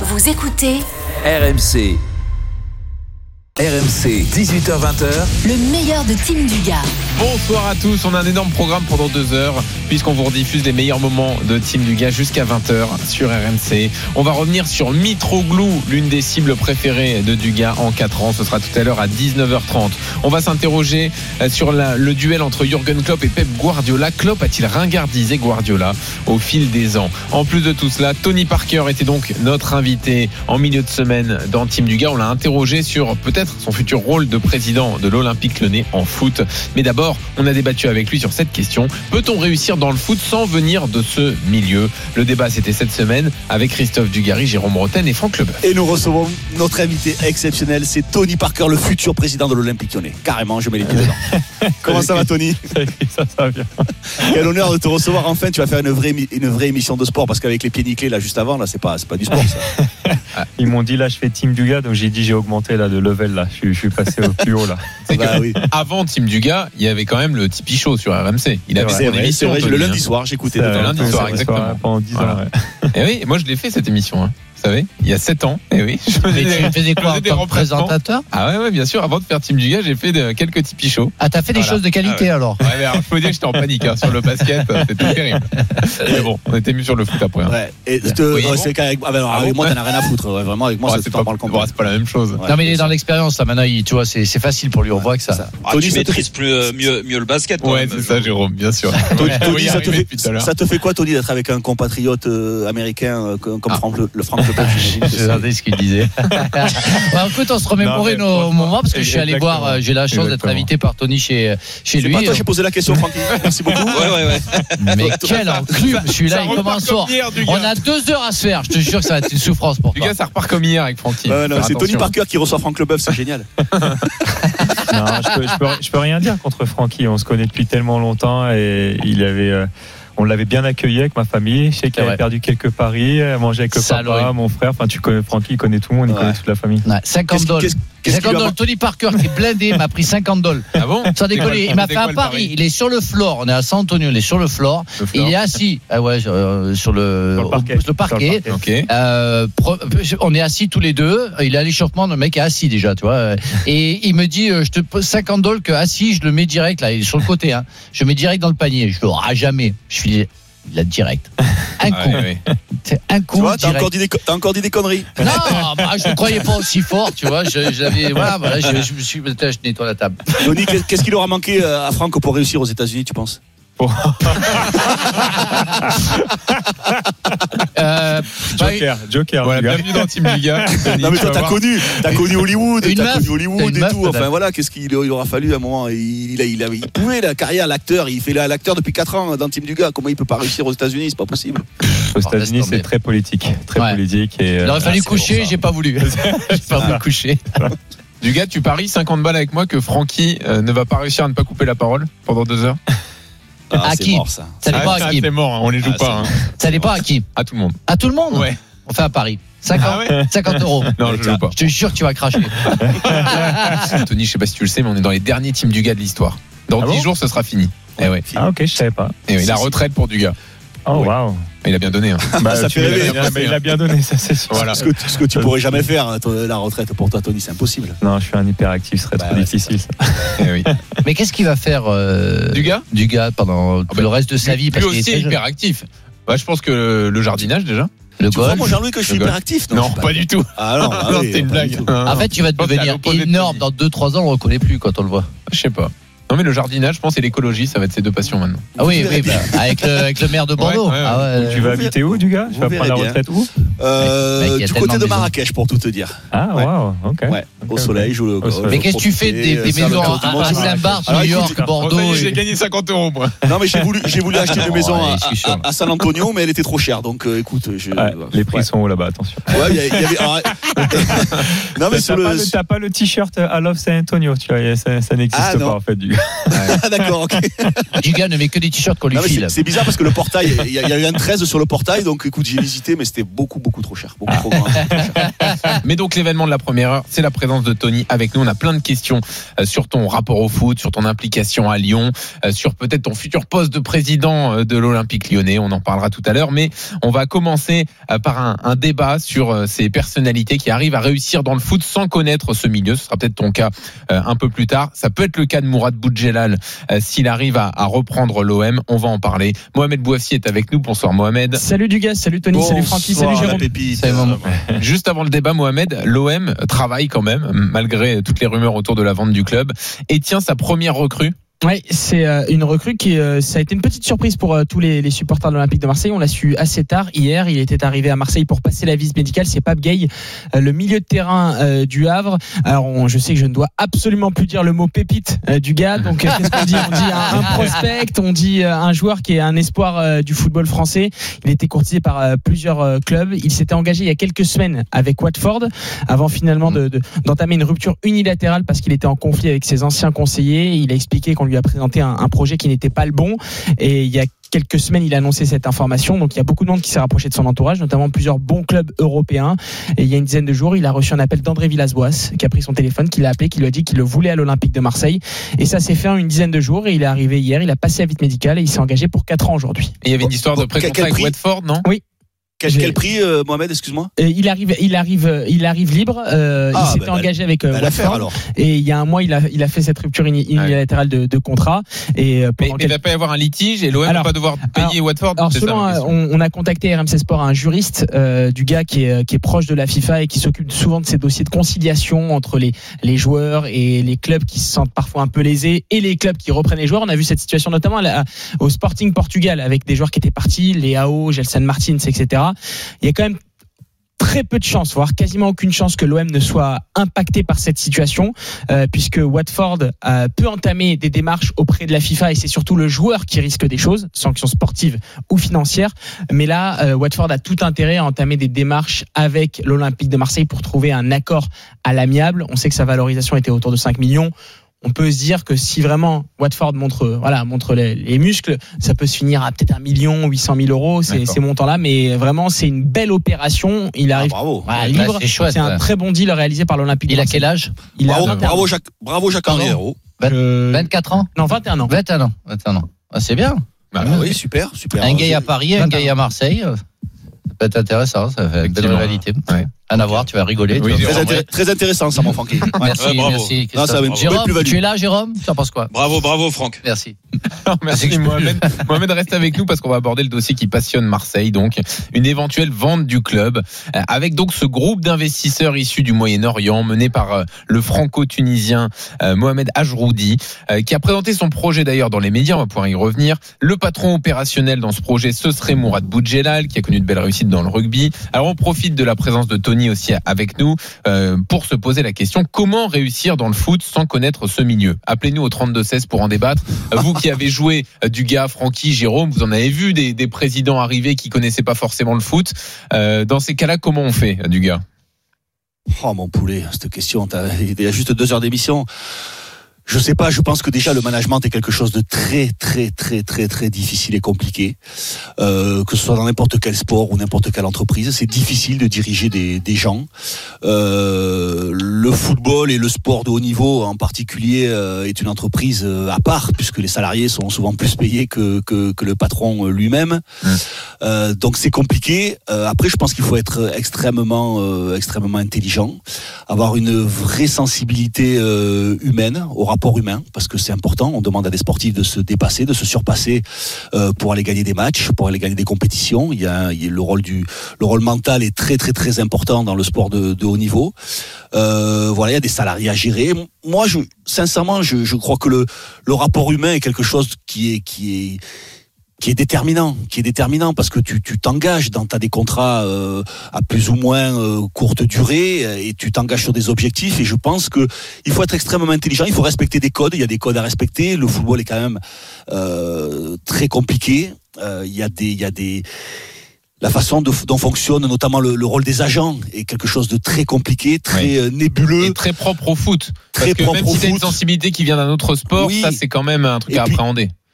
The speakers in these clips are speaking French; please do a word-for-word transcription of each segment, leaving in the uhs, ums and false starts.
Vous écoutez R M C. R M C, dix-huit heures vingt, le meilleur de Team Dugas. Bonsoir à tous, on a un énorme programme pendant deux heures puisqu'on vous rediffuse les meilleurs moments de Team Dugas jusqu'à vingt heures sur R M C. On va revenir sur Mitroglou, l'une des cibles préférées de Dugas en quatre ans. Ce sera tout à l'heure à dix-neuf heures trente. On va s'interroger sur la, le duel entre Jürgen Klopp et Pep Guardiola. Klopp a-t-il ringardisé Guardiola au fil des ans? En plus de tout cela, Tony Parker était donc notre invité en milieu de semaine dans Team Dugas. On l'a interrogé sur peut-être son futur rôle de président de l'Olympique Lyonnais en foot. Mais d'abord, on a débattu avec lui sur cette question. Peut-on réussir dans le foot sans venir de ce milieu? Le débat, c'était cette semaine avec Christophe Dugarry, Jérôme Roten et Franck Leboeuf. Et nous recevons notre invité exceptionnel, c'est Tony Parker, le futur président de l'Olympique Lyonnais. Carrément, je mets les pieds dedans. Comment ça va, Tony? Ça, ça va bien. Quel honneur de te recevoir. Enfin, tu vas faire une vraie, une vraie émission de sport, parce qu'avec les pieds nickelés là juste avant, là, c'est pas, c'est pas du sport, ça. Ils m'ont dit là, je fais Team Dugas, donc j'ai dit j'ai augmenté là de level là. Je, je suis passé au plus haut là. C'est bah, que oui. Avant Team Dugas, il y avait quand même le Tipeee Show sur R M C. Il avait c'est son vrai, émission. c'est vrai, Tony, le lundi hein. soir, j'écoutais. Le lundi soir, exactement. Pendant dix Voilà. ans. Ouais. Et oui, moi je l'ai fait cette émission. Hein. Vous savez, il y a sept ans. Et oui, je faisais, Mais tu faisais quoi en des tant que présentateur? Ah ouais, ouais, bien sûr. Avant de faire Team Dugas, j'ai fait de, quelques Tipeee Shows. Ah, t'as fait des Voilà. choses de qualité Ah ouais. alors? Ouais, mais alors, je peux dire que j'étais en panique hein, sur le basket. C'était terrible. Mais bon, on était mieux sur le foot après. Hein. Ouais. Et te, Oui, ouais, bon. c'est qu'avec ah ben alors, Ah avec bon, moi, t'en as rien à foutre. Ouais, vraiment, avec moi, Ouais, c'est c'est pas pas, par le bon, combat. c'est pas la même chose. Ouais. Non, mais il est dans l'expérience là maintenant. Il, tu vois, c'est, c'est facile pour lui. On voit que ça. Ça. Ah, Tony, tu ça te maîtrises plus, euh, mieux, mieux le basket. quand Ouais, même, c'est ça, Jérôme, bien sûr. Tony, Ouais, Tony, oui, ça, te arrivé fait, depuis tout à l'heure. ça te fait quoi, Tony, d'être avec un compatriote euh, américain euh, comme Ah. Franck le, le Franck Leboeuf, j'imagine que J'ai c'est- regardé ce qu'il disait. Bah, écoute, on se remémorait Non, mais nos franchement, moments parce que je suis allé exactement. voir. J'ai la chance d'être Exactement. invité par Tony chez chez C'est lui. pas toi, j'ai posé la question, Francky. Merci beaucoup. Ouais, ouais, ouais. Mais quel enclume celui-là, Ça il repart commence comme fort. hier, Dugas. On a deux heures à se faire. Je te jure que ça va être une souffrance pour toi. Dugas, ça repart comme hier avec Francky. Ouais, non, Faire c'est Tony attention. Parker qui reçoit Franck Leboeuf, c'est génial. Non, je peux, je peux, je peux rien dire contre Francky. On se connaît depuis tellement longtemps et il avait. euh, On l'avait bien accueilli avec ma famille. Je sais qu'il C'est avait vrai. perdu quelques paris, mangé avec le Salope. papa, mon frère. Enfin, tu connais Francky, il connaît tout le monde, il Ouais. connaît toute la famille. Ouais, cinquante Qu'est-ce- dollars. qu'est-ce- qu'est-ce qu'il cinquante lui a dollars. Tony Parker qui est blindé m'a pris cinquante dollars. Ah bon? Sans C'est quoi déconner, le- il m'a c'est fait quoi un le pari. Il est sur le floor. On est à San Antonio. Il est sur le floor. Le floor. Il est assis. Ah ouais, euh, sur le, Sur le au- parquet. le parquet. Sur le parquet. Ok. Euh, pro- on est assis tous les deux. Il est à l'échauffement. Le mec est assis déjà, tu vois. Et il me dit, euh, je te pose cinquante dollars que assis, je le mets direct là, il est sur le côté. Hein. Je mets direct dans le panier. Je le ah jamais. Je suis il a direct. Un coup. Ouais, ouais. C'est un coup Tu vois, t'as direct. encore, dit des, co- t'as encore dit des conneries. Non, bah, je ne croyais pas aussi fort, tu vois. Je, j'avais, voilà, voilà, je, je me suis, je nettoie la table. Tony, qu'est- qu'est-ce qu'il aura manqué euh, à Franck pour réussir aux États-Unis, tu penses? Euh, Joker, Joker. Voilà, Dugas. bienvenue dans Team Dugas. Tony, Non mais tu toi vas t'as voir. connu, t'as connu Hollywood, Une t'as meuf, connu t'as Hollywood une et meuf, tout. Enfin peut-être. voilà, qu'est-ce qu'il il aura fallu à un moment. Il, il, a, il, a, il pouvait la carrière l'acteur, il fait la- l'acteur depuis quatre ans dans Team Dugas. Comment il peut pas réussir aux États-Unis? C'est pas possible. Aux États-Unis, laisse tomber. c'est très politique, très Ouais. politique. Et, il aurait euh, fallu c'est coucher, pour ça. j'ai pas voulu. J'ai pas voulu coucher. Dugas, tu paries cinquante balles avec moi que Francky euh, ne va pas réussir à ne pas couper la parole pendant deux heures? Ah, À c'est qui mort ça. Ça dépend Ah, à qui. c'est mort, hein, on les joue Ah, pas. Hein. Ça dépend à qui. À tout le monde. À tout le monde. Ouais. On fait un pari. cinquante, Ah ouais cinquante euros. Non, je joue pas. Je te jure que tu vas cracher. Tony, je sais pas si tu le sais, mais on est dans les derniers Team Dugas de l'histoire. Dans Ah dix bon jours, ce sera fini. Eh ouais. Ah, ok, je savais pas. Et oui, la retraite pour Dugas. Oh, Oui. waouh. Il a bien donné. Hein. Bah, Ça tu fait me l'as rêver. bien- mais il a bien donné, ça c'est sûr. Voilà. Ce que, ce que tu pourrais jamais faire, hein, toi, la retraite pour toi, Tony, c'est impossible. Non, je suis un hyperactif, ce serait Bah trop ouais, difficile. Ça. Eh oui. Mais qu'est-ce qu'il va faire, euh, Dugas Dugas pendant Ah bah, le reste de sa vie? Lui Parce qu'il est aussi très jeune. hyper actif. Bah, je pense que le, le jardinage déjà. Le Tu crois, golf. moi, Jean-Louis, que je suis Le golf. hyperactif? Non, je suis pas du tout. Ah non, ah Non, oui, c'était une pas du blague. tout. En fait, tu vas Je pense que c'est à devenir l'opposé de énorme. Tony. Dans deux trois ans, on le reconnaît plus quand on le voit. Je sais pas. Non, mais le jardinage, je pense, et l'écologie, ça va être ses deux passions maintenant. Ah oui, verrez oui, bien. bah, avec, le, avec le maire de Bordeaux. Ouais, ouais, ouais. Ah ouais, Tu vas euh, habiter où, du gars Tu vous vas verrez prendre la bien. retraite où Euh, Mec, il y a du tellement côté de de maisons. Marrakech, pour tout te dire. Ah, Ouais. waouh, ok. Ouais, au Ok, soleil, ok. joue le Au golf. soleil. Mais qu'est-ce que tu fais profiter, des, des faire le maisons tour du à, monde. à Saint-Barth, Alors, New écoute, York, Bordeaux? Bon, ça y est, et- j'ai gagné cinquante euros, moi. Non, mais j'ai voulu, j'ai voulu acheter une Oh, maison allez, à, je suis sûr. à- à San Antonio, mais elle était trop chère. Donc, euh, écoute, je. Ouais, les prix ouais. sont hauts là-bas, attention. Ouais, il y, a- il y avait. alors, non, mais T'as sur pas, le. le, t'as pas le t-shirt I Love San Antonio, tu vois, ça, ça n'existe Ah, non. pas en fait. Du... Ah, d'accord, ok. Dugas ne met que des t-shirts qu'on lui Non, mais file. c'est, c'est bizarre parce que le portail, il y, a- il y a eu un treize sur le portail, donc écoute, j'ai visité, mais c'était beaucoup, beaucoup trop cher, beaucoup trop grand. Mais donc l'événement de la première heure, c'est la présence de Tony avec nous. On a plein de questions sur ton rapport au foot, sur ton implication à Lyon, sur peut-être ton futur poste de président de l'Olympique Lyonnais. On en parlera tout à l'heure, mais on va commencer par un, un débat sur ces personnalités qui arrivent à réussir dans le foot sans connaître ce milieu. Ce sera peut-être ton cas un peu plus tard. Ça peut être le cas de Mourad Boudjelal s'il arrive à, à reprendre l'O M. On va en parler. Mohamed Bouafsi est avec nous. Bonsoir Mohamed. Salut Dugas, salut Tony, Bonsoir, salut Francky, salut Jérôme. Pépite. Juste avant le débat, Mohamed, l'O M travaille quand même, malgré toutes les rumeurs autour de la vente du club, et tient sa première recrue. Oui, c'est euh, une recrue qui, euh, ça a été une petite surprise pour euh, tous les, les supporters de l'Olympique de Marseille. On l'a su assez tard hier. Il était arrivé à Marseille pour passer la visite médicale. C'est Pape Gueye, euh, le milieu de terrain euh, du Havre. Alors, on, je sais que je ne dois absolument plus dire le mot pépite euh, du gars. Donc, euh, qu'est-ce qu'on dit ? On dit un, un prospect, on dit euh, un joueur qui est un espoir euh, du football français. Il était courtisé par euh, plusieurs euh, clubs. Il s'était engagé il y a quelques semaines avec Watford, avant finalement de, de, d'entamer une rupture unilatérale parce qu'il était en conflit avec ses anciens conseillers. Il a expliqué qu'on lui a présenté un, un projet qui n'était pas le bon, et il y a quelques semaines il a annoncé cette information. Donc il y a beaucoup de monde qui s'est rapproché de son entourage, notamment plusieurs bons clubs européens, et il y a une dizaine de jours il a reçu un appel d'André Villas-Boas qui a pris son téléphone, qui l'a appelé, qui lui a dit qu'il le voulait à l'Olympique de Marseille, et ça s'est fait en une dizaine de jours, et il est arrivé hier, il a passé la visite médicale et il s'est engagé pour quatre ans aujourd'hui. Et il y avait une histoire de pré-contrat avec Watford, non ? Oui. Quel, quel prix, euh, Mohamed, excuse-moi? Euh, il arrive, il arrive, il arrive libre. Euh, ah, il s'était bah, engagé bah, avec euh, bah, Watford, alors. Et il y a un mois, il a, il a fait cette rupture unilatérale de, de contrat. Et euh, mais, pendant mais il va pas y avoir un litige et l'O M alors, va pas devoir payer alors, Watford. Alors c'est selon, ça, on, on a contacté R M C Sport un juriste euh, du gars qui est, qui est proche de la FIFA et qui s'occupe souvent de ces dossiers de conciliation entre les, les joueurs et les clubs qui se sentent parfois un peu lésés et les clubs qui reprennent les joueurs. On a vu cette situation notamment à la, au Sporting Portugal avec des joueurs qui étaient partis, Leao, Gelson Martins, et cetera. Il y a quand même très peu de chances, voire quasiment aucune chance que l'O M ne soit impacté par cette situation, euh, puisque Watford euh, peut entamer des démarches auprès de la FIFA, et c'est surtout le joueur qui risque des choses, sanctions sportives ou financières. Mais là, euh, Watford a tout intérêt à entamer des démarches avec l'Olympique de Marseille pour trouver un accord à l'amiable. On sait que sa valorisation était autour de cinq millions. On peut se dire que si vraiment Watford montre, voilà, montre les, les muscles, ça peut se finir à peut-être un million, huit cent mille euros, c'est, ces montants-là. Mais vraiment, c'est une belle opération. Il arrive, ah, bravo. voilà, Ouais, libre. là, c'est chouette, c'est un ouais. très bon deal réalisé par l'Olympique. Il a quel âge ? Il Bravo, a vingt et un bravo ans. Jacques, bravo Jacques Pardon Henriero. Euh, vingt-quatre ans ? Non, vingt et un ans. vingt et un ans. vingt et un ans. Ah, c'est bien. Ah, oui, super, super. Un gars à Paris, un vingt et un gars à Marseille. Ça peut être intéressant, ça fait une belle réalité. Ouais. Un à voir, tu vas rigoler. Oui, tu vas Très, voir. intér- très intéressant, ça, mon Francky. Merci, Ouais, bravo. merci. Non, ça va une Jérôme, belle plus-value. tu es là, Jérôme ? Tu en penses quoi ? Bravo, bravo, Franck. Merci. Merci Mohamed. Mohamed reste avec nous parce qu'on va aborder le dossier qui passionne Marseille, donc une éventuelle vente du club, euh, avec donc ce groupe d'investisseurs issus du Moyen-Orient mené par euh, le franco-tunisien euh, Mohamed Ajroudi, euh, qui a présenté son projet d'ailleurs dans les médias, on va pouvoir y revenir. Le patron opérationnel dans ce projet, ce serait Mourad Boudjelal, qui a connu de belles réussites dans le rugby. Alors on profite de la présence de Tony aussi avec nous euh, pour se poser la question, comment réussir dans le foot sans connaître ce milieu ? Appelez-nous au trente-deux seize pour en débattre. Euh, vous qui avez joué euh, du gars, Francky, Jérôme, vous en avez vu des, des présidents arriver qui connaissaient pas forcément le foot. Euh, dans ces cas-là, comment on fait, du gars ? Oh mon poulet, cette question, t'as- il y a juste deux heures d'émission. Je sais pas, je pense que déjà le management est quelque chose de très très très très très difficile et compliqué. Euh, que ce soit dans n'importe quel sport ou n'importe quelle entreprise, c'est difficile de diriger des, des gens. Euh, le football et le sport de haut niveau en particulier euh, est une entreprise euh, à part, puisque les salariés sont souvent plus payés que, que, que le patron lui-même. Mmh. Euh, donc c'est compliqué. Euh, après, je pense qu'il faut être extrêmement euh, extrêmement intelligent, avoir une vraie sensibilité euh, humaine au rapport humain, parce que c'est important. On demande à des sportifs de se dépasser, de se surpasser euh, pour aller gagner des matchs, pour aller gagner des compétitions. Il y a, il y a le rôle du, le rôle mental est très très très important dans le sport de, de haut niveau. Euh, voilà, il y a des salariés à gérer. Moi, je, sincèrement, je, je crois que le, le rapport humain est quelque chose qui est, qui est qui est déterminant, qui est déterminant parce que tu, tu t'engages dans t'as des contrats euh, à plus ou moins euh, courte durée et tu t'engages sur des objectifs, et je pense que il faut être extrêmement intelligent, il faut respecter des codes, il y a des codes à respecter. Le football est quand même euh, très compliqué. Euh, il y a des, il y a des la façon de, dont fonctionne notamment le, le rôle des agents est quelque chose de très compliqué, très oui. nébuleux. Et très propre au foot. Très Parce que propre même au si t'as foot. une sensibilité qui vient d'un autre sport, oui. ça c'est quand même un truc et à puis, appréhender.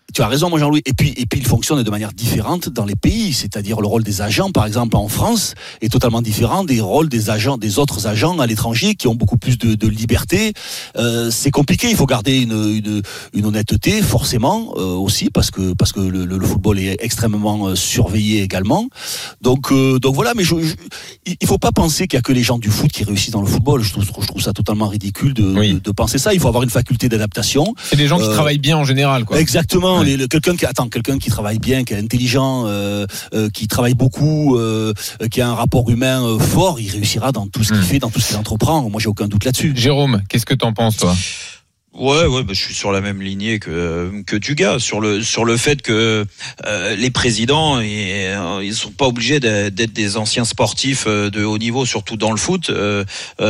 Tu as raison, moi Jean-Louis. Et puis, et puis il fonctionne de manière différente dans les pays. C'est-à-dire le rôle des agents, par exemple en France, est totalement différent des rôles des agents, des autres agents à l'étranger qui ont beaucoup plus de, de liberté. Euh, c'est compliqué. Il faut garder une, une, une honnêteté, forcément euh, aussi, parce que parce que le, le football est extrêmement euh, surveillé également. Donc euh, donc voilà. Mais je, je, il faut pas penser qu'il y a que les gens du foot qui réussissent dans le football. Je trouve, je trouve ça totalement ridicule de, oui. de, de penser ça. Il faut avoir une faculté d'adaptation. C'est des gens qui euh, travaillent bien en général, quoi. Exactement. Les, le, quelqu'un qui attends, quelqu'un qui travaille bien, qui est intelligent, euh, euh, qui travaille beaucoup, euh, qui a un rapport humain euh, fort, il réussira dans tout ce qu'il mmh. fait, dans tout ce qu'il entreprend. Moi, j'ai aucun doute là-dessus. Jérôme, qu'est-ce que t'en penses, toi ? Ouais, ouais, bah, je suis sur la même lignée que que Dugas sur le sur le fait que euh, les présidents et, euh, ils sont pas obligés d'être des anciens sportifs de haut niveau, surtout dans le foot. Euh,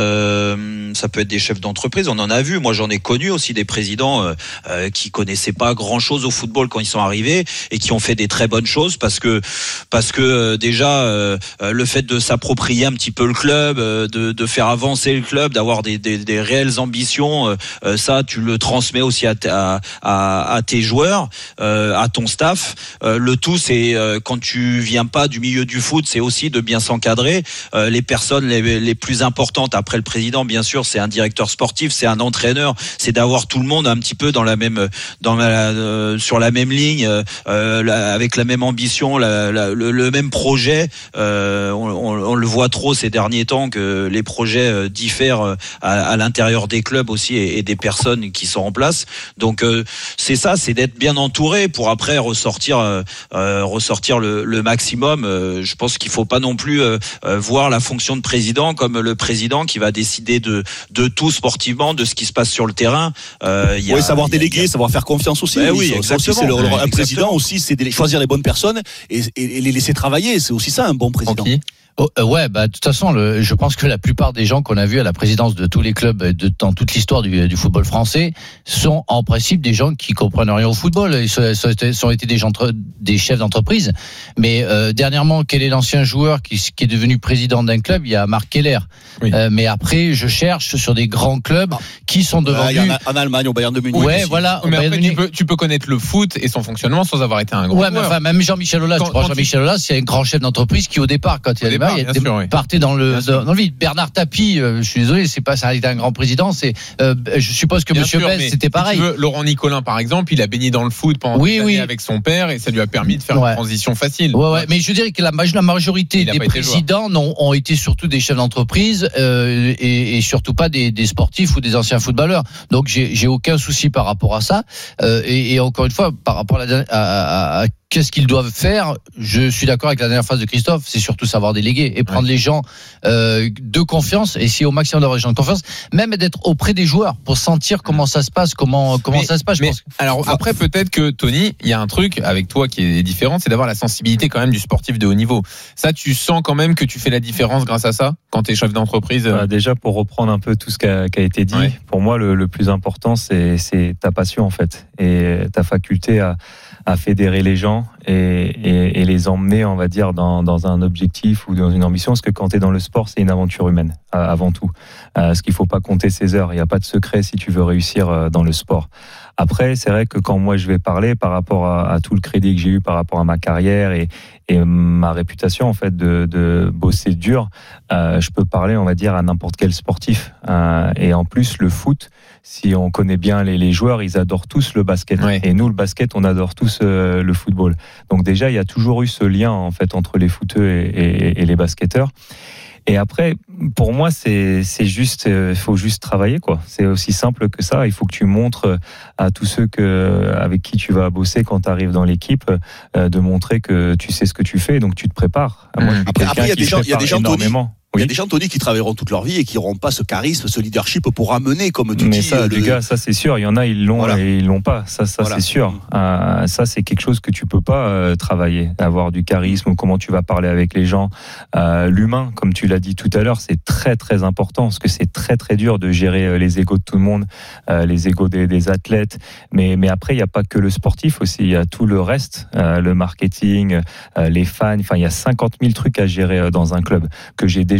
euh, ça peut être des chefs d'entreprise. On en a vu. Moi, j'en ai connu aussi des présidents euh, euh, qui connaissaient pas grand-chose au football quand ils sont arrivés et qui ont fait des très bonnes choses parce que parce que euh, déjà euh, le fait de s'approprier un petit peu le club, euh, de de faire avancer le club, d'avoir des des, des réelles ambitions, euh, ça tu tu le transmets aussi à, à, à, à tes joueurs, euh, à ton staff. Euh, le tout, c'est euh, quand tu viens pas du milieu du foot, c'est aussi de bien s'encadrer. Euh, les personnes les, les plus importantes après le président, bien sûr, c'est un directeur sportif, c'est un entraîneur, c'est d'avoir tout le monde un petit peu dans la même, dans la, euh, sur la même ligne, euh, la, avec la même ambition, la, la, le, le même projet. Euh, on, on, on le voit trop ces derniers temps que les projets diffèrent à, à l'intérieur des clubs aussi et, et des personnes qui sont en place. Donc euh, c'est ça, c'est d'être bien entouré pour après ressortir euh, ressortir le, le maximum. Euh, je pense qu'il faut pas non plus euh, voir la fonction de président comme le président qui va décider de de tout sportivement, de ce qui se passe sur le terrain. Euh, y a, oui, savoir y a, déléguer, y a... savoir faire confiance aussi. Ben oui, oui, exactement. Aussi, c'est le, le, un exactement. président aussi, c'est de choisir les bonnes personnes et, et, et les laisser travailler. C'est aussi ça un bon président. Okay. Oh, euh, ouais, bah de toute façon, le, je pense que la plupart des gens qu'on a vus à la présidence de tous les clubs de, dans toute l'histoire du, du football français sont en principe des gens qui comprennent rien au football. Ils sont, sont été des, gens, des chefs d'entreprise. Mais euh, dernièrement, quel est l'ancien joueur qui, qui est devenu président d'un club ? Il y a Marc Keller. Oui. Euh, mais après, je cherche sur des grands clubs qui sont devenus. Euh, en Allemagne, au Bayern de Munich. Ouais, aussi. voilà. Mais après, tu peux, tu peux connaître le foot et son fonctionnement sans avoir été un grand ouais, joueur. Mais enfin, même Jean-Michel Aulas, tu prends Jean-Michel Aulas, c'est un grand chef d'entreprise qui, au départ, quand il a démarré, il était oui. partait dans le dans, dans le vide. Bernard Tapie, euh, je suis désolé, c'est pas ça a été un grand président. C'est, euh, je suppose que bien Monsieur Bess, c'était pareil. Si tu veux, Laurent Nicolin, par exemple, il a baigné dans le foot pendant oui, des oui. années avec son père et ça lui a permis de faire ouais. une transition facile. Ouais, ouais. Mais je dirais que la, la majorité des présidents ont, ont été surtout des chefs d'entreprise euh, et, et surtout pas des, des sportifs ou des anciens footballeurs. Donc j'ai, j'ai aucun souci par rapport à ça. Euh, et, et encore une fois, par rapport à, la, à, à, à qu'est-ce qu'ils doivent faire ? Je suis d'accord avec la dernière phrase de Christophe, c'est surtout savoir déléguer et prendre ouais. les gens euh, de confiance, et essayer au maximum d'avoir des gens de confiance, même d'être auprès des joueurs pour sentir comment ça se passe, comment comment mais, ça se passe. Je mais pense. Alors après, peut-être que Tony, il y a un truc avec toi qui est différent, c'est d'avoir la sensibilité quand même du sportif de haut niveau. Ça, tu sens quand même que tu fais la différence grâce à ça quand tu es chef d'entreprise. Bah, déjà, pour reprendre un peu tout ce qui a, qui a été dit, ouais. pour moi, le, le plus important, c'est, c'est ta passion en fait et ta faculté à à fédérer les gens et, et, et les emmener, on va dire, dans, dans un objectif ou dans une ambition. Parce que quand tu es dans le sport, c'est une aventure humaine, avant tout. Euh, ce qu'il faut pas compter ses heures. Il n'y a pas de secret si tu veux réussir dans le sport. Après, c'est vrai que quand moi je vais parler par rapport à, à tout le crédit que j'ai eu par rapport à ma carrière et, et ma réputation en fait de, de bosser dur, euh, je peux parler, on va dire, à n'importe quel sportif. Euh, et en plus, le foot, si on connaît bien les, les joueurs, ils adorent tous le basket. Ouais. Et nous, le basket, on adore tous euh, le football. Donc déjà, il y a toujours eu ce lien en fait entre les footeux et, et, et les basketteurs. Et après, pour moi, c'est c'est juste, il euh, faut juste travailler quoi. C'est aussi simple que ça. Il faut que tu montres à tous ceux que avec qui tu vas bosser quand tu arrives dans l'équipe, euh, de montrer que tu sais ce que tu fais. Donc tu te prépares. Moi, je suis après, après, il y a des gens, il y a des gens énormément. Il y a des gens, Tony, qui travailleront toute leur vie et qui n'auront pas ce charisme, ce leadership pour amener, comme tu mais dis. Mais ça, le... gars, ça c'est sûr. Il y en a, ils l'ont voilà. et ils l'ont pas. Ça, ça voilà. c'est sûr. Euh, ça, c'est quelque chose que tu peux pas euh, travailler. Avoir du charisme, comment tu vas parler avec les gens. Euh, l'humain, comme tu l'as dit tout à l'heure, c'est très très important parce que c'est très très dur de gérer les égos de tout le monde, euh, les égos des, des athlètes. Mais mais après, il y a pas que le sportif aussi. Il y a tout le reste, euh, le marketing, euh, les fans. Enfin, il y a cinquante mille trucs à gérer dans un club que j'ai déjà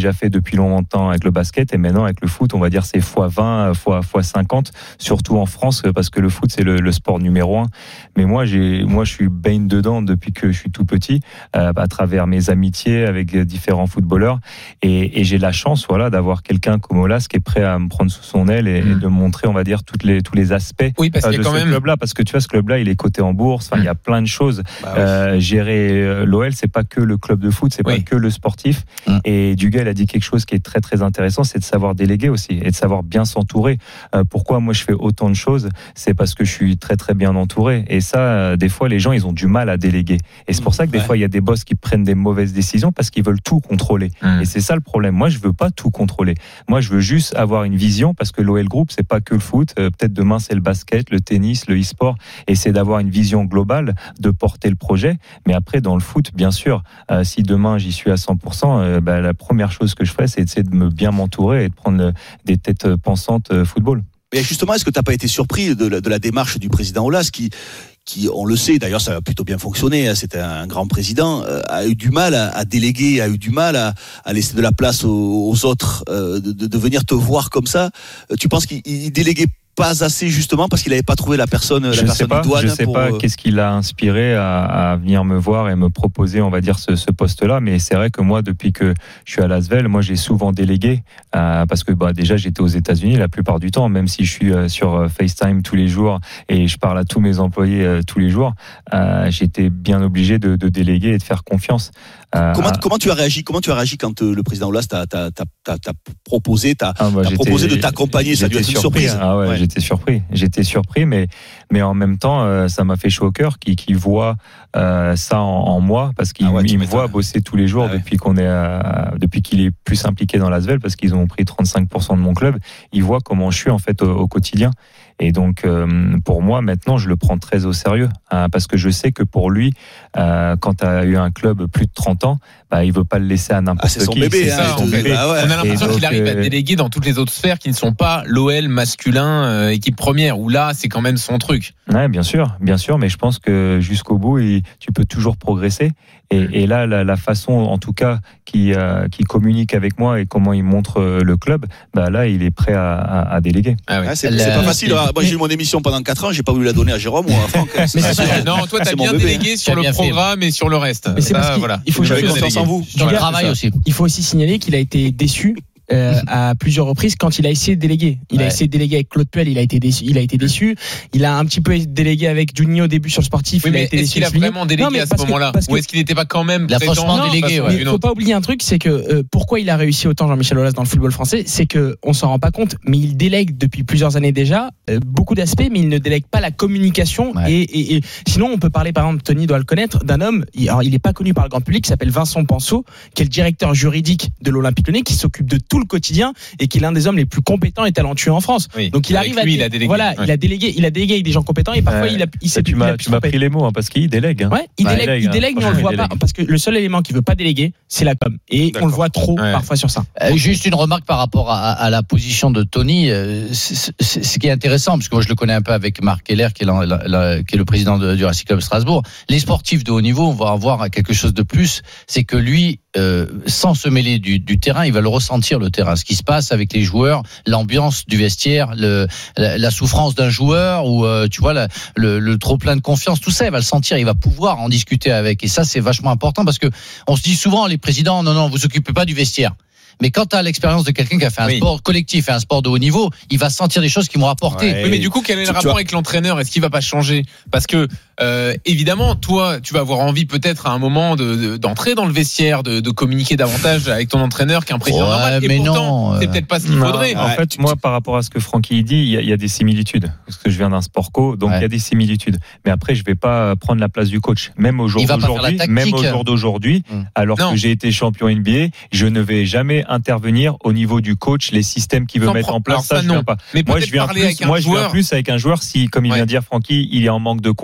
déjà fait depuis longtemps avec le basket et maintenant avec le foot, on va dire c'est fois vingt, fois, fois cinquante, surtout en France parce que le foot c'est le, le sport numéro un. Mais moi, j'ai, moi je suis baigne dedans depuis que je suis tout petit, euh, à travers mes amitiés avec différents footballeurs et, et j'ai la chance voilà, d'avoir quelqu'un comme Aulas qui est prêt à me prendre sous son aile et, mmh. et de me montrer on va dire toutes les, tous les aspects oui, parce euh, qu'il y a de quand ce même... club-là parce que tu vois ce club-là il est coté en bourse, enfin, mmh. il y a plein de choses. Bah, oui. euh, gérer l'O L c'est pas que le club de foot, c'est oui. pas que le sportif mmh. et Dugas il a dit quelque chose qui est très très intéressant, c'est de savoir déléguer aussi et de savoir bien s'entourer. Euh, pourquoi moi je fais autant de choses, c'est parce que je suis très très bien entouré et ça euh, des fois les gens ils ont du mal à déléguer et c'est pour ça que des ouais. fois il y a des boss qui prennent des mauvaises décisions parce qu'ils veulent tout contrôler mmh. et c'est ça le problème. Moi je veux pas tout contrôler, moi je veux juste avoir une vision parce que l'O L Group c'est pas que le foot, euh, peut-être demain c'est le basket, le tennis, le e-sport et c'est d'avoir une vision globale, de porter le projet. Mais après dans le foot bien sûr euh, si demain j'y suis à cent pour cent euh, bah, la première chose que je ferais c'est d'essayer de me bien m'entourer et de prendre euh, des têtes pensantes euh, football. Mais justement, est-ce que tu n'as pas été surpris de la, de la démarche du président Aulas qui, qui, on le sait, d'ailleurs ça a plutôt bien fonctionné, hein, c'était un grand président, euh, a eu du mal à, à déléguer, a eu du mal à, à laisser de la place aux, aux autres, euh, de, de, de venir te voir comme ça. Euh, tu penses qu'il il déléguait pas assez justement parce qu'il n'avait pas trouvé la personne, la je personne sais pas, idoine. Je sais pour... pas qu'est-ce qui l'a inspiré à, à venir me voir et me proposer, on va dire, ce, ce poste-là. Mais c'est vrai que moi, depuis que je suis à Lasvel, moi, j'ai souvent délégué euh, parce que bah, déjà, j'étais aux États-Unis la plupart du temps, même si je suis euh, sur FaceTime tous les jours et je parle à tous mes employés euh, tous les jours, euh, j'étais bien obligé de, de déléguer et de faire confiance. Euh, comment, comment tu as réagi Comment tu as réagi quand euh, le président Aulas t'a, t'a, t'a, t'a, t'a proposé, t'a, ah bah, t'a proposé de t'accompagner? Ça a dû être une surprise. Ah ouais, ouais. J'étais surpris. J'étais surpris, mais mais en même temps, euh, ça m'a fait chaud au cœur qu'il, qu'il voit euh, ça en, en moi, parce qu'il ah ouais, il me voit bosser tous les jours ah ouais. depuis qu'on est, à, depuis qu'il est plus impliqué dans l'Asvel, parce qu'ils ont pris trente-cinq pour cent de mon club. Il voit comment je suis en fait au, au quotidien. Et donc, euh, pour moi, maintenant, je le prends très au sérieux, hein, parce que je sais que pour lui, euh, quand tu as eu un club plus de trente ans, bah, il veut pas le laisser à n'importe ah, c'est qui. son bébé, c'est ça, hein, en fait. bah ouais. On a l'impression donc, qu'il arrive à déléguer dans toutes les autres sphères qui ne sont pas l'O L masculin, euh, équipe première, où là, c'est quand même son truc. Ouais, bien sûr, bien sûr, mais je pense que jusqu'au bout, il, tu peux toujours progresser. Et, et là, la, la façon, en tout cas, qui, euh, qui communique avec moi et comment il montre le club, bah là, il est prêt à, à, à déléguer. Ah ouais. ah, c'est, c'est pas facile. Moi, j'ai eu mon émission pendant quatre ans, j'ai pas voulu la donner à Jérôme ou à Franck. Mais c'est c'est non, toi, t'as bien délégué sur le programme et sur le reste. Mais c'est ça, parce qu'il voilà. il faut j'avais confiance en vous. Sur le travail aussi. Il faut aussi signaler qu'il a été déçu. Euh, à plusieurs reprises quand il a essayé de déléguer. Il ouais. a essayé de déléguer avec Claude Puel, il a été déçu. Il a été déçu. Il a un petit peu délégué avec Juninho au début sur le sportif. Oui, il mais a été est-ce déçu. qu'il a vraiment délégué non, à ce moment-là, que, ou est-ce qu'il n'était pas quand même la faussement délégué? Ouais. Il faut pas oublier un truc, c'est que euh, pourquoi il a réussi autant Jean-Michel Aulas dans le football français, c'est que on s'en rend pas compte, mais il délègue depuis plusieurs années déjà euh, beaucoup d'aspects, mais il ne délègue pas la communication. Ouais. Et, et, et sinon, on peut parler par exemple, Tony doit le connaître, d'un homme. Il, alors, il est pas connu par le grand public, qui s'appelle Vincent Panseau, qui est le directeur juridique de l'Olympique Lyonnais, qui s'occupe de tout le quotidien et qui est l'un des hommes les plus compétents et talentueux en France. Oui. Donc il arrive lui, à il a délégué. Voilà, ouais. il a délégué, il a délégué avec des gens compétents et parfois euh, il a il s'est tu m'as tu m'as pris les mots hein, parce qu'il délègue. Hein. Ouais, il bah, délègue, il délègue, mais on le voit pas parce que le seul élément qui veut pas déléguer, c'est la com et D'accord. on le voit trop ouais. parfois sur ça. Euh, juste une remarque par rapport à, à la position de Tony, euh, c'est, c'est, ce qui est intéressant parce que moi je le connais un peu avec Marc Heller qui est, la, la, la, qui est le président de, du Racing Club Strasbourg. Les sportifs de haut niveau, on va avoir quelque chose de plus, c'est que lui Euh, sans se mêler du, du terrain, il va le ressentir le terrain, ce qui se passe avec les joueurs, l'ambiance du vestiaire, le, la, la souffrance d'un joueur ou euh, tu vois la, le, le trop plein de confiance, tout ça, il va le sentir, il va pouvoir en discuter avec. Et ça, c'est vachement important parce que on se dit souvent les présidents, non non, vous occupez pas du vestiaire. Mais quand tu as l'expérience de quelqu'un qui a fait un oui. sport collectif et un sport de haut niveau, il va sentir des choses qui vont apporter. Ouais. Oui, mais du coup, quel est le tu, rapport tu avec l'entraîneur? Est-ce qu'il va pas changer? Parce que euh, évidemment, toi, tu vas avoir envie peut-être à un moment de, de, d'entrer dans le vestiaire, de, de communiquer davantage avec ton entraîneur qu'un président ouais, normal. Et mais pourtant, non, c'est peut-être pas ce qu'il non, faudrait. En fait, moi, par rapport à ce que Francky dit, il y, y a des similitudes. Parce que je viens d'un sport co, donc il ouais. y a des similitudes. Mais après, je vais pas prendre la place du coach. Même au jour d'aujourd'hui, même au jour d'aujourd'hui, hum. alors non. que j'ai été champion N B A, je ne vais jamais intervenir au niveau du coach, les systèmes qu'il veut Sans mettre en place, ça, ça je viens pas. Mais moi, je viens plus, moi, je viens plus avec un joueur si, comme il ouais. vient de dire Francky, il est en manque de confiance,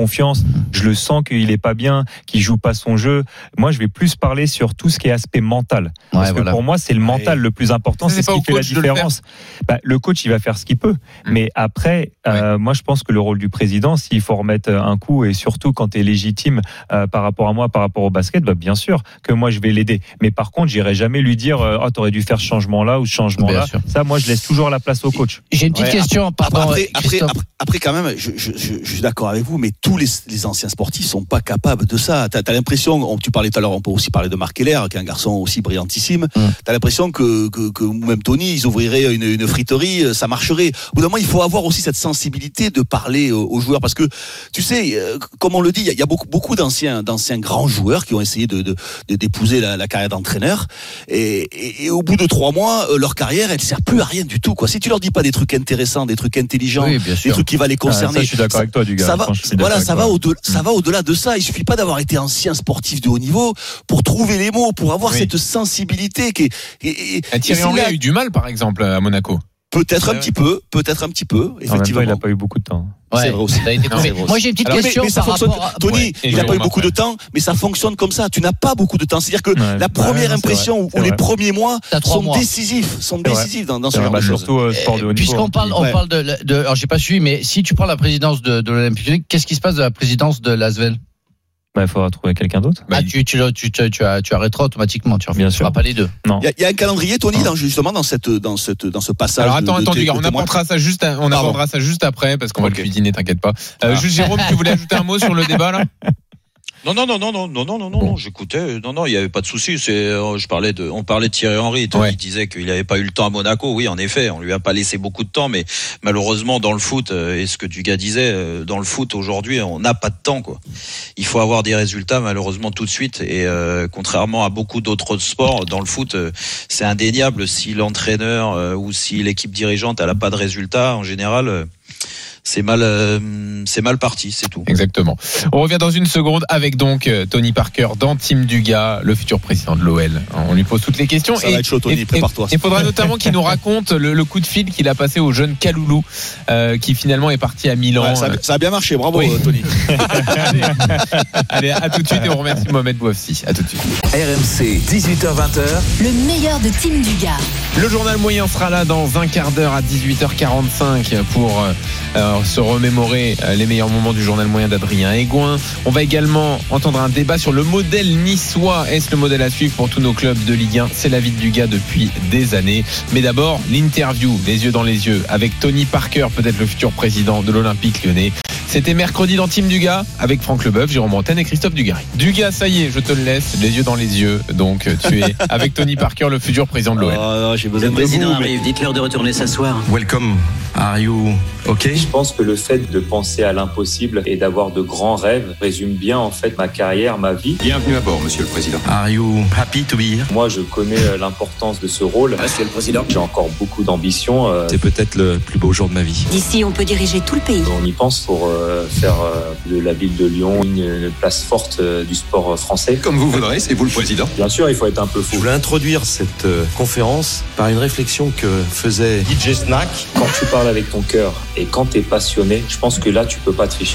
je le sens qu'il est pas bien, qu'il joue pas son jeu. Moi, je vais plus parler sur tout ce qui est aspect mental. Parce Ouais, que voilà. pour moi, c'est le mental Ouais. le plus important. Ça, C'est, c'est ce pas qui au fait la coach de le faire. différence. Bah, le coach, il va faire ce qu'il peut. Mm. Mais après, euh, moi, je pense que le rôle du président, s'il faut remettre un coup, et surtout quand tu es légitime euh, par rapport à moi, par rapport au basket, bah, bien sûr que moi, je vais l'aider. Mais par contre, j'irai jamais lui dire, euh, oh, t'aurais dû faire ce changement-là ou ce changement-là. Bien sûr. Ça, moi, je laisse toujours la place au coach. J'ai une petite Ouais, question, pardon, Après, après, Christophe. après, après, quand même, je, je, je, je suis d'accord avec vous, mais tous les, les anciens sportifs sont pas capables de ça. T'as, t'as l'impression, on, tu parlais tout à l'heure, on peut aussi parler de Marc Keller, qui est un garçon aussi brillantissime. Mm. T'as l'impression que, que, que même Tony, ils ouvriraient une, une friterie, ça marcherait. Au bout d'un moment, il faut avoir aussi cette sensibilité de parler aux, aux joueurs, parce que tu sais, euh, comme on le dit, il y a, il y a beaucoup, beaucoup d'anciens, d'anciens grands joueurs qui ont essayé de, de, de d'épouser la, la carrière d'entraîneur, et, et, et au bout de trois mois, euh, leur carrière, elle sert plus à rien du tout, quoi. Si tu leur dis pas des trucs intéressants, des trucs intelligents, Oui, bien des sûr. trucs qui va les Ah, concerner. ça, je suis d'accord ça- avec toi, du gars. ça va, Franchement, je suis d'accord voilà, avec ça toi. va au-delà, ça va au-delà de ça. Il suffit pas d'avoir été ancien sportif de haut niveau pour trouver les mots, pour avoir Oui. cette sensibilité qui est, et- et- et Thierry c'est Henry là- a eu du mal, par exemple, à Monaco. peut-être un Ouais. petit peu, peut-être un petit peu, En même temps, effectivement. il n'a pas eu beaucoup de temps. C'est vrai aussi. ça a été Non, mais c'est vrai moi, j'ai une petite Alors, mais, question mais ça par fonctionne. rapport à... Tony, Ouais. Et il n'a pas eu Jérôme beaucoup après. de temps, mais ça fonctionne comme ça. Tu n'as pas beaucoup de temps. C'est-à-dire que Ouais. la première Ouais, non, c'est impression vrai, ou c'est les vrai. premiers mois T'as trois sont mois. décisifs, sont C'est vrai. décisifs dans, dans ce C'est genre vrai, de bah, choses. surtout euh, sport de haut niveau. Puisqu'on parle, on Ouais. parle de, de, alors j'ai pas suivi, mais si tu prends la présidence de, de l'Olympique Lyonnais, qu'est-ce qui se passe de la présidence de l'Asvel? Bah, il faudra trouver quelqu'un d'autre. Bah, Ah, tu, tu, tu, tu, tu, as- tu arrêteras automatiquement, tu ne Bien feras sûr. pas les deux. Non. Il y, a- il y a un calendrier, Tony, dans, justement dans cette, dans cette, dans ce passage. Alors de- attends, de attends, té- du gars, de on témoins. apportera ça juste, à- on Pardon. abordera ça juste après parce qu'on va Ok. le cuisiner, t'inquiète pas. Euh, Ah. Juste Jérôme, tu voulais ajouter un mot sur le débat là? Non, non, non, non, non, non, non, non, non, Bon. non, j'écoutais. Non, non, il y avait pas de souci. C'est, euh, je parlais de, on parlait de Thierry Henry. Tony Ouais. disait qu'il n'avait pas eu le temps à Monaco. Oui, en effet, on lui a pas laissé beaucoup de temps, mais malheureusement, dans le foot, euh, et ce que Dugas disait, euh, dans le foot aujourd'hui, on n'a pas de temps, quoi. Il faut avoir des résultats, malheureusement, tout de suite. Et euh, contrairement à beaucoup d'autres sports, dans le foot, euh, c'est indéniable. Si l'entraîneur euh, ou si l'équipe dirigeante, elle a pas de résultats, en général. Euh, c'est mal, euh, c'est mal parti, c'est tout. Exactement. On revient dans une seconde avec donc euh, Tony Parker dans Team Dugas, le futur président de l'O L. On lui pose toutes les questions. Ça va être chaud, Tony, prépare-toi. Il faudra notamment qu'il nous raconte le, le coup de fil qu'il a passé au jeune Kaloulou, euh, qui finalement est parti à Milan. Ouais, ça, a- ça a bien marché, bravo Oui. euh, Tony. allez, allez, à tout de suite et on remercie Mohamed Bouafsi. À tout de suite. R M C, dix-huit heures vingt. Le meilleur de Team Dugas. Le journal moyen sera là dans un quart d'heure à dix-huit heures quarante-cinq pour euh, se remémorer euh, les meilleurs moments du journal moyen d'Adrien Aigouin. On va également entendre un débat sur le modèle niçois. Est-ce le modèle à suivre pour tous nos clubs de Ligue un? C'est l'avis de Dugas depuis des années. Mais d'abord, l'interview, les yeux dans les yeux, avec Tony Parker, peut-être le futur président de l'Olympique Lyonnais. C'était mercredi dans Team Dugas avec Franck Leboeuf, Jérôme Antenne et Christophe Dugarry. Dugas, ça y est, je te le laisse, les yeux dans les yeux. Donc tu es avec Tony Parker, le futur président de l'O L. Ah, non, j'ai besoin Le de vous, président mais- arrive, dites-leur de retourner s'asseoir. Welcome. Are you okay? Je pense que le fait de penser à l'impossible et d'avoir de grands rêves résume bien en fait ma carrière, ma vie. Bienvenue à bord, monsieur le président. Are you happy to be here? Moi, je connais euh, l'importance de ce rôle. Monsieur le président. J'ai encore beaucoup d'ambition. euh, C'est peut-être le plus beau jour de ma vie. D'ici, on peut diriger tout le pays. On y pense pour euh, faire euh, de la ville de Lyon une, une place forte euh, du sport français. Comme vous voudrez, c'est vous le président. Bien sûr, il faut être un peu Je fou. voulais introduire cette euh, conférence par une réflexion que faisait D J Snack. Quand tu parles avec ton cœur et quand tu es passionné, je pense que là, tu peux pas tricher.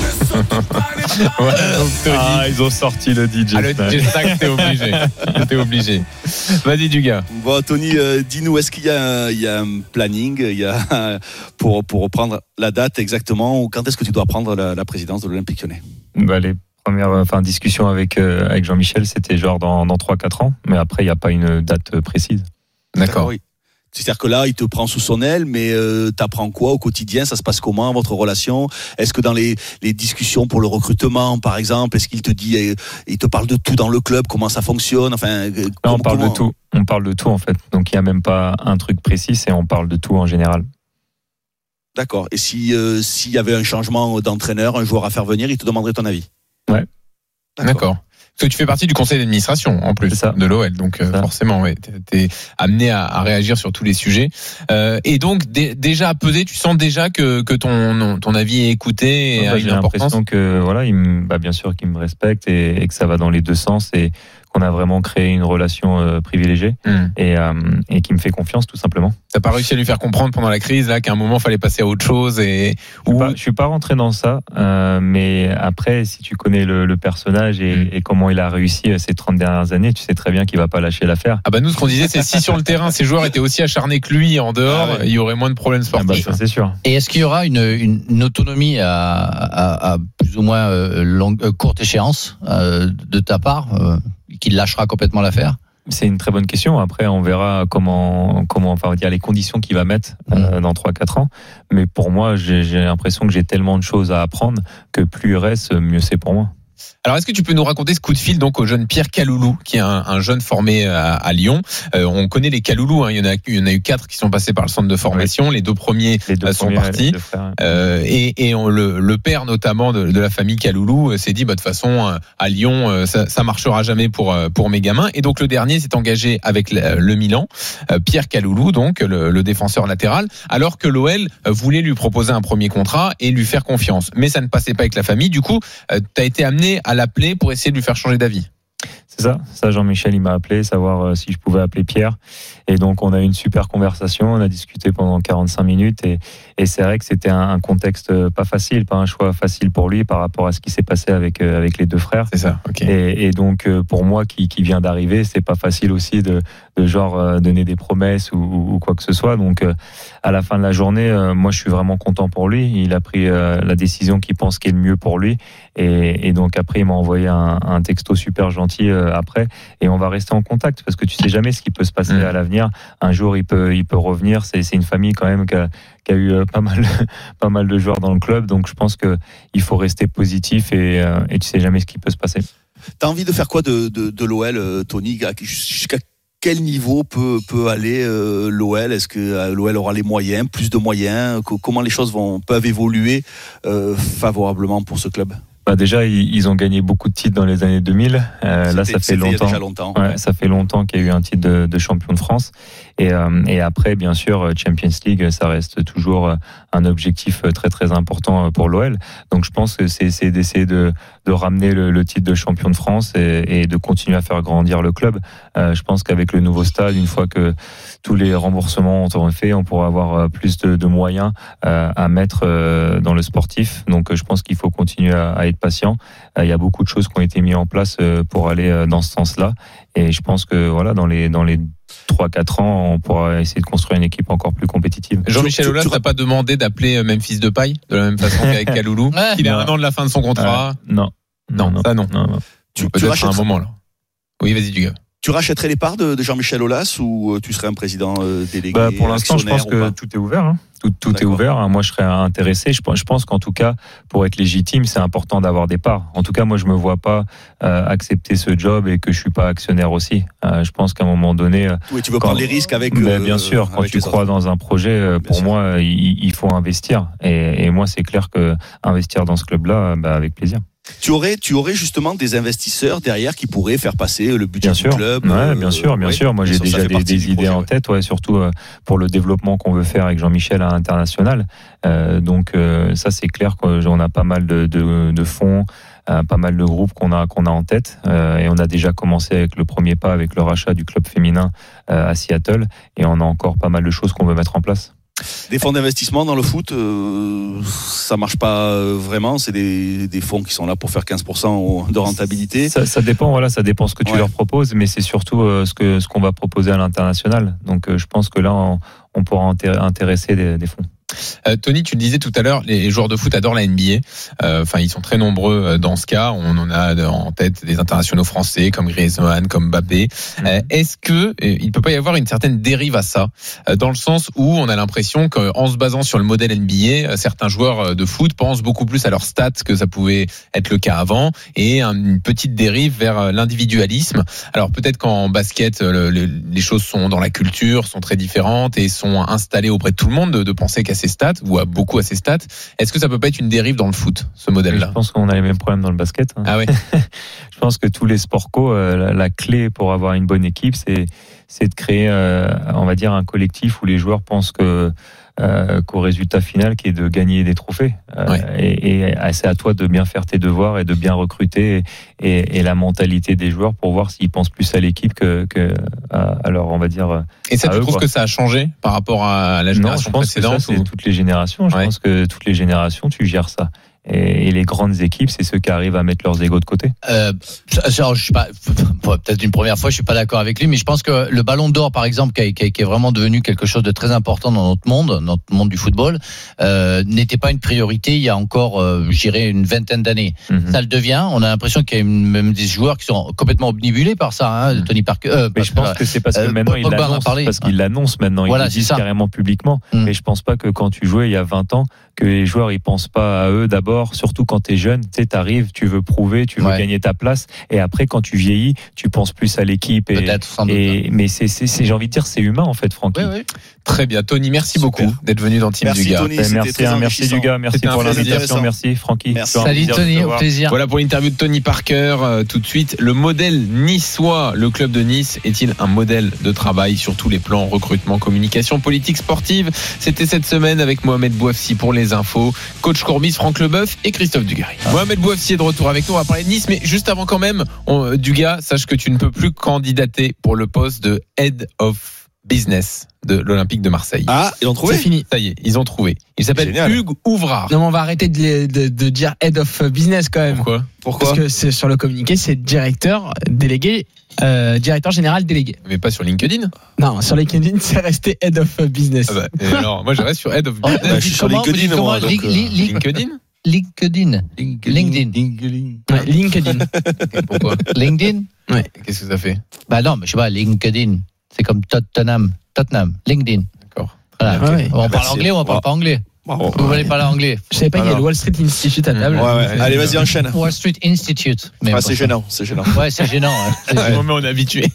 Ouais, donc, Tony. Ah, ils ont sorti le D J. Ah, le D J Snack, t'es obligé. T'es obligé. Vas-y, Dugas. Bon, Tony, euh, dis-nous, est-ce qu'il y a, un- il y a un planning, il y a pour pour reprendre la date exactement, ou quand est-ce que tu dois prendre la, la présidence de l'Olympique Lyonnais? Bah, les premières enfin, discussions avec, euh, avec Jean-Michel, c'était genre dans, dans trois quatre ans. Mais après, il n'y a pas une date précise. D'accord. Oui. C'est-à-dire que là, il te prend sous son aile, mais euh, t'apprends quoi au quotidien? Ça se passe comment, votre relation? Est-ce que dans les, les discussions pour le recrutement, par exemple, est-ce qu'il te dit, euh, il te parle de tout dans le club, comment ça fonctionne? Enfin, euh, Là, comment- on parle comment- de tout. On parle de tout, en fait. Donc, il n'y a même pas un truc précis, c'est on parle de tout en général. D'accord. Et si euh, s'il y avait un changement d'entraîneur, un joueur à faire venir, il te demanderait ton avis? Ouais. D'accord. Parce que tu fais partie du conseil d'administration en plus C'est ça. de l'O L, donc euh, C'est ça. forcément, ouais, t'es- t'es amené à, à réagir sur tous les sujets. Euh, et donc dé- déjà à peser, tu sens déjà que, que ton ton avis est écouté et Bah, a j'ai une importance. l'impression que, voilà, il me, bah, bien sûr qu'il me respecte et, et que ça va dans les deux sens et qu'on a vraiment créé une relation euh, privilégiée mmh. et, euh, et qui me fait confiance tout simplement. T'as pas réussi à lui faire comprendre pendant la crise là qu'à un moment fallait passer à autre chose et je suis pas, je suis pas rentré dans ça, euh, mais après si tu connais le, le personnage et, mmh. et comment il a réussi ces trente dernières années, tu sais très bien qu'il va pas lâcher l'affaire. Ah bah nous ce qu'on disait c'est si sur le terrain ces joueurs étaient aussi acharnés que lui en dehors, ah ouais. il y aurait moins de problèmes sportifs. Ah bah ça c'est sûr. Et est-ce qu'il y aura une, une, une autonomie à, à, à plus ou moins euh, longue, euh, courte échéance euh, de ta part euh, qui lâchera complètement l'affaire? C'est une très bonne question. Après, on verra comment, comment, enfin, on va dire les conditions qu'il va mettre euh, dans trois quatre ans. Mais pour moi, j'ai, j'ai l'impression que j'ai tellement de choses à apprendre que plus il reste, mieux c'est pour moi. Alors, est-ce que tu peux nous raconter ce coup de fil donc au jeune Pierre Kaloulou, qui est un, un jeune formé à, à Lyon. Euh, on connaît les Kaloulous, hein, il y en a, il y en a eu quatre qui sont passés par le centre de formation. Oui. Les deux premiers les deux sont premiers, partis. Euh, et et on, le, le père notamment de, de la famille Kaloulou s'est dit, bah de toute façon à Lyon, ça, ça marchera jamais pour pour mes gamins. Et donc le dernier s'est engagé avec le, le Milan, Pierre Kaloulou, donc le, le défenseur latéral, alors que l'O L voulait lui proposer un premier contrat et lui faire confiance. Mais ça ne passait pas avec la famille. Du coup, tu as été amené à l'appeler pour essayer de lui faire changer d'avis. C'est ça, ça Jean-Michel il m'a appelé, savoir si je pouvais appeler Pierre, et donc on a eu une super conversation, on a discuté pendant quarante-cinq minutes et, et c'est vrai que c'était un, un contexte pas facile, pas un choix facile pour lui par rapport à ce qui s'est passé avec, avec les deux frères. C'est ça, ok. Et, et donc pour moi qui, qui vient d'arriver, c'est pas facile aussi de, de genre donner des promesses ou, ou quoi que ce soit, donc à la fin de la journée, moi je suis vraiment content pour lui, il a pris la décision qu'il pense qui est le mieux pour lui, et, et donc après il m'a envoyé un, un texto super gentil après, et on va rester en contact parce que tu sais jamais ce qui peut se passer mmh. à l'avenir. Un jour il peut il peut revenir. C'est c'est une famille quand même qui a, qui a eu pas mal pas mal de joueurs dans le club, donc je pense que il faut rester positif et et tu sais jamais ce qui peut se passer. T'as envie de faire quoi de de, de l'O L, Tony? Jusqu'à quel niveau peut peut aller euh, l'O L? Est-ce que euh, l'O L aura les moyens, plus de moyens? Comment les choses vont peuvent évoluer euh, favorablement pour ce club? Bah déjà, ils ont gagné beaucoup de titres dans les années deux mille. Euh, là, ça fait longtemps. Déjà longtemps. Ouais, ouais. Ça fait longtemps qu'il y a eu un titre de, de champion de France. Et, euh, et après, bien sûr, Champions League, ça reste toujours un objectif très très important pour l'O L. Donc, je pense que c'est, c'est d'essayer de, de ramener le, le titre de champion de France et, et de continuer à faire grandir le club. Euh, je pense qu'avec le nouveau stade, une fois que tous les remboursements ont été faits, on pourra avoir plus de, de moyens euh, à mettre euh, dans le sportif. Donc, je pense qu'il faut continuer à, à être patient. Il y a beaucoup de choses qui ont été mises en place pour aller dans ce sens-là. Et je pense que voilà, dans les dans les trois quatre ans, on pourra essayer de construire une équipe encore plus compétitive. Jean-Michel Aulas, t'as pas demandé d'appeler Memphis Depay de la même façon qu'avec Kaloulou, qu'il est à un an de la fin de son contrat? euh, non. non, non, ça non. non, non. Tu, peut-être tu rachèterais... un moment là. Oui, vas-y, du gars. Tu rachèterais les parts de, de Jean-Michel Aulas ou tu serais un président délégué? Bah, pour l'instant, je pense que tout est ouvert. Hein. Tout, tout est ouvert. Moi, je serais intéressé. Je pense, je pense qu'en tout cas, pour être légitime, c'est important d'avoir des parts. En tout cas, moi, je me vois pas euh, accepter ce job et que je suis pas actionnaire aussi. Euh, je pense qu'à un moment donné, oui, tu veux quand, prendre les risques avec. Euh, bien sûr, quand tu crois autres. dans un projet, pour sûr. moi, il, il faut investir. Et, et moi, c'est clair que investir dans ce club-là, bah, avec plaisir. Tu aurais, tu aurais justement des investisseurs derrière qui pourraient faire passer le budget bien du sûr. club. Ouais, bien sûr, bien ouais, sûr. Moi, j'ai déjà des, des idées projet, en tête, ouais, surtout euh, pour le développement qu'on veut faire avec Jean-Michel à l'international. Euh, donc euh, ça, c'est clair qu'on a pas mal de, de, de fonds, euh, pas mal de groupes qu'on a qu'on a en tête, euh, et on a déjà commencé avec le premier pas avec le rachat du club féminin euh, à Seattle, et on a encore pas mal de choses qu'on veut mettre en place. Des fonds d'investissement dans le foot, euh, ça marche pas vraiment. C'est des, des fonds qui sont là pour faire quinze pour cent de rentabilité. Ça, ça dépend, voilà, ça dépend ce que tu ouais. leur proposes, mais c'est surtout euh, ce que ce qu'on va proposer à l'international. Donc, euh, je pense que là, on, on pourra intéresser des, des fonds. Euh, Tony, tu le disais tout à l'heure, les joueurs de foot adorent la N B A. Enfin, euh, ils sont très nombreux dans ce cas. On en a en tête des internationaux français comme Griezmann, comme Mbappé. Mmh. Euh, est-ce que il peut pas y avoir une certaine dérive à ça, euh, dans le sens où on a l'impression qu'en se basant sur le modèle N B A, certains joueurs de foot pensent beaucoup plus à leurs stats que ça pouvait être le cas avant, et une petite dérive vers l'individualisme. Alors peut-être qu'en basket, le, le, les choses sont dans la culture, sont très différentes et sont installées auprès de tout le monde de, de penser qu'à ses stats ou à beaucoup à ses stats. Est-ce que ça peut pas être une dérive dans le foot, ce modèle-là? Je pense qu'on a les mêmes problèmes dans le basket. Hein. Ah oui. Je pense que tous les sports co, euh, la, la clé pour avoir une bonne équipe, c'est c'est de créer, euh, on va dire, un collectif où les joueurs pensent que Euh, qu'au résultat final qui est de gagner des trophées euh, ouais. et, et c'est à toi de bien faire tes devoirs et de bien recruter et, et, et la mentalité des joueurs pour voir s'ils pensent plus à l'équipe que, que à, à leur, on va dire, et ça tu eux, trouves quoi. que ça a changé par rapport à la génération non, je pense précédente que ça, c'est ou... toutes les générations je ouais. pense que toutes les générations tu gères ça. Et, et les grandes équipes, c'est ceux qui arrivent à mettre leurs égos de côté. Euh, genre, je suis pas, peut-être une première fois, je suis pas d'accord avec lui, mais je pense que le Ballon d'Or, par exemple, qui, a, qui, a, qui est vraiment devenu quelque chose de très important dans notre monde, notre monde du football, euh, n'était pas une priorité il y a encore, euh, je dirais, une vingtaine d'années. Mm-hmm. Ça le devient. On a l'impression qu'il y a une, même des joueurs qui sont complètement obnubilés par ça. Hein, mm-hmm. Tony Parker. Euh, mais je pense que c'est parce que euh, maintenant il l'annonce, parce qu'il l'annonce maintenant. Voilà, ils le disent carrément publiquement. Mm. Mais je pense pas que quand tu jouais il y a vingt ans, que les joueurs ils pensent pas à eux d'abord, surtout quand t'es jeune, tu sais, t'arrives, tu veux prouver, tu veux ouais. gagner ta place, et après quand tu vieillis, tu penses plus à l'équipe. Et, Peut-être, sans doute. Et, mais c'est, c'est, c'est, j'ai envie de dire, c'est humain en fait, Francky. Oui, oui. Très bien, Tony, merci Super. beaucoup d'être venu dans Team merci Dugas. Tony, merci, hein, merci Dugas, merci c'était pour l'invitation, merci Francky. Merci. Salut Tony, au plaisir. Voilà pour l'interview de Tony Parker. Euh, tout de suite, le modèle niçois, le club de Nice est-il un modèle de travail sur tous les plans, recrutement, communication, politique, sportive? C'était cette semaine avec Mohamed Bouafsi pour les infos, coach Courbis, Franck Leboeuf et Christophe Dugarry. Ah. Mohamed Bouafsi est de retour avec nous, on va parler de Nice, mais juste avant quand même, on, Dugas, sache que tu ne peux plus candidater pour le poste de Head of Business de l'Olympique de Marseille. Ah, ils l'ont trouvé. C'est fini. Ça y est, ils ont trouvé. Il s'appelle Génial. Hugues Ouvrard. Non, mais on va arrêter de, de, de dire head of business quand même. Pourquoi Pourquoi Parce que c'est sur le communiqué, c'est directeur délégué, euh, directeur général délégué. Mais pas sur LinkedIn. Non, sur LinkedIn, c'est resté head of business. Ah bah, et alors, moi, je reste sur Head of Business. Bah, je suis sur LinkedIn, moi, donc, li- li- li- LinkedIn. LinkedIn. LinkedIn. LinkedIn. Ouais, LinkedIn. Pourquoi LinkedIn. Ouais. Qu'est-ce que ça fait? Bah non, mais je sais pas, LinkedIn. C'est comme Tottenham. Tottenham. LinkedIn. D'accord. Voilà. Ouais, ouais. On parle Merci. anglais ou on parle pas anglais? Bravo. Vous voulez parler anglais? Je savais pas qu'il y a le Wall Street Institute à table. Ouais, ouais. Allez, vas-y, enchaîne. Wall Street Institute. Mais Ah, c'est gênant, c'est gênant. Ouais, c'est gênant. Ouais. C'est, Ouais. gênant. Mais on est habitué.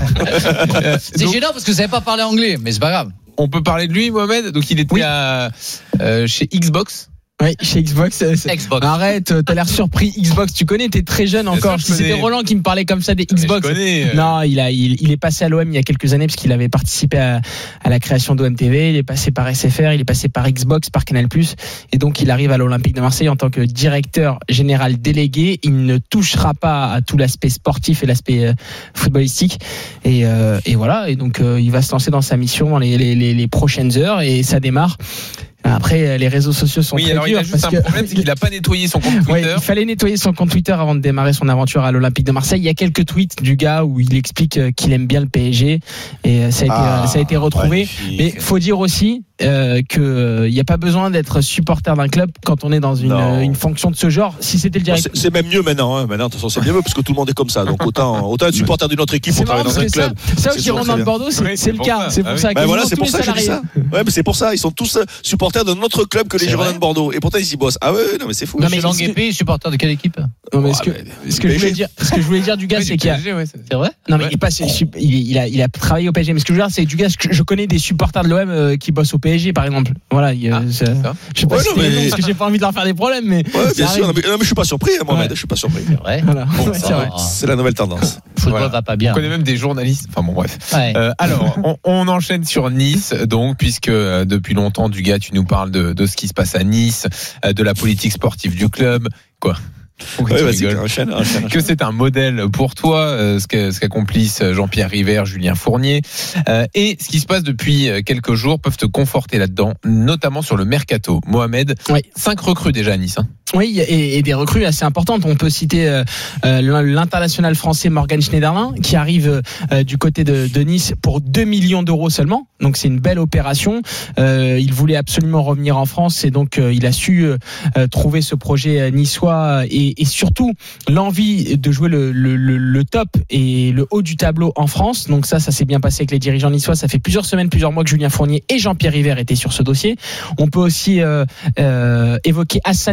c'est Donc, gênant parce que vous savez pas parler anglais, mais c'est pas grave. on peut parler de lui, Mohamed. Donc, il était Oui. à, euh, chez Xbox. Oui, chez Xbox. euh, c'est- Xbox. Arrête, t'as l'air surpris. Xbox, tu connais, t'es très jeune encore. sûr, je Si c'était connais. Roland qui me parlait comme ça des Xbox. Je connais, euh. Non, il a, il, il est passé à l'O M il y a quelques années parce qu'il avait participé à, à la création d'O M T V. Il est passé par S F R, il est passé par Xbox, par Canal+. Et donc, il arrive à l'Olympique de Marseille en tant que directeur général délégué. Il ne touchera pas à tout l'aspect sportif et l'aspect euh, footballistique. Et, euh, et voilà. Et donc, euh, il va se lancer dans sa mission dans les, les, les, les prochaines heures et ça démarre. Après, les réseaux sociaux sont Oui, très alors il durs a juste parce un que problème, c'est qu'il n'a pas nettoyé son compte Ouais, Twitter. il fallait nettoyer son compte Twitter avant de démarrer son aventure à l'Olympique de Marseille. Il y a quelques tweets du gars où il explique euh, qu'il aime bien le P S G et euh, ça a été, Ah, euh, ça a été retrouvé. magnifique. Mais faut dire aussi euh, que euh, il n'y a pas besoin d'être supporter d'un club quand on est dans une, Non. euh, une fonction de ce genre. Si c'était le Bon, directeur. c'est, c'est même mieux maintenant. Hein. Maintenant, de toute façon, c'est mieux parce que tout le monde est comme ça. Donc autant, autant être supporter d'une autre équipe C'est pour marrant travailler parce dans un que club. ça, ça C'est au sûr, Girondins très de bien. Bordeaux, c'est, Oui, c'est c'est le pour cas. ça. C'est pour Ah ça. oui. Ben voilà, Quasiment c'est tous pour les ça que je dis salariés. ça. Ouais, mais c'est pour ça. Ils sont tous euh, supporters de notre club que les C'est Girondins vrai. de Bordeaux. Et pourtant, ils y bossent. Ah ouais, non, mais c'est fou. Non, Monsieur mais Langue est-ce que- Épée, supporter de quelle équipe? Non, mais ce que, Ouais, mais- ce que je voulais P S G. dire, ce que je voulais dire du gars, Oui, c'est du qu'il y a. P S G, ouais, c'est- C'est vrai? Non, mais Ouais. il, est pas, il, il, a, il a travaillé au P S G. Mais ce que je veux dire, c'est du gars, je, je connais des supporters de l'O M euh, qui bossent au P S G, par exemple. Voilà, il, Ah, c'est- c'est ça. je sais pas Ouais, si non, c'est les mais- noms, parce que j'ai pas envie de leur faire des problèmes, mais. Ouais, ça bien sûr. arrive. Non, mais, non, mais je suis pas surpris, hein, Mohamed. Ouais. Je suis pas surpris. C'est vrai. Voilà. Ouais, c'est vrai. Oh, C'est la nouvelle tendance. le football Voilà. va pas On bien. connaît même des journalistes. Enfin bon, bref. Ouais. Euh, alors, on, on enchaîne sur Nice, donc, puisque euh, depuis longtemps, Dugas, tu nous parles de, de ce qui se passe à Nice, euh, de la politique sportive du club. Quoi? Pourquoi Ouais, tu vas-y, rigoles enchaîne, enchaîne, Que enchaîne. c'est un modèle pour toi, euh, ce, que, ce qu'accomplissent Jean-Pierre River, Julien Fournier, euh, et ce qui se passe depuis quelques jours peuvent te conforter là-dedans, notamment sur le mercato. Mohamed, Oui. cinq recrues déjà à Nice. Hein. Oui, et, et des recrues assez importantes. On peut citer euh, euh, l'international français Morgan Schneiderlin qui arrive euh, du côté de, de Nice pour deux millions d'euros seulement. Donc c'est une belle opération. Euh, il voulait absolument revenir en France et donc euh, il a su euh, trouver ce projet niçois et, et surtout l'envie de jouer le, le, le, le top et le haut du tableau en France. Donc ça, ça s'est bien passé avec les dirigeants niçois. Ça fait plusieurs semaines, plusieurs mois que Julien Fournier et Jean-Pierre River étaient sur ce dossier. On peut aussi euh, euh, évoquer Hassan Camara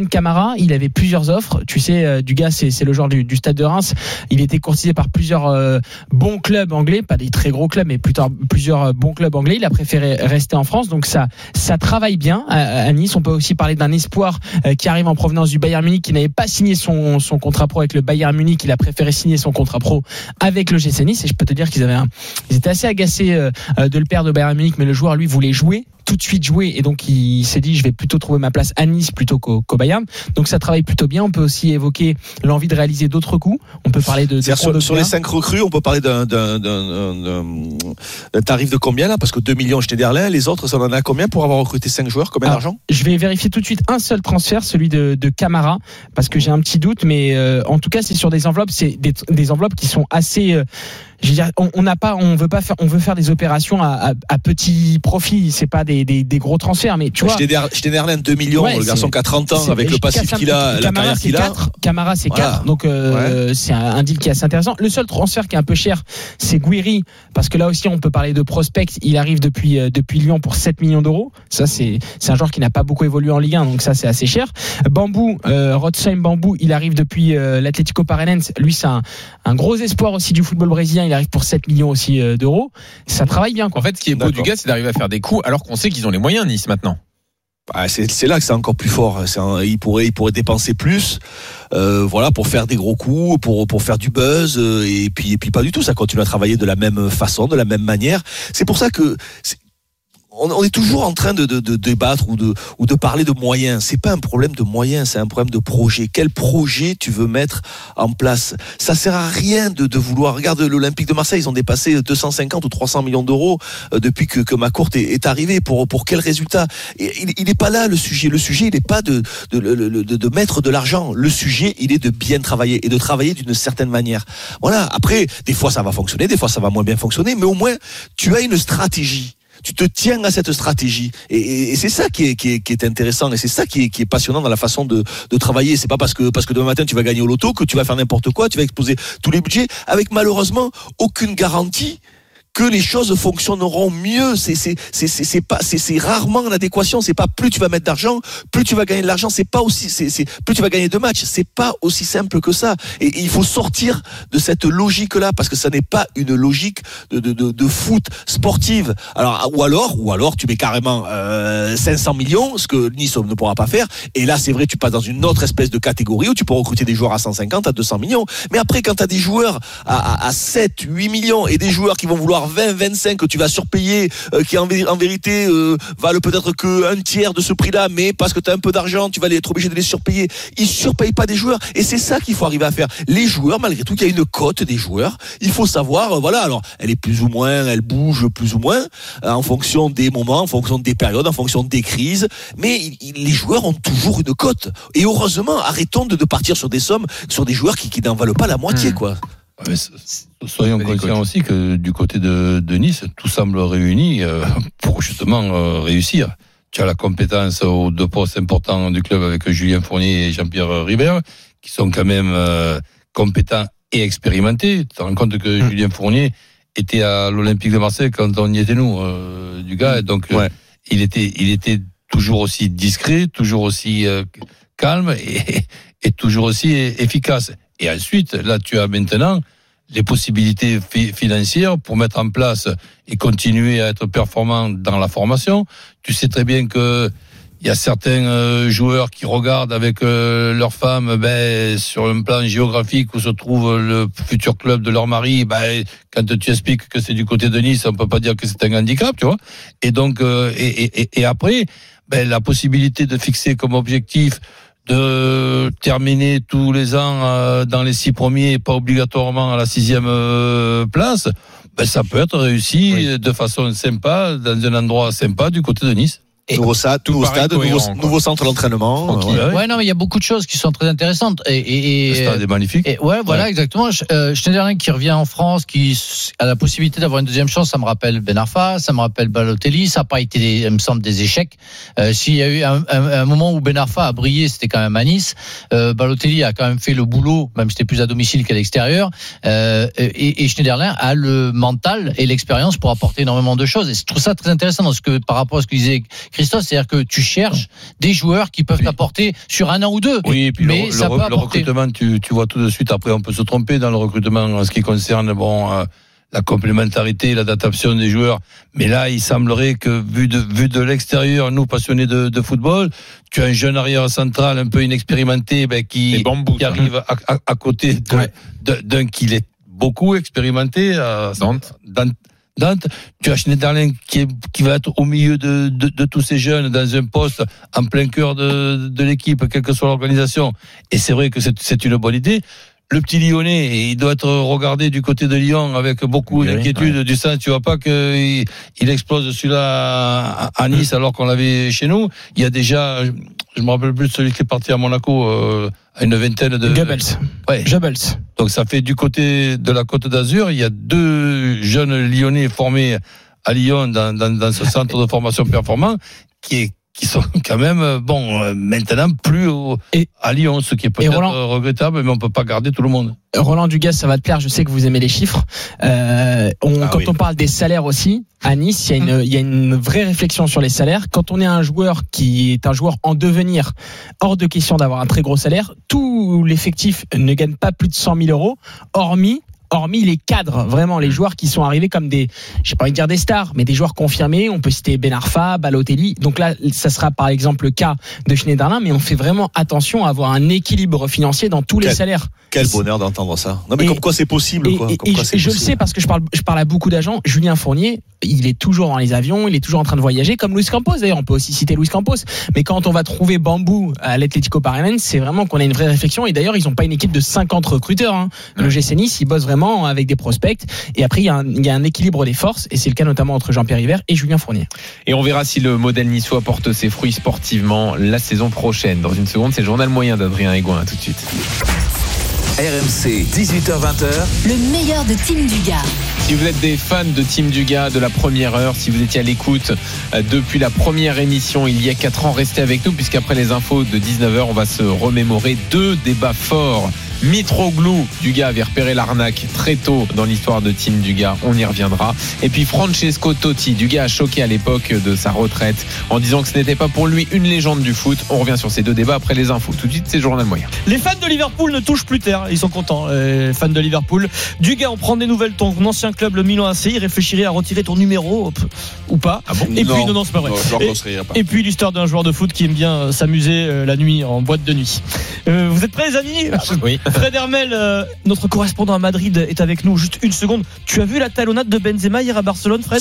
Camara, il avait plusieurs offres. Tu sais, euh, Dugas, c'est, c'est le joueur du, du Stade de Reims. Il était courtisé par plusieurs euh, bons clubs anglais, pas des très gros clubs, mais plutôt plusieurs bons clubs anglais. Il a préféré rester en France, donc ça, ça travaille bien à, à Nice. On peut aussi parler d'un espoir euh, qui arrive en provenance du Bayern Munich, qui n'avait pas signé son, son contrat pro avec le Bayern Munich. Il a préféré signer son contrat pro avec le G C Nice. Et je peux te dire qu'ils avaient un, ils étaient assez agacés euh, de le perdre au Bayern Munich, mais le joueur lui voulait jouer. Tout de suite jouer, et donc il s'est dit je vais plutôt trouver ma place à Nice plutôt qu'au, qu'au Bayern. Donc ça travaille plutôt bien. On peut aussi évoquer l'envie de réaliser d'autres coups. On peut parler de, de sur, sur les cinq recrues, on peut parler d'un, d'un, d'un, d'un, d'un tarif de combien là, parce que deux millions Schneiderlin, les autres ça en a combien pour avoir recruté cinq joueurs, combien Alors, d'argent? Je vais vérifier tout de suite un seul transfert, celui de, de Camara, parce que j'ai un petit doute, mais euh, en tout cas c'est sur des enveloppes, c'est des, des enveloppes qui sont assez euh, je veux dire, on n'a pas, on veut pas faire, on veut faire des opérations à, à, à petit profit. C'est pas des, des, des gros transferts, mais tu vois. Schneiderlin deux millions, ouais, le garçon qui a trente ans avec le passif qu'il a, la carrière qu'il a. Camara c'est voilà. quatre, donc euh, ouais. c'est un, un deal qui est assez intéressant. Le seul transfert qui est un peu cher, c'est Guiri, parce que là aussi on peut parler de prospect. Il arrive depuis euh, depuis Lyon pour sept millions d'euros. Ça c'est c'est un joueur qui n'a pas beaucoup évolué en Ligue un, donc ça c'est assez cher. Bambou, euh, Rodsheim Bambou, il arrive depuis euh, l'Atlético Paranense. Lui c'est un, un gros espoir aussi du football brésilien. Il arrive pour sept millions aussi d'euros. Ça travaille bien, quoi. En fait, ce qui est beau du gars, c'est d'arriver à faire des coups alors qu'on sait qu'ils ont les moyens, Nice, maintenant. Ah, c'est, c'est là que c'est encore plus fort. C'est un, il pourrait, il pourrait dépenser plus, euh, voilà, pour faire des gros coups, pour pour faire du buzz, euh, et puis et puis pas du tout. Ça continue à travailler de la même façon, de la même manière. C'est pour ça que c'est, on est toujours en train de, de, de débattre ou de, ou de parler de moyens. C'est pas un problème de moyens, c'est un problème de projet. Quel projet tu veux mettre en place? Ça sert à rien de, de vouloir. Regarde l'Olympique de Marseille, ils ont dépassé deux cent cinquante ou trois cents millions d'euros depuis que, que Macourt est, est arrivé. Pour, pour quel résultat? Et il, il est pas là le sujet. Le sujet, il est pas de, de, de, de, de mettre de l'argent. Le sujet, il est de bien travailler et de travailler d'une certaine manière. Voilà. Après, des fois ça va fonctionner, des fois ça va moins bien fonctionner, mais au moins tu as une stratégie. Tu te tiens à cette stratégie et, et, et c'est ça qui est, qui est, qui est intéressant et c'est ça qui est, qui est passionnant dans la façon de, de travailler. C'est pas parce que parce que demain matin tu vas gagner au loto que tu vas faire n'importe quoi, tu vas exposer tous les budgets avec malheureusement aucune garantie que les choses fonctionneront mieux. C'est c'est c'est c'est, c'est pas c'est, c'est rarement l'adéquation. C'est pas plus tu vas mettre d'argent, plus tu vas gagner de l'argent. C'est pas aussi c'est c'est plus tu vas gagner de matchs. C'est pas aussi simple que ça. Et, et il faut sortir de cette logique là parce que ça n'est pas une logique de de de, de foot sportive. Alors ou alors ou alors tu mets carrément euh, cinq cents millions, ce que Nice ne pourra pas faire. Et là c'est vrai tu passes dans une autre espèce de catégorie où tu peux recruter des joueurs à cent cinquante, à deux cents millions. Mais après quand tu as des joueurs à, à, à sept, huit millions et des joueurs qui vont vouloir vingt, vingt-cinq que tu vas surpayer, euh, qui en, en vérité euh, valent peut-être que un tiers de ce prix-là, mais parce que tu as un peu d'argent, tu vas être obligé de les surpayer. Ils surpayent pas des joueurs et c'est ça qu'il faut arriver à faire. Les joueurs, malgré tout, il y a une cote des joueurs. Il faut savoir, euh, voilà, alors elle est plus ou moins, elle bouge plus ou moins euh, en fonction des moments, en fonction des périodes, en fonction des crises, mais il, il, les joueurs ont toujours une cote. Et heureusement, arrêtons de, de partir sur des sommes, sur des joueurs qui, qui n'en valent pas la moitié, mmh. quoi. Mais soyons conscients aussi que du côté de, de Nice, tout semble réuni euh, pour justement euh, réussir. Tu as la compétence aux deux postes importants du club avec Julien Fournier et Jean-Pierre Ribert, qui sont quand même euh, compétents et expérimentés. Tu te rends compte que mmh. Julien Fournier était à l'Olympique de Marseille quand on y était nous, euh, du gars. Donc ouais. euh, il était, il était toujours aussi discret, toujours aussi euh, calme et, et toujours aussi efficace. Et ensuite, là, tu as maintenant les possibilités fi- financières pour mettre en place et continuer à être performant dans la formation. Tu sais très bien que il y a certains euh, joueurs qui regardent avec euh, leurs femmes, ben, sur un plan géographique où se trouve le futur club de leur mari, ben, quand tu expliques que c'est du côté de Nice, on peut pas dire que c'est un handicap, tu vois. Et donc, euh, et, et, et après, ben, la possibilité de fixer comme objectif de terminer tous les ans euh, dans les six premiers et pas obligatoirement à la sixième euh, place, ben ça peut être réussi oui. de façon sympa, dans un endroit sympa du côté de Nice. Et nouveau stade, nouveau, stade nouveau, nouveau centre d'entraînement. Okay. Ouais. ouais, non, mais il y a beaucoup de choses qui sont très intéressantes. Et, et, et le stade est magnifique. Et ouais, voilà, ouais. exactement. Euh, Schneiderlin qui revient en France, qui a la possibilité d'avoir une deuxième chance, ça me rappelle Ben Arfa, ça me rappelle Balotelli. Ça n'a pas été, des, il me semble, des échecs. Euh, s'il y a eu un, un, un moment où Ben Arfa a brillé, c'était quand même à Nice. Euh, Balotelli a quand même fait le boulot, même si c'était plus à domicile qu'à l'extérieur. Euh, et, et Schneiderlin a le mental et l'expérience pour apporter énormément de choses. Et je trouve ça très intéressant dans ce que, par rapport à ce que disait Christophe, c'est-à-dire que tu cherches des joueurs qui peuvent oui. t'apporter sur un an ou deux. Oui, et puis mais le, ça le, peut le apporter. recrutement, tu, tu vois tout de suite. Après, on peut se tromper dans le recrutement en ce qui concerne bon euh, la complémentarité, l'adaptation des joueurs. Mais là, il semblerait que vu de vu de l'extérieur, nous passionnés de, de football, tu as un jeune arrière central un peu inexpérimenté, ben, qui, bambous, qui arrive à, à, à côté de, ouais. de, d'un qui est beaucoup expérimenté. À, Dante. Dante. Dante, tu as Schneiderlin qui, est, qui va être au milieu de, de, de tous ces jeunes dans un poste en plein cœur de, de l'équipe, quelle que soit l'organisation. Et c'est vrai que c'est, c'est une bonne idée. Le petit Lyonnais, il doit être regardé du côté de Lyon avec beaucoup oui, d'inquiétude ouais. du sens. Tu vois pas qu'il il explose celui-là à Nice alors qu'on l'avait chez nous. Il y a déjà, je me rappelle plus de celui qui est parti à Monaco euh, à une vingtaine de. Goebbels. Ouais. Goebbels. Donc ça fait du côté de la Côte d'Azur, il y a deux jeunes Lyonnais formés à Lyon dans, dans, dans ce centre de formation performant qui est qui sont quand même bon euh, maintenant plus au, et, à Lyon, ce qui est peut-être Roland, regrettable, mais on peut pas garder tout le monde. Roland Dugas, ça va te plaire, je sais que vous aimez les chiffres. Euh, on, ah, quand oui. on parle des salaires aussi, à Nice, il y a une, il y a une vraie réflexion sur les salaires. Quand on est un joueur qui est un joueur en devenir, hors de question d'avoir un très gros salaire, tout l'effectif ne gagne pas plus de cent mille euros, hormis hormis les cadres, vraiment les joueurs qui sont arrivés comme des, je sais pas envie de dire des stars, mais des joueurs confirmés. On peut citer Ben Arfa, Balotelli. Donc là, ça sera par exemple le cas de Schneiderlin, mais on fait vraiment attention à avoir un équilibre financier dans tous quel, les salaires. Quel bonheur d'entendre ça. Non mais et, comme quoi c'est possible. Et, quoi. et, Comme et, quoi et c'est je possible. le sais parce que je parle, je parle à beaucoup d'agents. Julien Fournier, il est toujours dans les avions, il est toujours en train de voyager, comme Luis Campos d'ailleurs. On peut aussi citer Luis Campos. Mais quand on va trouver Bambou à l'Atlético Paranaense, c'est vraiment qu'on a une vraie réflexion. Et d'ailleurs, ils ont pas une équipe de cinquante recruteurs. Hein. Ouais. Le G C Nice, ils bossent vraiment avec des prospects. Et après, il y, a un, il y a un équilibre des forces, et c'est le cas notamment entre Jean-Pierre Hiver et Julien Fournier. Et on verra si le modèle niçois porte ses fruits sportivement la saison prochaine. Dans une seconde, c'est le journal moyen d'Adrien Aigouin. À tout de suite. R M C, dix-huit heures vingt. Le meilleur de Team Dugas. Si vous êtes des fans de Team Dugas de la première heure, si vous étiez à l'écoute depuis la première émission il y a quatre ans, restez avec nous, puisqu'après les infos de dix-neuf heures, on va se remémorer deux débats forts. Mitroglou, Dugas avait repéré l'arnaque très tôt dans l'histoire de Team Dugas, on y reviendra. Et puis Francesco Totti, Dugas a choqué à l'époque de sa retraite en disant que ce n'était pas pour lui une légende du foot. On revient sur ces deux débats après les infos. Tout de suite, c'est le journal moyen. Les fans de Liverpool ne touchent plus terre, ils sont contents, les fans de Liverpool. Dugas, on prend des nouvelles, ton ancien club, le Milan A C, il réfléchirait à retirer ton numéro ou pas. Ah bon? Et non, puis non, non, c'est pas vrai. Non, et, et puis l'histoire d'un joueur de foot qui aime bien s'amuser la nuit en boîte de nuit. Euh, vous êtes prêts, les amis? Oui. Fred Hermel, euh, notre correspondant à Madrid, est avec nous. Juste une seconde. Tu as vu la talonnade de Benzema hier à Barcelone, Fred?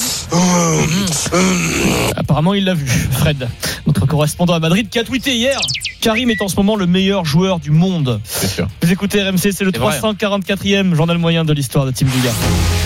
Apparemment, il l'a vu, Fred, notre correspondant à Madrid, qui a tweeté hier: Karim est en ce moment le meilleur joueur du monde. C'est sûr. Vous écoutez R M C, c'est le c'est trois cent quarante-quatrième journal moyen de l'histoire de Team Dugas.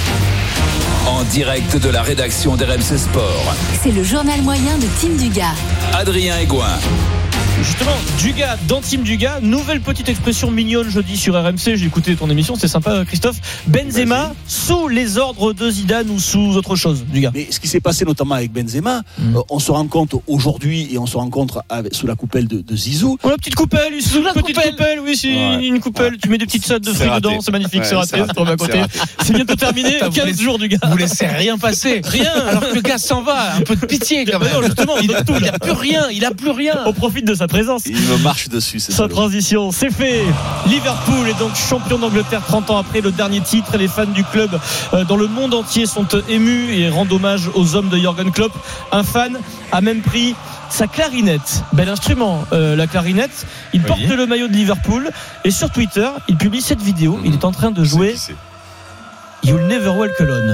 En direct de la rédaction d'R M C Sport. C'est le journal moyen de Team Dugas. Adrien Aigouin. Justement, Dugas dans Team Dugas, nouvelle petite expression mignonne jeudi sur R M C. J'ai écouté ton émission, c'est sympa, Christophe. Benzema Vas-y. Sous les ordres de Zidane ou sous autre chose, Dugas. Mais ce qui s'est passé notamment avec Benzema, mmh. euh, on se rend compte aujourd'hui et on se rencontre avec, sous la coupelle de, de Zizou. Oh, la petite coupelle, sous la petite coupelle, coupelle oui, c'est ouais. une coupelle. Ouais. Tu mets des petites sauces de fruits dedans, c'est magnifique, ouais, c'est raté, c'est à côté. C'est, c'est bientôt terminé, quinze jours, Dugas. Vous laissez rien passer. Rien. Alors que le gars s'en va, un peu de pitié quand même. Non, justement, il n'a plus rien, il a plus rien. On profite de sa présence. Il me marche dessus. C'est Sa transition, c'est fait. Liverpool est donc champion d'Angleterre trente ans après le dernier titre. Les fans du club euh, dans le monde entier sont émus et rendent hommage aux hommes de Jürgen Klopp. Un fan a même pris sa clarinette, bel instrument, euh, la clarinette. Il oui. porte le maillot de Liverpool et sur Twitter, il publie cette vidéo. Il est en train de jouer You'll Never Walk Alone.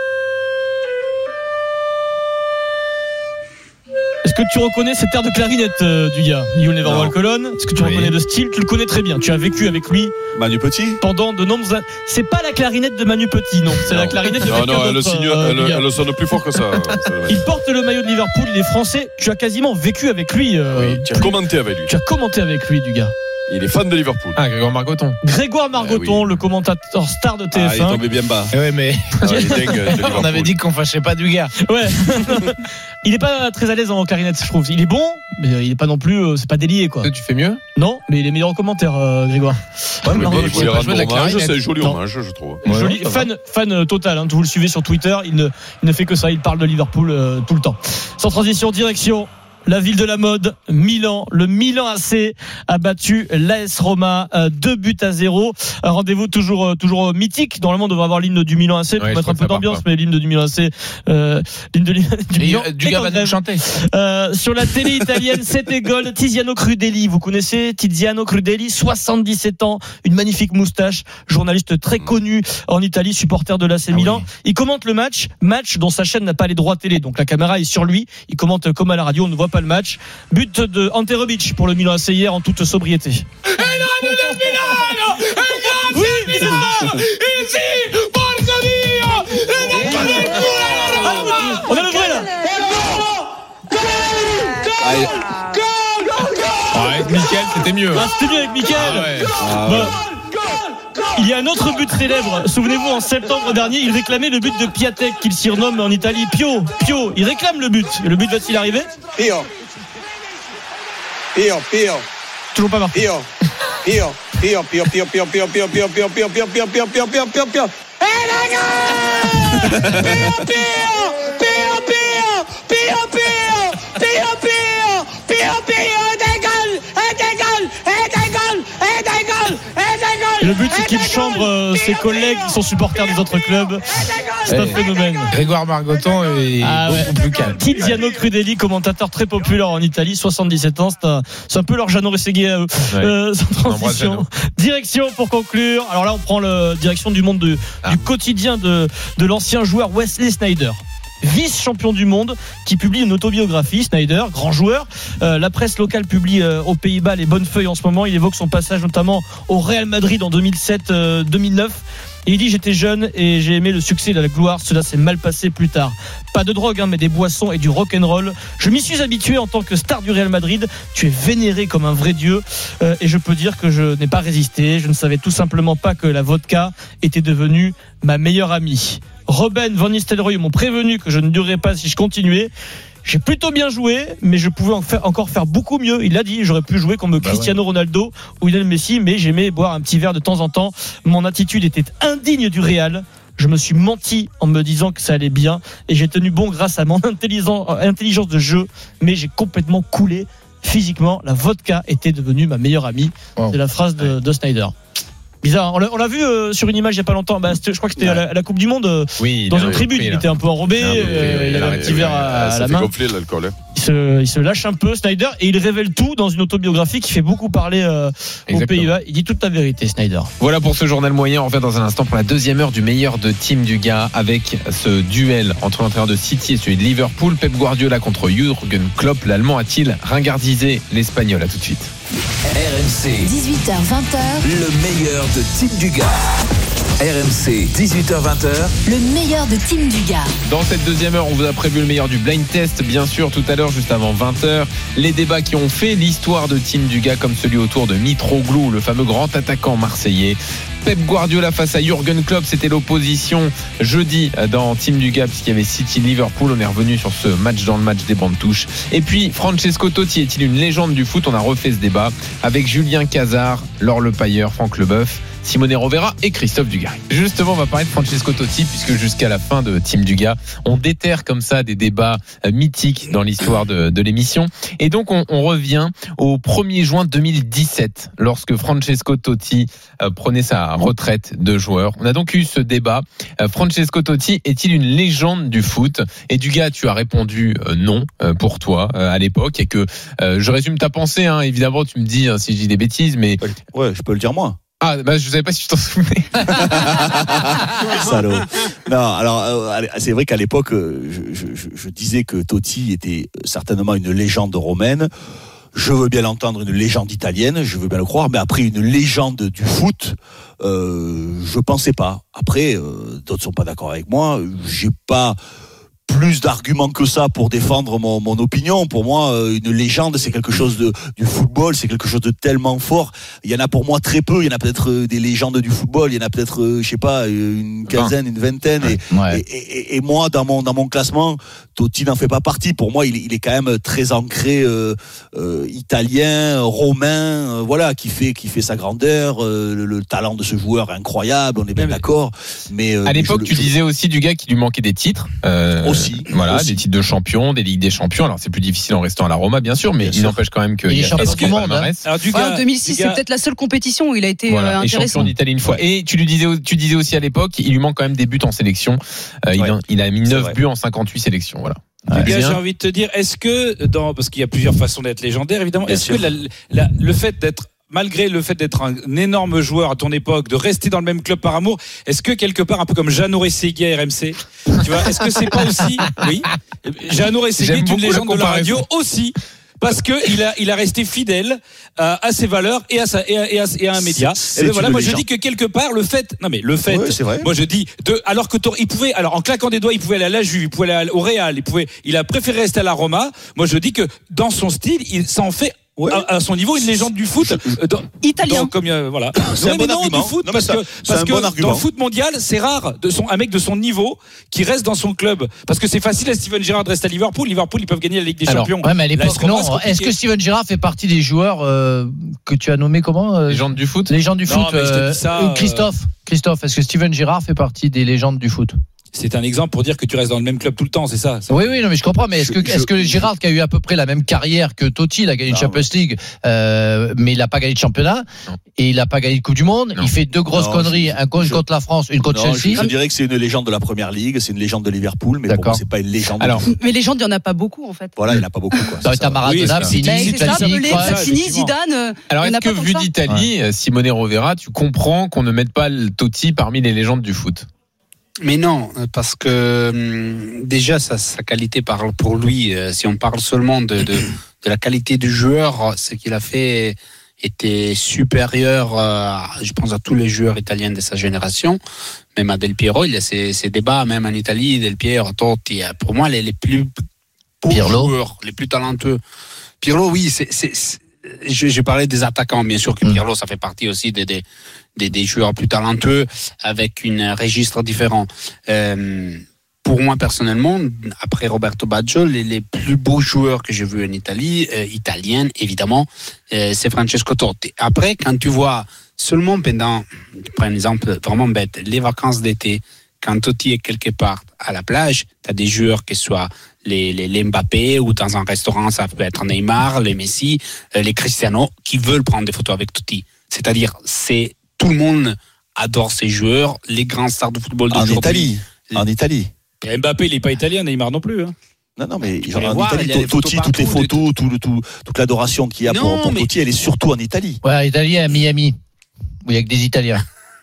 Est-ce que tu reconnais cet air de clarinette euh, du gars, You'll Never Walk Alone? Est-ce que tu oui. reconnais le style? Tu le connais très bien. Tu as vécu avec lui. Manu Petit. Pendant de nombreuses années. C'est pas la clarinette de Manu Petit, non. C'est non. la clarinette de non, quelqu'un non, d'autre. Elle, signe, euh, elle, elle sonne plus fort que ça. Il porte le maillot de Liverpool. Il est français. Tu as quasiment vécu avec lui. Euh, oui, tu as commenté avec lui. Tu as commenté avec lui, du gars. Il est fan de Liverpool. Ah, Grégoire Margoton. Grégoire Margoton, eh oui. le commentateur star de T F un. Ah, il est tombé bien bas. Ouais, mais ah, il est dingue, on avait dit qu'on fâchait pas du gars. Ouais. Il est pas très à l'aise en clarinette, je trouve. Il est bon, mais il est pas non plus. C'est pas délié, quoi. Tu fais mieux? Non, mais il est meilleur en commentaire, euh, Grégoire. Ouais, mais il voulait rendre hommage. C'est un joli hommage, je trouve. Ouais, joli, fan, fan total. Hein, vous le suivez sur Twitter. Il ne, il ne fait que ça. Il parle de Liverpool euh, tout le temps. Sans transition, direction la ville de la mode, Milan. Le Milan A C a battu l'A S Roma deux buts à zéro. Un rendez-vous toujours toujours mythique. Normalement, on devrait avoir l'hymne du Milan A C pour ouais, mettre un peu d'ambiance, mais l'hymne du Milan A C, euh, l'hymne de, du Milan. Et, du gars va nous chanter. Euh, sur la télé italienne, c'était gol. Tiziano Crudeli, vous connaissez Tiziano Crudeli, soixante-dix-sept ans, une magnifique moustache, journaliste très connu en Italie, supporter de l'A C Milan. Ah oui. Il commente le match, match dont sa chaîne n'a pas les droits télé, donc la caméra est sur lui. Il commente comme à la radio, on ne voit pas le match. But de Ante Rebic pour le Milan A C hier en toute sobriété. Oui, on a le vrai là. Ouais, Mickaël, c'était mieux. Ah, c'était mieux avec Mickaël. Ah ouais. Ah ouais. Bon. Il y a un autre but célèbre. Souvenez-vous, en septembre dernier, il réclamait le but de Piatek, qu'il surnomme en Italie Pio. Pio, il réclame le but. Et le but va-t-il arriver? Pio. Pio, Pio. Toujours pas marqué. Pio. Pio, Pio, Pio, Pio, Pio, Pio, Pio, Pio, Pio, Pio, Pio, Pio, Pio, Pio, Pio, Pio, Pio. Et la gueule! Pio, Pio, Pio, Pio, Pio, Pio, Pio, Pio, Pio, Pio, des goals, et des goals, et des goals, et des goals, et des goals. Le but, c'est qu'il chambre euh, ses collègues qui sont supporters des autres clubs. C'est un phénomène. Grégoire Margoton est ah beaucoup ouais. plus calme. Tiziano Crudeli, commentateur très populaire en Italie, soixante-dix-sept ans. C'est un, c'est un peu leur Jeannot Rességuier à eux. Ouais. Euh, sans transition. Direction pour conclure. Alors là, on prend la direction du monde de, ah. du quotidien de, de l'ancien joueur Wesley Sneijder. Vice-champion du monde, qui publie une autobiographie. Sneijder, grand joueur. Euh, la presse locale publie euh, aux Pays-Bas les bonnes feuilles en ce moment. Il évoque son passage notamment au Real Madrid en deux mille sept deux mille neuf. Et il dit: j'étais jeune et j'ai aimé le succès et la gloire. Cela s'est mal passé plus tard. Pas de drogue, hein, mais des boissons et du rock'n'roll. Je m'y suis habitué en tant que star du Real Madrid. Tu es vénéré comme un vrai dieu. Euh, et je peux dire que je n'ai pas résisté. Je ne savais tout simplement pas que la vodka était devenue ma meilleure amie. Robben Van Nistelrooy m'ont prévenu que je ne durerais pas si je continuais. J'ai plutôt bien joué, mais je pouvais en faire, encore faire beaucoup mieux. Il l'a dit, j'aurais pu jouer comme bah Cristiano ouais. Ronaldo ou Lionel Messi, mais j'aimais boire un petit verre de temps en temps. Mon attitude était indigne du Real. Je me suis menti en me disant que ça allait bien et j'ai tenu bon grâce à mon intelligence de jeu, mais j'ai complètement coulé physiquement. La vodka était devenue ma meilleure amie. Wow. C'est la phrase de, de Sneijder. Bizarre, on l'a, on l'a vu euh, sur une image il n'y a pas longtemps. Bah, je crois que c'était ouais. à, la, à la Coupe du Monde. Euh, oui, dans une tribune, il était un peu enrobé. Ah, euh, il avait un petit verre à, à ça la fait main. gonfler l'alcool. Hein. Il se, il se lâche un peu, Sneijder, et il révèle tout dans une autobiographie qui fait beaucoup parler euh, aux Pays-Bas. Il dit toute la vérité, Sneijder. Voilà pour ce journal moyen. On revient dans un instant pour la deuxième heure du meilleur de Team Dugas avec ce duel entre l'entraîneur de City et celui de Liverpool. Pep Guardiola contre Jürgen Klopp. L'Allemand a-t-il ringardisé l'Espagnol? À tout de suite. R M C dix-huit heures vingt, le meilleur de Team Dugas. R M C dix-huit heures vingt, le meilleur de Team Dugas. Dans cette deuxième heure, on vous a prévu le meilleur du blind test, bien sûr, tout à l'heure, juste avant vingt heures. Les débats qui ont fait l'histoire de Team Dugas, comme celui autour de Mitroglou, le fameux grand attaquant marseillais. Pep Guardiola face à Jürgen Klopp, c'était l'opposition jeudi dans Team Dugas, puisqu'il y avait City-Liverpool. On est revenu sur ce match dans le match des bandes touches. Et puis, Francesco Totti est-il une légende du foot? On a refait ce débat avec Julien Cazard, Laure Le Pailleur, Franck Leboeuf, Simone Rovera et Christophe Dugarry. Justement, on va parler de Francesco Totti, puisque jusqu'à la fin de Team Dugas, on déterre comme ça des débats mythiques dans l'histoire de, de l'émission. Et donc, on, on revient au premier juin deux mille dix-sept, lorsque Francesco Totti euh, prenait sa retraite de joueur. On a donc eu ce débat. Euh, Francesco Totti est-il une légende du foot? Et Dugas, tu as répondu euh, non euh, pour toi euh, à l'époque. Et que euh, je résume ta pensée, hein, évidemment, tu me dis hein, si je dis des bêtises, mais ouais, je peux le dire moi. Ah, bah, je savais pas si tu t'en souvenais. Salaud. Non, alors, euh, c'est vrai qu'à l'époque, je, je, je disais que Totti était certainement une légende romaine. Je veux bien l'entendre, une légende italienne, je veux bien le croire, mais après une légende du foot, euh, je pensais pas. Après, euh, d'autres sont pas d'accord avec moi. J'ai pas plus d'arguments que ça pour défendre mon, mon opinion. Pour moi, une légende, c'est quelque chose de, du football, c'est quelque chose de tellement fort. Il y en a pour moi très peu. Il y en a peut-être des légendes du football. Il y en a peut-être, je sais pas, une quinzaine, une vingtaine. Et, ouais. et, et, et moi, dans mon, dans mon classement, Totti n'en fait pas partie. Pour moi, il, il est quand même très ancré euh, euh, italien, romain, euh, voilà, qui fait, qui fait sa grandeur. Euh, le, le talent de ce joueur est incroyable. On est bien ouais, d'accord. Mais euh, à l'époque, je, tu je... disais aussi du gars qui lui manquait des titres. Euh, aussi. Voilà, aussi. des titres de champion, des ligues des champions. Alors c'est plus difficile en restant à la Roma, bien sûr, mais bien il sûr. n'empêche quand même que. Il est champion du monde. Hein. Alors, du gars, en deux mille six, du c'est gars... peut-être la seule compétition où il a été voilà, euh, intéressant. Et champion d'Italie une fois. Et tu lui disais, tu disais aussi à l'époque, il lui manque quand même des buts en sélection. Euh, ouais. il, a, il a mis neuf buts en cinquante-huit sélections. Voilà. Ouais. Gars, j'ai envie de te dire, est-ce que dans, parce qu'il y a plusieurs façons d'être légendaire, évidemment, bien est-ce sûr. que la, la, le fait d'être malgré le fait d'être un énorme joueur à ton époque, de rester dans le même club par amour, est-ce que quelque part, un peu comme Jeannot Rességuier à R M C, tu vois, est-ce que c'est pas aussi, oui, Jeannot Rességuier est une légende de la radio aussi, parce que il a, il a resté fidèle à, à ses valeurs et à sa, et à, et à, et à un média. Et ben voilà, moi je dis que quelque part, le fait, non mais le fait, ouais, c'est vrai. moi je dis, de, alors que il pouvait, alors en claquant des doigts, il pouvait aller à la Juve, il pouvait aller au Real, il pouvait, il a préféré rester à la Roma. Moi je dis que dans son style, il s'en fait. Ouais. À, à son niveau, une légende du foot dans, italien. Dans, comme, euh, voilà. C'est un bon non, argument. Du foot, non, parce ça, que, parce que bon dans le foot mondial, c'est rare de son, un mec de son niveau qui reste dans son club. Parce que c'est facile à Steven Gerrard de rester à Liverpool. Liverpool, ils peuvent gagner la Ligue des Alors, Champions. Ouais, mais à l'époque, Là, non. Est-ce que Steven Gerrard fait partie des joueurs euh, que tu as nommés comment euh, Légende du foot. Légende du non, foot. Euh, ça, euh... Christophe. Christophe, est-ce que Steven Gerrard fait partie des légendes du foot? C'est un exemple pour dire que tu restes dans le même club tout le temps, c'est ça, ça. Oui, oui, non, mais je comprends. Mais est-ce que, je, est-ce que Gérard, qui a eu à peu près la même carrière que Totti, il a gagné une Champions League, euh, mais il n'a pas gagné de championnat, non. et il n'a pas gagné de Coupe du Monde. Non. Il fait deux grosses non, conneries, je, un contre je, contre la France, une contre non, Chelsea. Je, je dirais que c'est une légende de la Première Ligue, c'est une légende de Liverpool, mais pour moi, c'est pas une légende. Alors, de... mais légende, il n'y en a pas beaucoup, en fait. Voilà, il n'y en a pas beaucoup, quoi. Ça aurait été Maradona, Platini, Platini, Zidane. Alors, est-ce que vu d'Italie, Simone Rovera, tu comprends qu'on ne mette pas le Totti parmi les légendes du foot? Mais non, parce que hum, déjà sa, sa qualité parle pour lui. Euh, si on parle seulement de, de, de la qualité du joueur, ce qu'il a fait était supérieur, euh, je pense, à tous les joueurs italiens de sa génération. Même à Del Piero, il y a ces, ces débats, même en Italie, Del Piero, Totti. Pour moi, les, les plus beaux Pirlo. joueurs, les plus talentueux. Pirlo, oui, c'est... c'est, c'est j'ai parlé des attaquants, bien sûr que Pirlo, ça fait partie aussi des, des, des, des joueurs plus talentueux avec un registre différent. Euh, pour moi, personnellement, après Roberto Baggio, les, les plus beaux joueurs que j'ai vus en Italie, euh, italienne, évidemment, euh, c'est Francesco Totti. Après, quand tu vois seulement pendant, je prends un exemple vraiment bête, les vacances d'été, quand Totti est quelque part à la plage, tu as des joueurs qui soient les, les, les Mbappé ou dans un restaurant, ça peut être Neymar, les Messi, les Cristiano, qui veulent prendre des photos avec Totti. C'est-à-dire, c'est tout le monde adore ces joueurs, les grands stars de football d'aujourd'hui. En Italie, en Italie. Et Mbappé, il n'est pas italien, Neymar non plus. Hein. Non, non, mais genre en voir, Italie, Totti, toutes les photos, tout, tout, tout, toute l'adoration qu'il y a non, pour, pour mais... Totti, elle est surtout en Italie. Ouais, Italie à Miami, où il n'y a que des Italiens.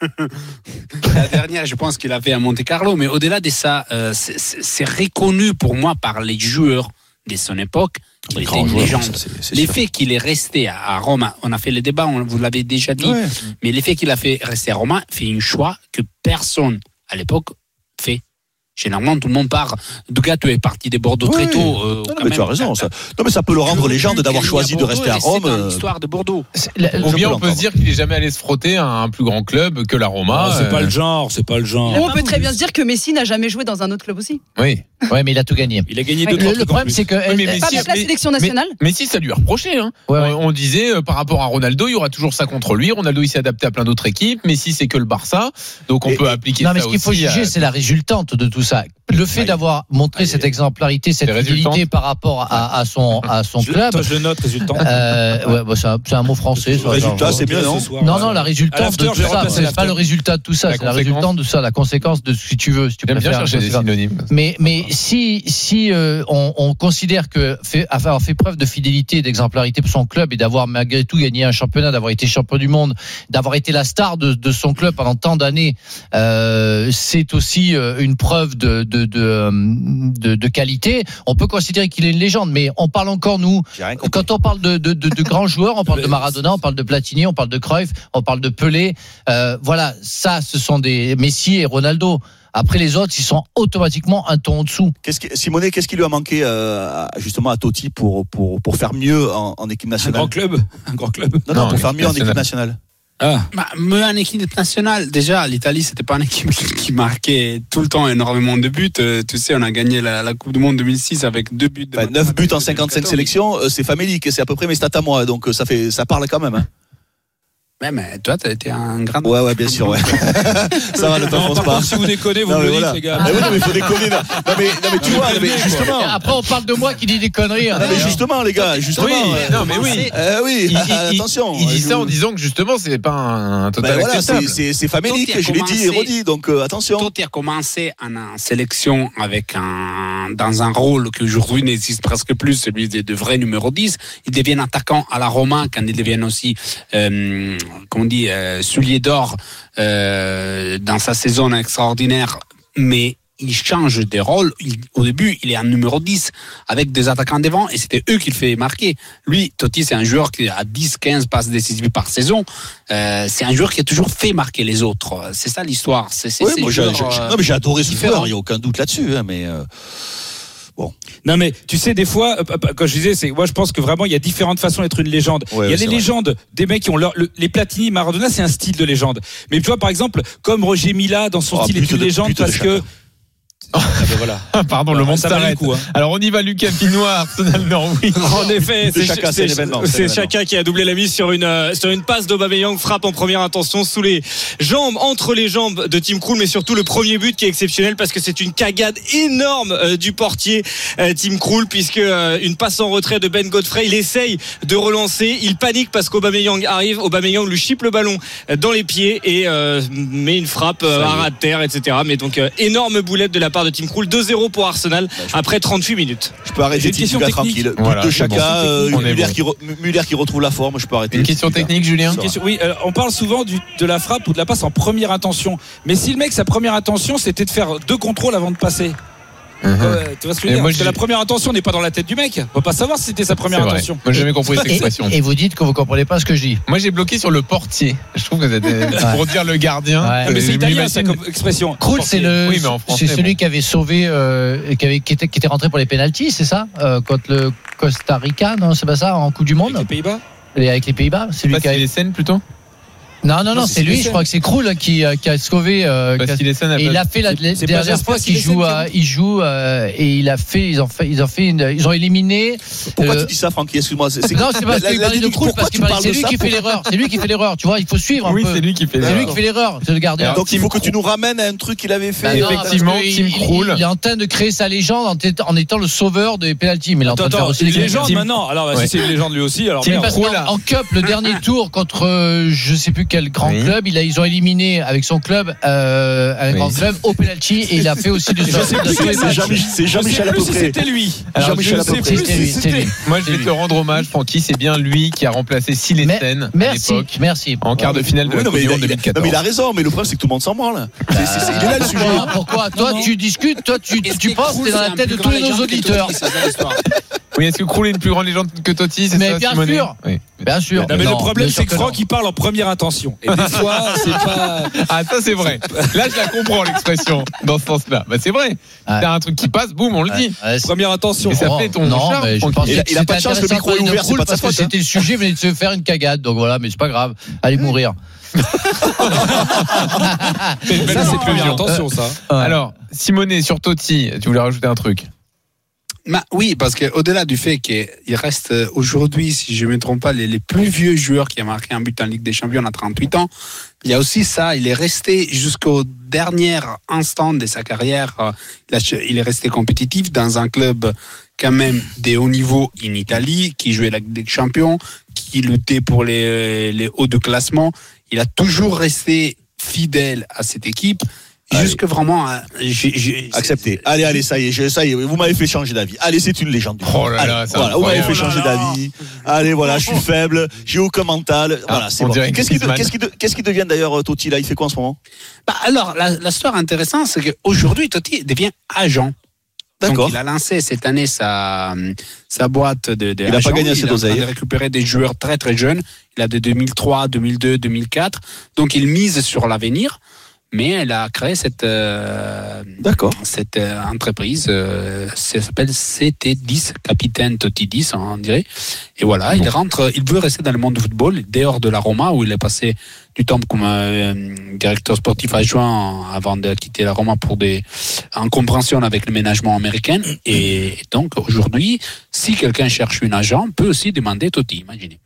La dernière, je pense qu'il a fait à Monte Carlo, mais au-delà de ça, euh, c'est, c'est reconnu pour moi par les joueurs de son époque qu'il était une légende. L'effet qu'il est resté à Rome, on a fait le débat, on, vous l'avez déjà dit, ouais. mais l'effet qu'il a fait rester à Rome fait un choix que personne à l'époque fait. Généralement, tout le monde part. Du gars, tu es parti des Bordeaux oui. très tôt. Euh, non, mais tu as raison. Ça. Non, mais ça peut le rendre légende d'avoir choisi de rester à Rome. C'est l'histoire de Bordeaux. Ou bien on peut se dire qu'il n'est jamais allé se frotter à un plus grand club que la Roma. Non, c'est euh... pas le genre, c'est pas le genre. Ou on peut très bien se dire que Messi n'a jamais joué dans un autre club aussi. Oui. Ouais, mais il a tout gagné. Il a gagné deux, ouais, trois Le, le problème, c'est que oui, mais Messi, pas avec la sélection nationale. Mais, Messi, ça lui a reproché. Hein. Ouais, ouais. On, on disait euh, par rapport à Ronaldo, il y aura toujours ça contre lui. Ronaldo, il s'est adapté à plein d'autres équipes. Messi, c'est que le Barça, donc on et, peut appliquer non, ça. Non, mais ce qu'il faut juger, à... c'est la résultante de tout ça. Le fait ouais. d'avoir montré ouais. cette exemplarité, cette fidélité par rapport à, à son à son je, club. Toi, je le note, résultant. Euh, ouais, bah, c'est, un, c'est un mot français. Le résultat, c'est bien, non Non, non, la résultante de tout ça. C'est pas le résultat de tout ça. C'est la résultante de ça, la conséquence de ce que tu veux. Si tu préfères bien chercher des synonymes. Mais mais si si on on considère que fait, avoir fait preuve de fidélité et d'exemplarité pour son club et d'avoir malgré tout gagné un championnat, d'avoir été champion du monde, d'avoir été la star de, de son club pendant tant d'années, euh, c'est aussi une preuve de, de, de, de, de qualité. On peut considérer qu'il est une légende, mais on parle encore, nous, quand on parle de, de, de, de grands joueurs, on parle de Maradona, on parle de Platini, on parle de Cruyff, on parle de Pelé. Euh, voilà, ça, ce sont des Messi et Ronaldo. Après les autres, ils sont automatiquement un ton en dessous. Qu'est-ce que, Simone, qu'est-ce qui lui a manqué euh, justement à Totti pour, pour, pour faire mieux en, en équipe nationale ? Un grand club, un grand club. Non, non, non pour faire mieux en équipe nationale. Ah. Bah, mieux en équipe nationale. Déjà, l'Italie, c'était pas une équipe qui marquait tout le temps énormément de buts. Euh, tu sais, on a gagné la, la Coupe du Monde deux mille six avec deux buts. De bah, neuf buts en cinquante-cinq sélections, euh, c'est famélique. C'est à peu près mes stats à moi, donc ça fait, ça parle quand même. Hein. Ouais, mais toi, t'as été un grand. Ouais, ouais, bien sûr, ouais. Ça va, ne t'enfonce pas. Si vous déconnez, vous Non, me mais le dites, voilà. les gars. Ah oui, non, mais faut déconner. Non, non, mais, non, mais tu vois, non, mais justement. Après, on parle de moi qui dis des conneries. hein. Non, mais justement, les gars, justement. Oui, euh, non, mais oui. Euh, oui, Il- il- attention. Il dit Je- ça en disant que justement, c'est pas un total Ben voilà, acceptable. c'est- c'est c'est famélique, Totti a je l'ai dit et commencé- redit, donc euh, attention. Totti a commencé en, en sélection avec un, dans un rôle qui aujourd'hui n'existe presque plus, celui de, de vrai numéro dix. Il devient attaquant à la Roma quand il devient aussi, euh, comment on dit, euh, soulier d'or euh, dans sa saison extraordinaire. Mais il change de rôle. Il, au début, il est en numéro dix avec des attaquants devant et c'était eux qui le fait marquer. Lui, Totti, c'est un joueur qui a dix quinze passes décisives par saison. Euh, c'est un joueur qui a toujours fait marquer les autres. C'est ça l'histoire. C'est, c'est, Ouais, c'est moi, j'ai, joueur, j'ai- euh, non, mais j'ai adoré ce différent. joueur, il n'y a aucun doute là-dessus, hein, mais euh, bon. Non mais tu sais des fois euh, quand je disais c'est moi je pense que vraiment il y a différentes façons d'être une légende. Ouais, il y a ouais, les c'est légendes des mecs qui ont leur le- les Platini, Maradona c'est un style de légende. Mais tu vois par exemple comme Roger Mila dans son Oh, style est but une de- légende but de parce que chacun. Ah, ben voilà. Pardon, Ouais, le monde ça valait s'arrête. le coup, hein. Alors on y va, Lucas Pinois, Arsenal Norwich. En effet, C'est c'est Chaka, c'est c'est- l'événement, c'est c'est l'événement. Chaka qui a doublé la mise sur une euh, sur une passe d'Aubameyang, frappe en première intention sous les jambes, entre les jambes de Tim Krul, mais surtout le premier but qui est exceptionnel parce que c'est une cagade énorme euh, du portier euh, Tim Krul, puisque euh, une passe en retrait de Ben Godfrey, il essaye de relancer, il panique parce qu'Aubameyang arrive, Aubameyang lui chipe le ballon euh, dans les pieds et euh, met une frappe euh, à ras de terre, et cetera. Mais donc euh, énorme boulette de la part de Tim Krul, deux zéro pour Arsenal après trente-huit minutes. Je peux arrêter J'ai une question Tituga technique. tranquille. Voilà, But de c'est bon. Chaka, euh, On est Muller, bon. qui re- Muller qui retrouve la forme, je peux arrêter. Une question Tituga. technique, Julien Ça va. Question- oui, euh, on parle souvent du, de la frappe ou de la passe en première intention. Mais si le mec, sa première intention, c'était de faire deux contrôles avant de passer. Mhm. Euh, tu vois ce que je veux Et dire moi, Parce que j'ai- la première intention n'est pas dans la tête du mec. On va pas savoir si c'était sa première C'est vrai. intention. Moi, j'ai jamais compris cette Et, expression. et vous dites que vous comprenez pas ce que je dis. Moi, j'ai bloqué sur le portier. Je trouve que c'était pour dire le gardien. Ouais. Ouais, mais c'est Je italien, ça, m'imagine- comme expression. Krul, c'est le, Oui, mais en français, c'est celui bon. qui avait sauvé, euh, qui, avait, qui, était, qui était rentré pour les pénaltys, c'est ça, euh, contre le Costa Rica, non, c'est pas ça, en Coupe du Monde, Avec les Pays-Bas. et avec les Pays-Bas, c'est lui Pas qui a. les scènes plutôt. Non, non, non, Non, c'est c'est lui. Silesen. Je crois que c'est Krul qui, euh, qui a sauvé. Euh, Parce qui a- qu'il est scène. et il a fait la, la c'est pas dernière Jasper fois qu'il Silesen joue, qui a- à- il joue euh, et il a fait, ils ont fait, ils ont fait, une, ils ont éliminé. Pourquoi euh, tu dis ça, Francky? Excuse-moi. c'est- c'est- Non, c'est parce la- qu'il la- parlait de la- Krul, pourquoi parce tu qu'il parlait, parles c'est de lui ça qui fait Pourquoi- l'erreur. C'est lui qui fait l'erreur. Tu vois, il faut suivre un Oui, peu. c'est lui qui fait C'est lui l'erreur. qui fait l'erreur. C'est le gardien. Alors, Donc il faut Tim que tu nous ramènes à un truc qu'il avait fait. Bah non, effectivement, parce que Tim il- Krul. Il est en train de créer sa légende en étant, en étant le sauveur des pénaltys. Mais il est en train Attends, de faire attends, aussi une des légende Tim- maintenant. Alors, bah, Ouais. si c'est une légende lui aussi, alors Tim merde. Parce Krul, qu'en en Cup, le dernier tour contre euh, je sais plus quel grand Oui. club, il a, ils ont éliminé avec son club euh, un Oui. grand club au penalty et il a fait aussi du Je sais plus quel C'est match. Jean- c'est Je Jean-Michel sais à peu plus si près. c'était lui. Alors, Jean-Michel je à peu sais près. plus C'était si lui, c'était c'est lui. Moi, je vais te rendre hommage, Francky. C'est bien lui qui a remplacé Silesen à Merci, l'époque merci. en quart de finale de Oui, la non, Coupe mais du il, Monde a- il a- non, deux mille mais il a quatorze. raison, mais le problème c'est que tout le monde s'en branle. C'est- c'est- c'est- il est là le sujet. Pourquoi, pourquoi Toi, non. tu discutes, toi, tu, Est-ce tu que penses, Krul, t'es dans c'est la un tête de plus tous grand nos légende que auditeurs. Totti, c'est ça l'histoire. Oui, est-ce que Krul est une plus grande légende que Totti, c'est Mais ça, bien Simonet sûr. Oui. Bien sûr. Non, mais Non, le problème, bien c'est sûr que que non. Franck, il parle en première intention. Et des fois, c'est pas. Ah, ça, c'est vrai. Là, je la comprends, l'expression, dans ce sens-là. Bah, c'est vrai. T'as un truc qui passe, boum, on le dit. Ouais, c'est- Première intention. Et ça Oh, fait ton non, charme, mais je Francky. pense Il a- que il a c'était pas de chance, le intéressant micro est de parler de ouvert, c'est Krul pas de sa parce que faute, hein. c'était le sujet, il venait de se faire une cagade, donc voilà, mais c'est pas grave. Allez mourir. C'est une belle Ça, c'est conclusion. première intention, ça. Alors, Simonet, sur Totti, tu voulais rajouter un truc? Bah, oui, parce que au-delà du fait qu'il reste euh, aujourd'hui, si je ne me trompe pas, les, les plus vieux joueurs qui a marqué un but en Ligue des Champions à trente-huit ans, il y a aussi ça, il est resté jusqu'au dernier instant de sa carrière, euh, il a- il est resté compétitif dans un club quand même de haut niveau en Italie, qui jouait la Ligue des Champions, qui luttait pour les, les hauts de classement. Il a toujours resté fidèle à cette équipe. Allez. Jusque vraiment, euh, j'ai- j'ai- Accepté. Allez, allez, ça y est, je- ça y est, vous m'avez fait changer d'avis. Allez, c'est une légende. du Oh foot. là Allez, là, ça voilà, vous m'avez fait incroyable. changer d'avis. Allez, voilà, je suis faible, j'ai aucun mental. Voilà, c'est on bon. dirait Qu'est-ce qui, de- Griezmann. qu'est-ce qui, de- qu'est-ce qui devient d'ailleurs Totti là? Il fait quoi en ce moment? Bah, alors, la, la histoire intéressante, c'est qu'aujourd'hui, Totti devient agent. D'accord. Donc, il a lancé cette année sa, sa boîte de, de Il n'a agents. pas gagné assez Il est en train d'oseille. de récupérer des joueurs très très jeunes. Il a de deux mille trois, deux mille deux, deux mille quatre. Donc, il mise sur l'avenir. Mais elle a créé cette, euh, D'accord. cette euh, entreprise. Euh, ça s'appelle C T dix, Capitaine Totti dix, on dirait. Et voilà, il rentre, il veut rester dans le monde du football, dehors de la Roma, où il est passé du temps comme euh, directeur sportif adjoint avant de quitter la Roma pour des en compréhension avec le ménagement américain. Et donc aujourd'hui, si quelqu'un cherche un agent, peut aussi demander Totti, imaginez.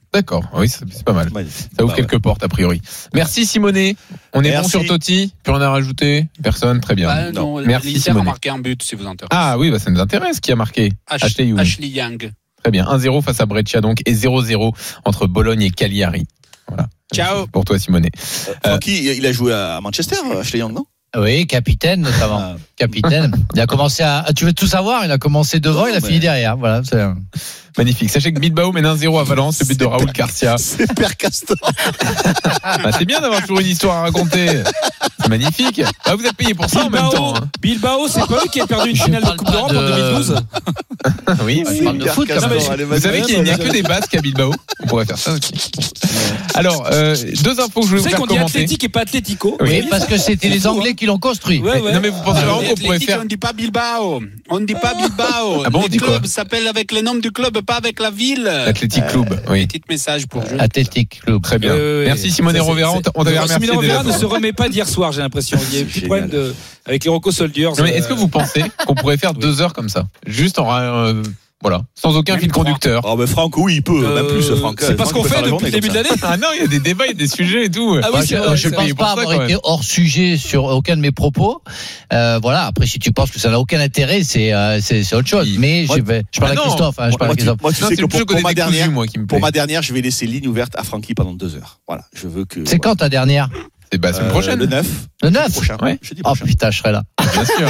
D'accord, oui, c'est, c'est pas mal. Ça ouvre bah, quelques ouais. portes, a priori. Merci Simonet. On est Merci. bon sur Totti. Plus rien à rajouter. Personne, très bien. Bah, non, Merci L'Inter Simonet. a marqué un but, si vous intéresse. Ah oui, bah, ça nous intéresse. Qui a marqué? Ash- Ashley Young. Ashley Young. Très bien. un zéro face à Brescia, donc, et zéro zéro entre Bologne et Cagliari. Voilà. Ciao. Pour toi, Simonet. Euh, Francky, il a joué à Manchester, Ashley Young, non? Oui, capitaine notamment. Ah. Capitaine. Il a commencé à. Tu veux tout savoir? Il a commencé devant, non, il a mais... fini derrière. Voilà. C'est... Magnifique. Sachez que Bilbao mène un zéro à Valence, le but de Raoul Garcia. C'est Père Castor. Bah, c'est bien d'avoir toujours une histoire à raconter. C'est magnifique. Bah, vous êtes payé pour ça Bilbao, en même temps. Hein. Bilbao, c'est pas eux qui a perdu une finale de Coupe d'Europe de... en deux mille douze. Oui, bah, je parle de foot. Castor, non, je... Vous savez qu'il n'y a que des Basques à Bilbao. On pourrait faire ça aussi. Alors, euh, deux infos que je voulais vous faire commenter. Vous savez qu'on dit Athlétique et pas Atlético. Oui, oui, parce que c'était les Anglais qui l'ont construit. Ouais, ouais. Non, mais vous pensez vraiment qu'on pourrait faire. On ne dit pas Bilbao. On ne dit pas Bilbao. Ah bon, le club s'appelle avec le nom du club, pas avec la ville. Athletic Club, euh, oui. Petit message pour vous. Athletic Club. Très bien. Euh, Merci Simone Rovera. On t'avait remercié. Simone Rovera ne se remet pas d'hier soir, j'ai l'impression. Il y a un petit problème de, avec les Rocco Soldiers. Non, mais est-ce que vous pensez qu'on pourrait faire oui. deux heures comme ça? Juste en. Euh, Voilà, sans aucun fil conducteur. Ah, oh, mais Franck, oui, il peut, euh, même plus, Franck. C'est pas ce qu'on fait depuis le début de l'année. Ah non, il y a des débats, il y a des sujets et tout. Ah oui, c'est vrai, je ne pense pas avoir été hors sujet sur aucun de mes propos. Euh, voilà, après, si tu penses que ça n'a aucun intérêt, c'est, euh, c'est, c'est autre chose. Mais moi, je vais, je parle ah à Christophe, hein, je parle à Christophe. Moi, tu sais que pour, pour ma dernière, moi, qui me pour ma dernière, je vais laisser ligne ouverte à Francky pendant deux heures. Voilà, je veux que. C'est quand ta dernière? C'est bah, semaine prochaine. Le neuf. Le neuf prochain. Ouais. Jeudi prochain. Oh putain, je serai là. Bien sûr.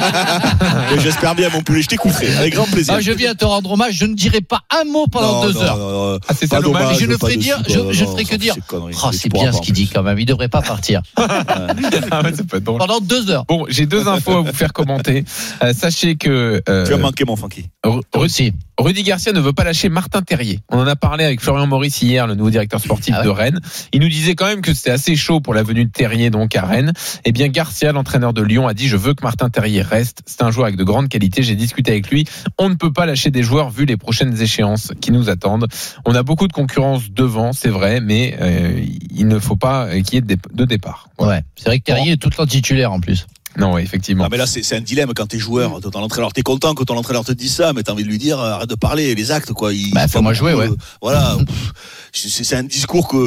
Et j'espère bien, mon poulet, je t'écouterai. Avec grand plaisir. Ah, je viens te rendre hommage. Je ne dirai pas un mot pendant non, deux non, heures. Non, non, non. Ah, c'est ça l'hommage. Je ne ferai dire, je, je ferai que dire. Oh, c'est bien ce qu'il dit quand même. Il devrait pas partir. Ah ouais, ça peut être drôle. Pendant deux heures. Bon, j'ai deux infos à vous faire commenter. Euh, sachez que. Euh, tu vas manquer, mon Francky. Russie. Rudy Garcia ne veut pas lâcher Martin Terrier. On en a parlé avec Florian Maurice hier, le nouveau directeur sportif ah ouais. de Rennes. Il nous disait quand même que c'était assez chaud pour la venue de Terrier donc à Rennes. Eh bien Garcia, l'entraîneur de Lyon, a dit je veux que Martin Terrier reste. C'est un joueur avec de grandes qualités. J'ai discuté avec lui. On ne peut pas lâcher des joueurs vu les prochaines échéances qui nous attendent. On a beaucoup de concurrence devant, c'est vrai, mais euh, il ne faut pas qu'il y ait de, dép- de départ. Voilà. Ouais, c'est vrai que Terrier bon. est tout le temps titulaire en plus. Non, ouais, effectivement. Ah, mais là, c'est, c'est un dilemme quand t'es joueur. Ton entraîneur, t'es content que ton entraîneur te dise ça, mais t'as envie de lui dire arrête de parler, les actes, quoi. Il, bah, fais-moi jouer, ouais. Euh, voilà. c'est, c'est un discours que,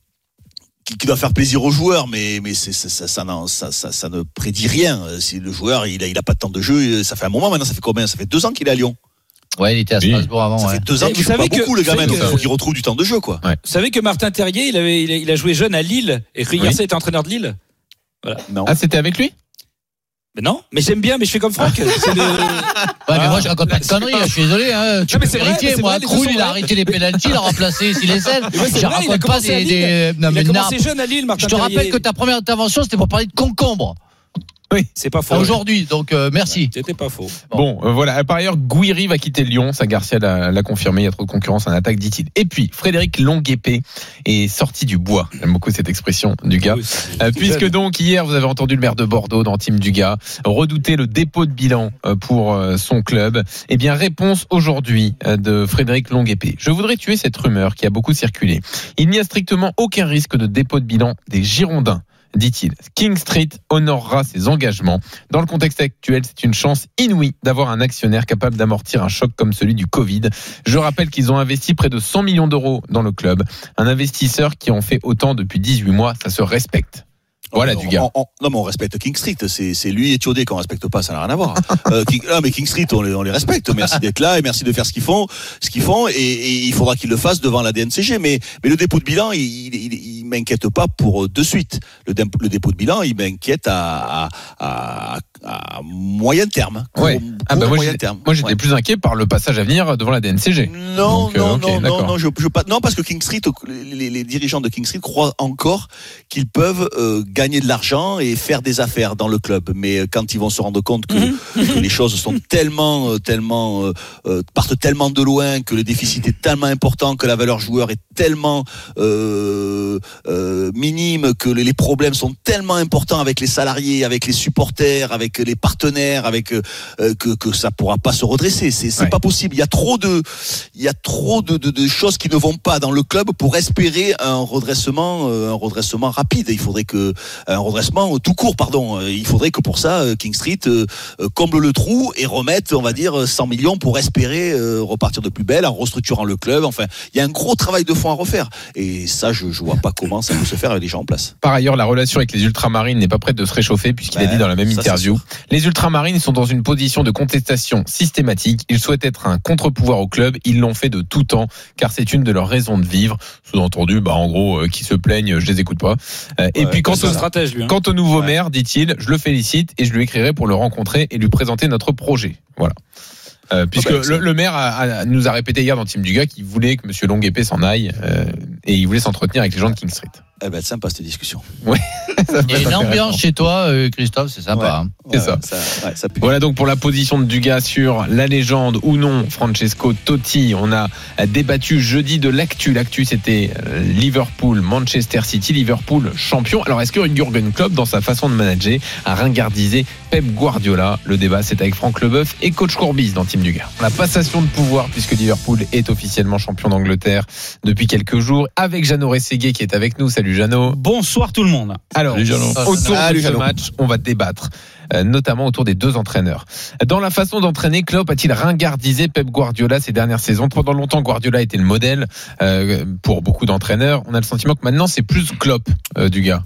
qui, qui doit faire plaisir aux joueurs, mais, mais c'est, ça, ça, ça, non, ça, ça, ça ne prédit rien. Si le joueur, il a, il a pas de temps de jeu, ça fait un moment maintenant, ça fait combien? Ça fait deux ans qu'il est à Lyon. Ouais, il était à Strasbourg oui. avant. Ça ouais. fait deux ans qu'il joue pas que, beaucoup, le gamin. Il faut qu'il retrouve du temps de jeu, quoi. Ouais. Vous savez que Martin Terrier, il avait, il a, il a joué jeune à Lille, et Rui Garcia était entraîneur de Lille. Voilà. Non. Ah, c'était avec lui? Mais non, mais j'aime bien, mais je fais comme Franck. C'est le... Ouais, mais moi je raconte pas de conneries, je suis désolé. Hein. Tu non, peux vérifier, moi, Krul, il a arrêté les pénaltys, il a remplacé s'il est seul. Je raconte pas des. des... Non, il a commencé jeune à Lille, Martin Je te rappelle Terrier. Que ta première intervention, c'était pour parler de concombre. Oui, c'est pas faux. Aujourd'hui, donc euh, merci. C'était pas faux. Bon, bon euh, voilà. Par ailleurs, Gouiri va quitter Lyon. Ça, Garcia l'a, l'a confirmé. Il y a trop de concurrence en attaque, dit-il. Et puis, Frédéric Longuepé est sorti du bois. J'aime beaucoup cette expression du gars. Oui, euh, puisque jeune. Donc hier, vous avez entendu le maire de Bordeaux dans Team Dugas redouter le dépôt de bilan pour son club. Eh bien, réponse aujourd'hui de Frédéric Longuepé. Je voudrais tuer cette rumeur qui a beaucoup circulé. Il n'y a strictement aucun risque de dépôt de bilan des Girondins, dit-il. King Street honorera ses engagements. Dans le contexte actuel, c'est une chance inouïe d'avoir un actionnaire capable d'amortir un choc comme celui du Covid. Je rappelle qu'ils ont investi près de cent millions d'euros dans le club. Un investisseur qui en fait autant depuis dix-huit mois, ça se respecte. Voilà, du gars. On, on, non, mais on respecte King Street. C'est, c'est lui et Thiodé qu'on respecte pas, ça n'a rien à voir. euh, King, non, mais King Street, on les, on les respecte. Merci d'être là et merci de faire ce qu'ils font, ce qu'ils font, et, et il faudra qu'ils le fassent devant la D N C G. Mais, mais le dépôt de bilan, il, il, il, il m'inquiète pas pour de suite. Le, le dépôt de bilan, il m'inquiète à, à, à, à moyen terme. Ouais. Pour, ah bah moi, moyen terme. Moi, j'étais ouais. plus inquiet par le passage à venir devant la D N C G. Non, Donc, non, euh, okay, non, non, non, je, je pas. Non, parce que King Street, les, les dirigeants de King Street croient encore qu'ils peuvent euh, gagner de l'argent et faire des affaires dans le club, mais quand ils vont se rendre compte que, que les choses sont tellement, tellement, euh, partent tellement de loin, que le déficit est tellement important, que la valeur joueur est tellement euh, euh, minime, que les problèmes sont tellement importants avec les salariés, avec les supporters, avec avec les partenaires, avec euh, que que ça pourra pas se redresser. C'est c'est ouais. pas possible. Il y a trop de il y a trop de, de de choses qui ne vont pas dans le club pour espérer un redressement euh, un redressement rapide. Il faudrait que un redressement tout court, pardon. Il faudrait que pour ça King Street euh, comble le trou et remette, on va dire, cent millions pour espérer euh, repartir de plus belle en restructurant le club. Enfin, il y a un gros travail de fond à refaire. Et ça, je je vois pas comment ça peut se faire avec les gens en place. Par ailleurs, la relation avec les Ultramarines n'est pas prête de se réchauffer puisqu'il ouais, a dit dans la même interview. Les Ultramarines sont dans une position de contestation systématique. Ils souhaitent être un contre-pouvoir au club. Ils l'ont fait de tout temps car c'est une de leurs raisons de vivre. Sous-entendu, bah en gros, euh, qui se plaignent, je les écoute pas. Euh, ouais, et puis quant au, stratège, lui, hein. quant au nouveau ouais. maire, dit-il, je le félicite et je lui écrirai pour le rencontrer et lui présenter notre projet. Voilà. Euh, puisque oh bah, le, le maire a, a, nous a répété hier dans Team Dugas qu'il voulait que Monsieur Longuepée s'en aille euh, et il voulait s'entretenir avec les gens de King Street. Elle va être sympa cette discussion. Ouais. Et l'ambiance chez toi, euh, Christophe, c'est sympa. Ouais. Hein. C'est ouais, ça. ça, ouais, ça voilà donc pour la position de Dugas sur la légende ou non Francesco Totti. On a débattu jeudi de l'actu. L'actu c'était Liverpool, Manchester City, Liverpool champion. Alors est-ce que Jürgen Klopp dans sa façon de manager a ringardisé Pep Guardiola? Le débat c'est avec Franck Leboeuf et coach Courbis dans Team Dugas. La passation de pouvoir puisque Liverpool est officiellement champion d'Angleterre depuis quelques jours avec Jeannot Rességuier qui est avec nous. Salut Jeannot. Bonsoir tout le monde. Alors, Salut, autour Salut, de ce match, on va débattre, euh, notamment autour des deux entraîneurs. Dans la façon d'entraîner, Klopp a-t-il ringardisé Pep Guardiola ces dernières saisons? Pendant longtemps, Guardiola était le modèle euh, pour beaucoup d'entraîneurs. On a le sentiment que maintenant, c'est plus Klopp euh, du gars.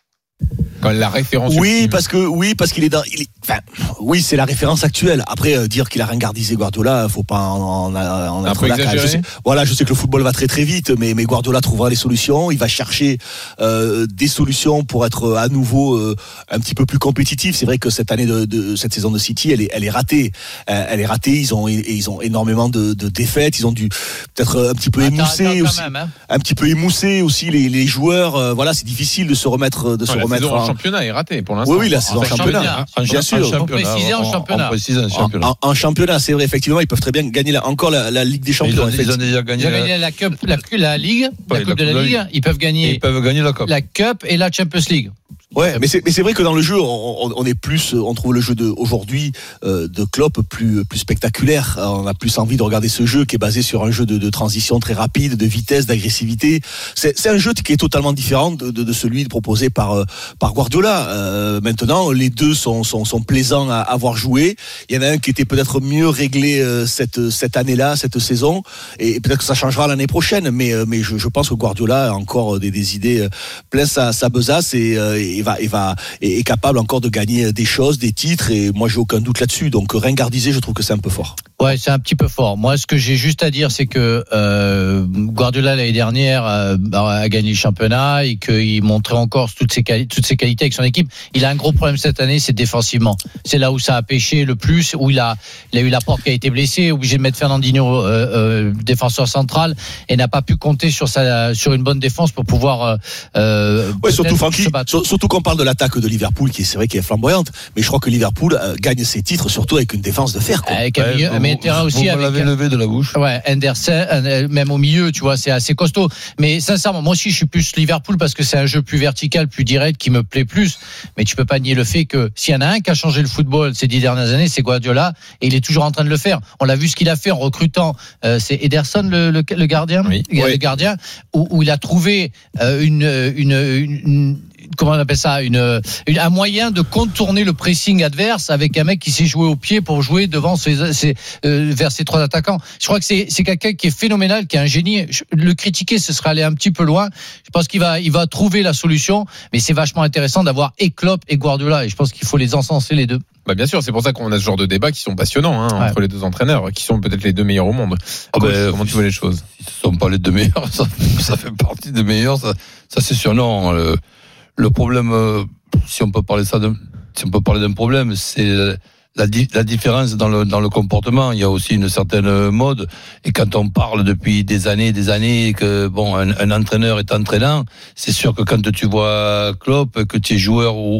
Quand la référence oui ultime. parce que oui parce qu'il est dans il est, enfin oui c'est la référence actuelle. Après euh, dire qu'il a ringardisé Guardiola, faut pas en, en, en être là. Je sais, voilà, je sais que le football va très très vite, mais mais Guardiola trouvera les solutions. Il va chercher euh, des solutions pour être à nouveau euh, un petit peu plus compétitif. C'est vrai que cette année de, de cette saison de City, elle est elle est ratée. Euh, elle est ratée. Ils ont ils ont énormément de, de défaites. Ils ont dû peut-être un petit peu émousser aussi, même, hein. un petit peu émousser aussi les les joueurs. Euh, voilà, c'est difficile de se remettre de se ouais, remettre. La saison en championnat est ratée pour l'instant. Oui, oui, la saison en championnat. championnat. En, bien sûr. On précisait en championnat. En, championnat. En, en championnat, c'est vrai, effectivement, ils peuvent très bien gagner la, encore la, la Ligue des Champions. Ils ont, ils ont déjà gagné, ils ont gagné la, la Cup, la, la Ligue, la Coupe de la Ligue. Ils peuvent gagner. Ils peuvent gagner la Cup. La Cup et la Champions League. Ouais, mais c'est mais c'est vrai que dans le jeu, on, on est plus, on trouve le jeu de aujourd'hui euh, de Klopp plus plus spectaculaire. On a plus envie de regarder ce jeu qui est basé sur un jeu de, de transition très rapide, de vitesse, d'agressivité. C'est c'est un jeu qui est totalement différent de, de, de celui proposé par par Guardiola. Euh, maintenant, les deux sont sont sont plaisants à avoir joué. Il y en a un qui était peut-être mieux réglé euh, cette cette année-là, cette saison, et peut-être que ça changera l'année prochaine. Mais euh, mais je, je pense que Guardiola a encore des, des idées plein sa sa besace et euh, et va et va est capable encore de gagner des choses, des titres, et moi j'ai aucun doute là-dessus. Donc ringardiser, je trouve que c'est un peu fort. Ouais, c'est un petit peu fort. Moi, ce que j'ai juste à dire, c'est que euh, Guardiola l'année dernière euh, a gagné le championnat et qu'il montrait encore toutes ses quali- toutes ses qualités avec son équipe. Il a un gros problème cette année, c'est défensivement. C'est là où ça a pêché le plus, où il a il a eu Laporte qui a été blessé, obligé de mettre Fernandinho euh, euh, défenseur central, et n'a pas pu compter sur sa sur une bonne défense pour pouvoir. Euh, ouais, surtout Francky, surtout qu'on parle de l'attaque de Liverpool, qui est c'est vrai qui est flamboyante, mais je crois que Liverpool euh, gagne ses titres surtout avec une défense de fer. Quoi. Avec un milieu, mais terrain aussi vous avec. l'avez levé de la bouche. Ouais, Henderson, même au milieu, tu vois, c'est assez costaud. Mais sincèrement, moi aussi, je suis plus Liverpool parce que c'est un jeu plus vertical, plus direct, qui me plaît plus. Mais tu peux pas nier le fait que s'il y en a un qui a changé le football ces dix dernières années, c'est Guardiola, et il est toujours en train de le faire. On l'a vu ce qu'il a fait en recrutant. Euh, c'est Ederson le, le, le gardien, oui. le oui. gardien, où, où il a trouvé euh, une, une, une, une comment on appelle ça, une, une, un moyen de contourner le pressing adverse avec un mec qui s'est joué au pied pour jouer devant ses, ses, euh, vers ses trois attaquants. Je crois que c'est, c'est quelqu'un qui est phénoménal, qui est un génie. Je, le critiquer, ce serait aller un petit peu loin. Je pense qu'il va, il va trouver la solution, mais c'est vachement intéressant d'avoir et Klopp et Guardiola, et je pense qu'il faut les encenser les deux. Bah bien sûr, c'est pour ça qu'on a ce genre de débats qui sont passionnants hein, ouais. entre les deux entraîneurs, qui sont peut-être les deux meilleurs au monde. Ah Coach, ben, comment tu vois les choses? Si ce ne sont pas les deux meilleurs, ça, ça fait partie des meilleurs, ça, ça c'est sûr. Non, le, le problème, euh, si on peut parler ça, de, si on peut parler d'un problème, c'est la, la différence dans le, dans le comportement. Il y a aussi une certaine mode. Et quand on parle depuis des années, des années que bon, un, un entraîneur est entraînant, c'est sûr que quand tu vois Klopp, que tu es joueur ou, ou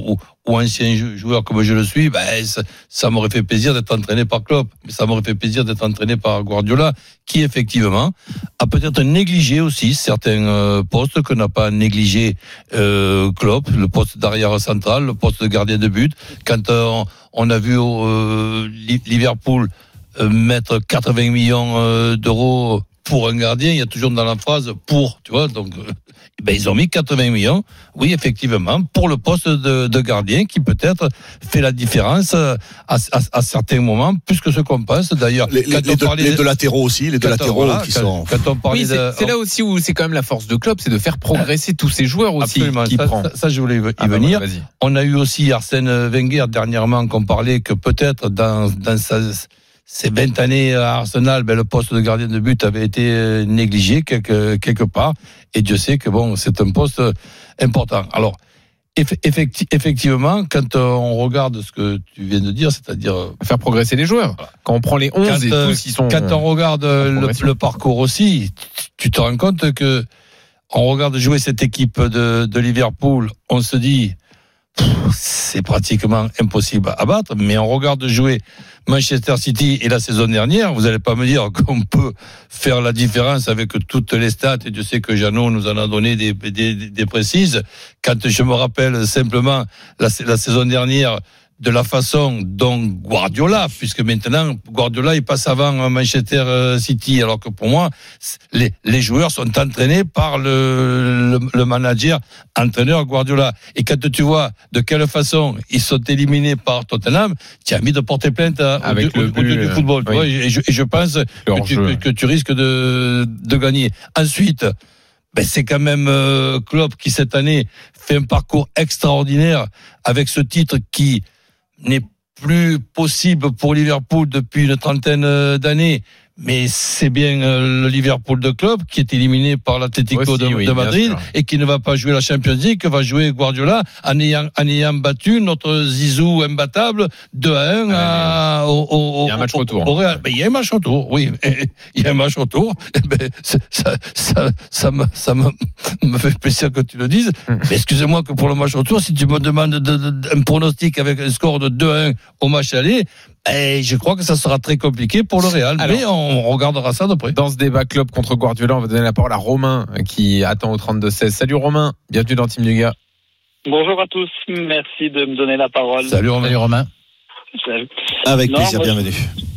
ou ancien joueur comme je le suis, ben, ça, ça m'aurait fait plaisir d'être entraîné par Klopp. Mais ça m'aurait fait plaisir d'être entraîné par Guardiola, qui effectivement a peut-être négligé aussi certains euh, postes que n'a pas négligé euh, Klopp, le poste d'arrière central, le poste de gardien de but. Quand euh, on, on a vu euh, Liverpool euh, mettre quatre-vingts millions euh, d'euros pour un gardien, il y a toujours dans la phrase pour, tu vois, donc euh, ben ils ont mis quatre-vingts millions, oui effectivement, pour le poste de, de gardien qui peut-être fait la différence à, à, à certains moments, plus que ce qu'on pense. D'ailleurs, les, les, les, deux, les deux latéraux aussi, les deux latéraux voilà, qui quand, sont. Quand on parlait oui, c'est, de, c'est là aussi où c'est quand même la force de Klopp, c'est de faire progresser tous ces joueurs aussi. Absolument, qui ça, prend. Ça, ça, je voulais y ah venir. Bah, on a eu aussi Arsène Wenger dernièrement qu'on parlait que peut-être dans, dans sa ces vingt années à Arsenal, ben, le poste de gardien de but avait été négligé quelque, quelque part. Et Dieu sait que bon, c'est un poste important. Alors, effecti- effectivement, quand on regarde ce que tu viens de dire, c'est-à-dire faire progresser les joueurs. Quand on prend les onze quand, et tous, ils sont. Quand on regarde le, le parcours aussi, tu te rends compte que on regarde jouer cette équipe de, de Liverpool, on se dit, pff, c'est pratiquement impossible à battre, mais on regarde jouer Manchester City et la saison dernière, vous n'allez pas me dire qu'on peut faire la différence avec toutes les stats, et je sais que Jeannot nous en a donné des, des, des précises. Quand je me rappelle simplement la, la saison dernière, de la façon dont Guardiola, puisque maintenant Guardiola il passe avant Manchester City, alors que pour moi les, les joueurs sont entraînés par le, le, le manager entraîneur Guardiola, et quand tu vois de quelle façon ils sont éliminés par Tottenham, tu as envie de porter plainte à, avec au, le au, but, au, du football, oui. tu vois, et, je, et je pense que tu, que, que tu risques de, de gagner. Ensuite, ben c'est quand même euh, Klopp qui cette année fait un parcours extraordinaire avec ce titre qui n'est plus possible pour Liverpool depuis une trentaine d'années, mais c'est bien le Liverpool de Klopp qui est éliminé par l'Atlético aussi, de, oui, de Madrid et qui ne va pas jouer la Champions League, que va jouer Guardiola en ayant, en ayant battu notre Zizou imbattable deux à un à, au, au, il y a un match retour. Au Real. Ben, il y a un match retour, oui. Il y a un match retour. Ben, ça, ça, ça, me, ça me, me fait plaisir que tu le dises. Mais excusez-moi que pour le match retour, si tu me demandes de, de, de, un pronostic avec un score de deux à un au match aller, et je crois que ça sera très compliqué pour le Real. Alors, mais on regardera ça de près. Dans ce débat Klopp contre Guardiola, on va donner la parole à Romain qui attend au trente-deux seize. Salut Romain, bienvenue dans Team du Gars. Bonjour à tous, merci de me donner la parole. Salut Romain. Salut Romain. Salut. Avec non, plaisir, moi, bienvenue.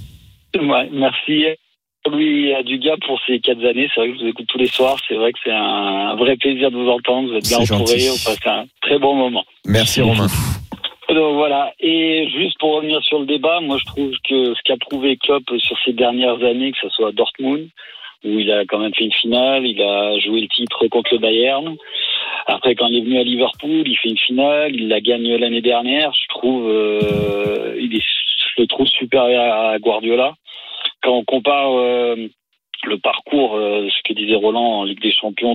Ouais, merci Louis Dugas pour ces quatre années. C'est vrai que je vous écoute tous les soirs. C'est vrai que c'est un vrai plaisir de vous entendre. Vous êtes bien entourés. On passe un très bon moment. Merci Romain. Donc voilà, et juste pour revenir sur le débat, moi je trouve que ce qu'a prouvé Klopp sur ces dernières années, que ce soit à Dortmund, où il a quand même fait une finale, il a joué le titre contre le Bayern. Après, quand il est venu à Liverpool, il fait une finale, il la gagne l'année dernière. Je trouve, euh, il est, je le trouve supérieur à Guardiola. Quand on compare euh, le parcours, euh, ce que disait Roland en Ligue des Champions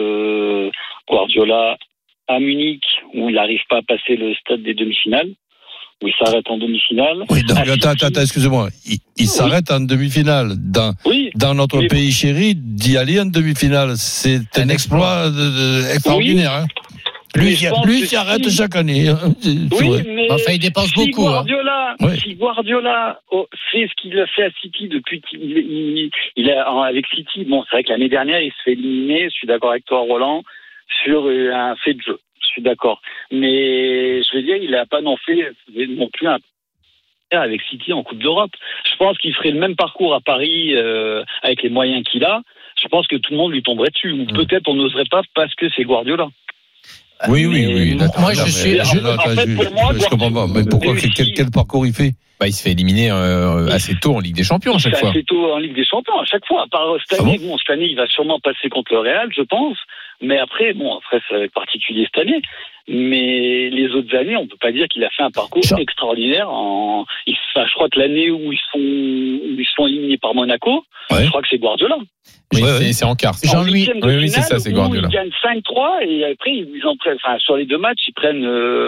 de Guardiola à Munich, où il n'arrive pas à passer le stade des demi-finales, où il s'arrête en demi-finale. Oui, donc, attends, attends, attends, excusez-moi. Il, il oui. s'arrête en demi-finale. Dans, oui, dans notre pays chéri, d'y aller en demi-finale, c'est un, un exploit de, de, extraordinaire. Oui. Hein. Lui, il, lui qui arrête si... chaque année. Hein. Oui, mais enfin, il dépense si beaucoup. Guardiola, hein. Si Guardiola fait ce qu'il a fait à City depuis qu'il il, il a, avec City, bon, c'est vrai que l'année dernière, il se fait éliminer, je suis d'accord avec toi, Roland, sur un fait de jeu. Je suis d'accord. Mais je veux dire, il n'a pas non, fait, non plus un avec City en Coupe d'Europe. Je pense qu'il ferait le même parcours à Paris euh, avec les moyens qu'il a. Je pense que tout le monde lui tomberait dessus. Ou peut-être on n'oserait pas parce que c'est Guardiola. Oui, oui, oui. Moi, moi je suis. Je, en, en fait, pour moi, je comprends pas. Mais pourquoi quel, quel parcours il fait? Bah, il se fait éliminer euh, assez tôt en Ligue des Champions à chaque fois. Assez tôt en Ligue des Champions à chaque fois. À part cette année, ah bon, bon, cette année, il va sûrement passer contre le Real, je pense. Mais après, bon, après, ça va être particulier cette année. Mais les autres années, on peut pas dire qu'il a fait un parcours Jean... extraordinaire. En, il, enfin, je crois que l'année où ils sont, où ils sont éliminés par Monaco, ouais. je crois que c'est Guardiola. Oui, ouais, c'est, c'est en quart. Jean-Louis, oui, oui, c'est ça, c'est Guardiola. Ils gagnent cinq trois et après, ils en prennent, enfin, sur les deux matchs, ils prennent, euh,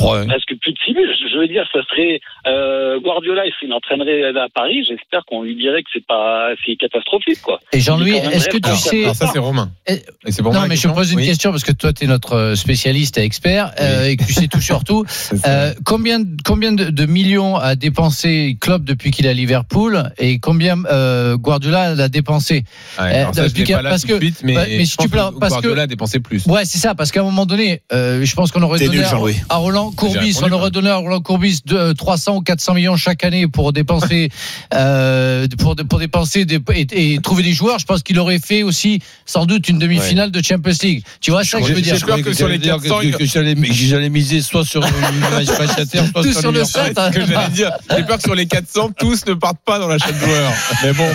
trois un. Presque plus de six buts. Je veux dire, ça serait euh, Guardiola, il entraînerait à Paris. J'espère qu'on lui dirait que c'est pas, c'est catastrophique, quoi. Et Jean-Louis, est-ce que tu alors, sais alors ça c'est Romain. Et c'est pour non, moi mais je question. pose une Oui. question parce que toi, tu es notre spécialiste et expert euh, et que tu sais tout sur tout. Euh, combien combien de, de millions a dépensé Klopp depuis qu'il est à Liverpool et combien euh, Guardiola l'a dépensé Ouais, alors ça, je depuis l'ai pas là parce tout que de suite, mais, bah, mais je si pense tu peux, que parce Guardiola que a dépensé plus. ouais, c'est ça, parce qu'à un moment donné, euh, je pense qu'on aurait T'es donné nul, à, Jean-Louis. à Roland Courbis, répondu, on aurait donné à Roland Courbis de, trois cents ou quatre cents millions chaque année pour dépenser, euh, pour, pour dépenser des, et, et trouver des joueurs. Je pense qu'il aurait fait aussi sans doute une demi-finale ouais. de Champions League. Tu vois, ça que je veux dire. Je crois que, que sur les quatre cents, que, que j'allais, j'allais miser soit sur une Manchester, soit tout sur, sur le sept. C'est ce que j'allais dire. J'ai peur que sur les quatre cents, tous ne partent pas dans l'achat de joueurs. Mais bon.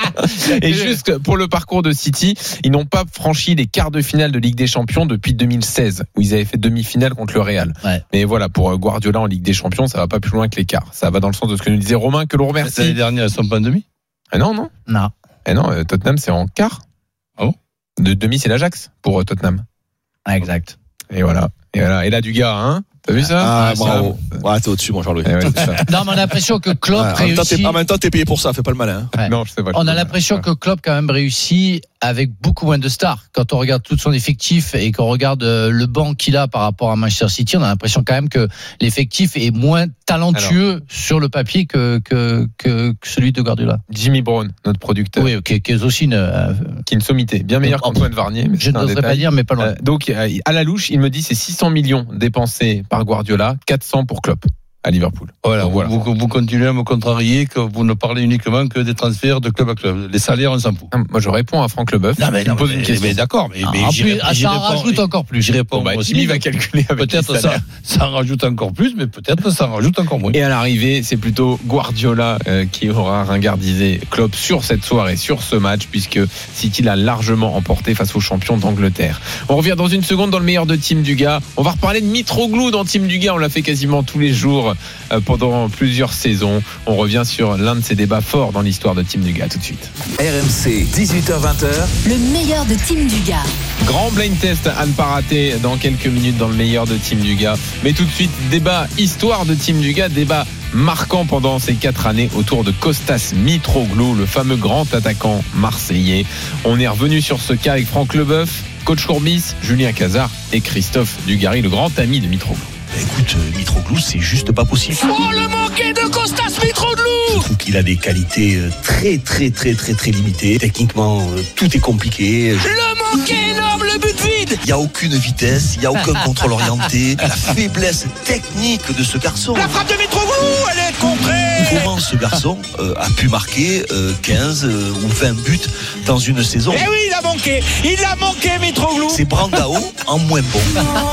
Et juste pour le parcours de City, ils n'ont pas franchi les quarts de finale de Ligue des Champions depuis deux mille seize, où ils avaient fait demi-finale contre le Real. Ouais. Mais voilà, pour Guardiola en Ligue des Champions, ça va pas plus loin que les quarts. Ça va dans le sens de ce que nous disait Romain, que l'on remercie. L'année dernière, elles sont pas en demi. Ah non, non. Non. Eh non, Tottenham, c'est en quart. Ah bon? De demi, c'est l'Ajax pour Tottenham. Ah, exact. Et voilà. Et voilà. Et là, du gars, hein. T'as vu ça? Ah, bravo. Ouais, t'es au-dessus, mon Jean-Louis. Eh ouais, c'est ça. Non, mais on a l'impression que Klopp Ouais, en, même temps, réussit. t'es, en même temps, t'es payé pour ça, fais pas le malin. Hein. Ouais. Non, je sais pas. On a l'impression que Klopp quand même réussit avec beaucoup moins de stars. Quand on regarde tout son effectif et qu'on regarde le banc qu'il a par rapport à Manchester City, on a l'impression quand même que l'effectif est moins talentueux alors, sur le papier que, que, que, que celui de Guardiola. Jimmy Brown, notre producteur. Oui, qui, qui est aussi une, euh, qui est une sommité, bien meilleur qu'Antoine Varnier. Mais je n'oserais pas dire, mais pas loin. Euh, donc, à la louche, il me dit c'est six cents millions dépensés par Guardiola, quatre cents pour Klopp à Liverpool. Voilà, donc, voilà. Vous, vous continuez à me contrarier que vous ne parlez uniquement que des transferts de club à club. Les salaires, on s'en fout. Moi, je réponds à Franck Leboeuf. Non, mais, non, pose mais, une question. mais d'accord, mais, mais ah, j'y, plus, réponds, ah, j'y ça en réponds, rajoute encore plus. J'y réponds. Bon, bah, aussi. Jimmy va calculer avec peut-être ça, ça en rajoute encore plus, mais peut-être ça en rajoute encore moins. Et à l'arrivée, c'est plutôt Guardiola euh, qui aura ringardisé Klopp sur cette soirée, sur ce match, puisque City l'a largement emporté face aux champions d'Angleterre. On revient dans une seconde dans le meilleur de Team Duga. On va reparler de Mitroglou dans Team Duga. On l'a fait quasiment tous les jours euh, pendant plusieurs saisons. On revient sur l'un de ces débats forts dans l'histoire de Team Duga. Tout de suite. R M C, dix-huit heures vingt. Le meilleur de Team Duga. Grand blind test à ne pas rater dans quelques minutes dans le meilleur de Team Duga. Mais tout de suite, débat histoire de Team Duga, débat marquant pendant ces quatre années autour de Kostas Mitroglou, le fameux grand attaquant marseillais. On est revenu sur ce cas avec Franck Leboeuf, coach Courbis, Julien Cazard et Christophe Dugarry, le grand ami de Mitroglou. Écoute, Mitroglou, c'est juste pas possible. Oh, le manqué de Kostas Mitroglou! Je trouve qu'il a des qualités très, très, très, très, très limitées. Techniquement, tout est compliqué. Le manqué énorme, le but vide! Il n'y a aucune vitesse, il n'y a aucun contrôle orienté. La faiblesse technique de ce garçon. La frappe de Mitroglou, elle est contrée! Comment ce garçon euh, a pu marquer euh, quinze euh, ou vingt buts dans une saison? Eh oui, il a manqué! Il a manqué, Mitroglou! C'est Brandao en moins bon.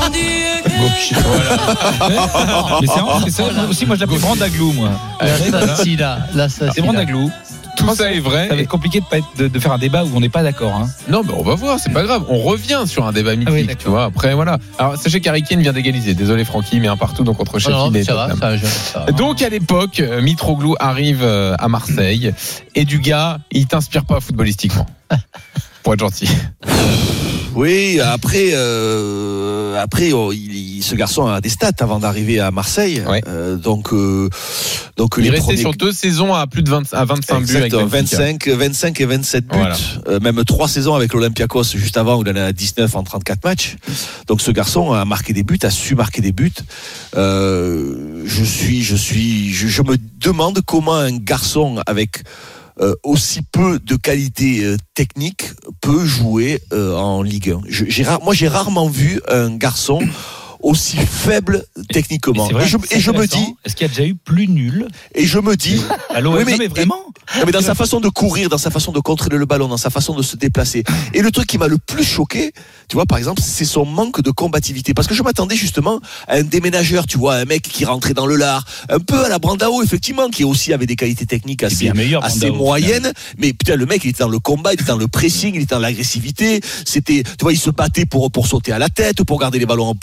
Voilà. Mais c'est, vrai, c'est ça aussi, moi je l'appelle Brandaglou, moi. Là, si, là, là, ça, c'est Brandaglou. Tout ça, ça est vrai. Ça va être compliqué de, pas être, de, de faire un débat où on n'est pas d'accord. Hein. Non, mais on va voir, c'est pas grave. On revient sur un débat mythique, ah oui, tu vois. Après, voilà. Alors, sachez qu'Harry Kane vient d'égaliser. Désolé, Francky, mais un partout donc entre Sheffield et Tottenham. Donc, à l'époque, Mitroglou arrive à Marseille et du gars, il t'inspire pas footballistiquement. Pour être gentil. Oui, après, euh, après, oh, il, il, ce garçon a des stats avant d'arriver à Marseille. Ouais. Euh, donc, euh, donc il les est resté premiers... sur deux saisons à plus de vingt, à vingt-cinq Exactement, buts. Avec vingt-cinq, vingt-cinq et vingt-sept buts. Voilà. Euh, même trois saisons avec l'Olympiakos juste avant où il en a dix-neuf en trente-quatre matchs. Donc, ce garçon a marqué des buts, a su marquer des buts. Euh, je suis, je suis, je, je me demande comment un garçon avec Euh, aussi peu de qualité euh, technique peut jouer euh, en Ligue un. Je, j'ai ra- moi, j'ai rarement vu un garçon aussi faible techniquement. Vrai, et je, et je me dis, est-ce qu'il y a déjà eu plus nul? Et je me dis, Allô, oui, mais, mais vraiment et, non, mais dans sa façon de courir, dans sa façon de contrôler le ballon, dans sa façon de se déplacer. Et le truc qui m'a le plus choqué, tu vois, par exemple, c'est son manque de combativité. Parce que je m'attendais justement à un déménageur, tu vois, un mec qui rentrait dans le lard, un peu à la Brandao, effectivement, qui aussi avait des qualités techniques assez, meilleur, assez Brandao, moyennes. Mais putain, le mec, il était dans le combat, il était dans le pressing, il était dans l'agressivité. C'était, tu vois, il se battait pour, pour sauter à la tête, pour garder les ballons en poitrine. Il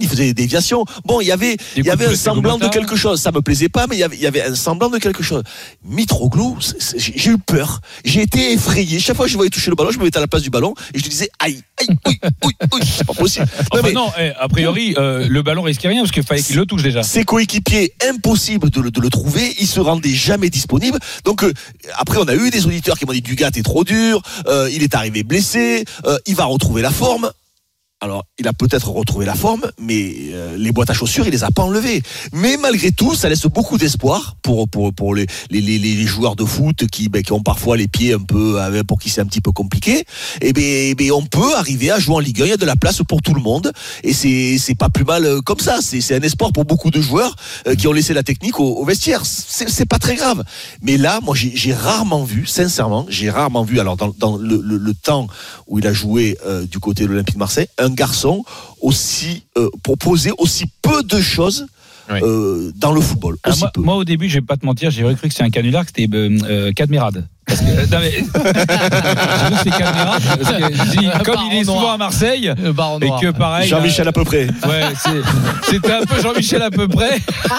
faisait des déviations. Bon, il y avait, il y avait un semblant de quelque chose. Ça me plaisait pas, mais il y avait, il y avait un semblant de quelque chose. Mitroglou, c'est, c'est, j'ai eu peur. J'ai été effrayé. Chaque fois que je voyais toucher le ballon, je me mettais à la place du ballon et je disais aïe, aïe, oui, oui, oui, c'est pas possible. Non, enfin, mais, non eh, a priori, euh, le ballon risquait rien parce qu'il fallait qu'il le touche déjà. Ses coéquipiers, impossible de le, de le trouver. Il se rendait jamais disponible. Donc euh, après, on a eu des auditeurs qui m'ont dit Dugat est trop dur. Euh, il est arrivé blessé. Euh, il va retrouver la forme. Alors, il a peut-être retrouvé la forme, mais euh, les boîtes à chaussures, il les a pas enlevées. Mais malgré tout, ça laisse beaucoup d'espoir pour pour pour les les les, les joueurs de foot qui ben, qui ont parfois les pieds un peu pour qui c'est un petit peu compliqué. Et ben, et ben on peut arriver à jouer en Ligue un. Il y a de la place pour tout le monde, et c'est c'est pas plus mal comme ça. C'est c'est un espoir pour beaucoup de joueurs euh, qui ont laissé la technique au, au vestiaire. C'est c'est pas très grave. Mais là, moi, j'ai j'ai rarement vu, sincèrement, j'ai rarement vu. Alors dans dans le le, le temps où il a joué euh, du côté de l'Olympique de Marseille, un garçon aussi euh, proposer aussi peu de choses oui. euh, dans le football. Alors moi, moi, au début, je vais pas te mentir, j'ai cru que c'était un canular, que c'était euh, Cadmerade. Parce que, non mais, c'est Cadmerade, parce que, dis, comme Baron il est souvent à Marseille, et que pareil. Jean-Michel à peu près. Ouais, c'est, c'était un peu Jean-Michel à peu près.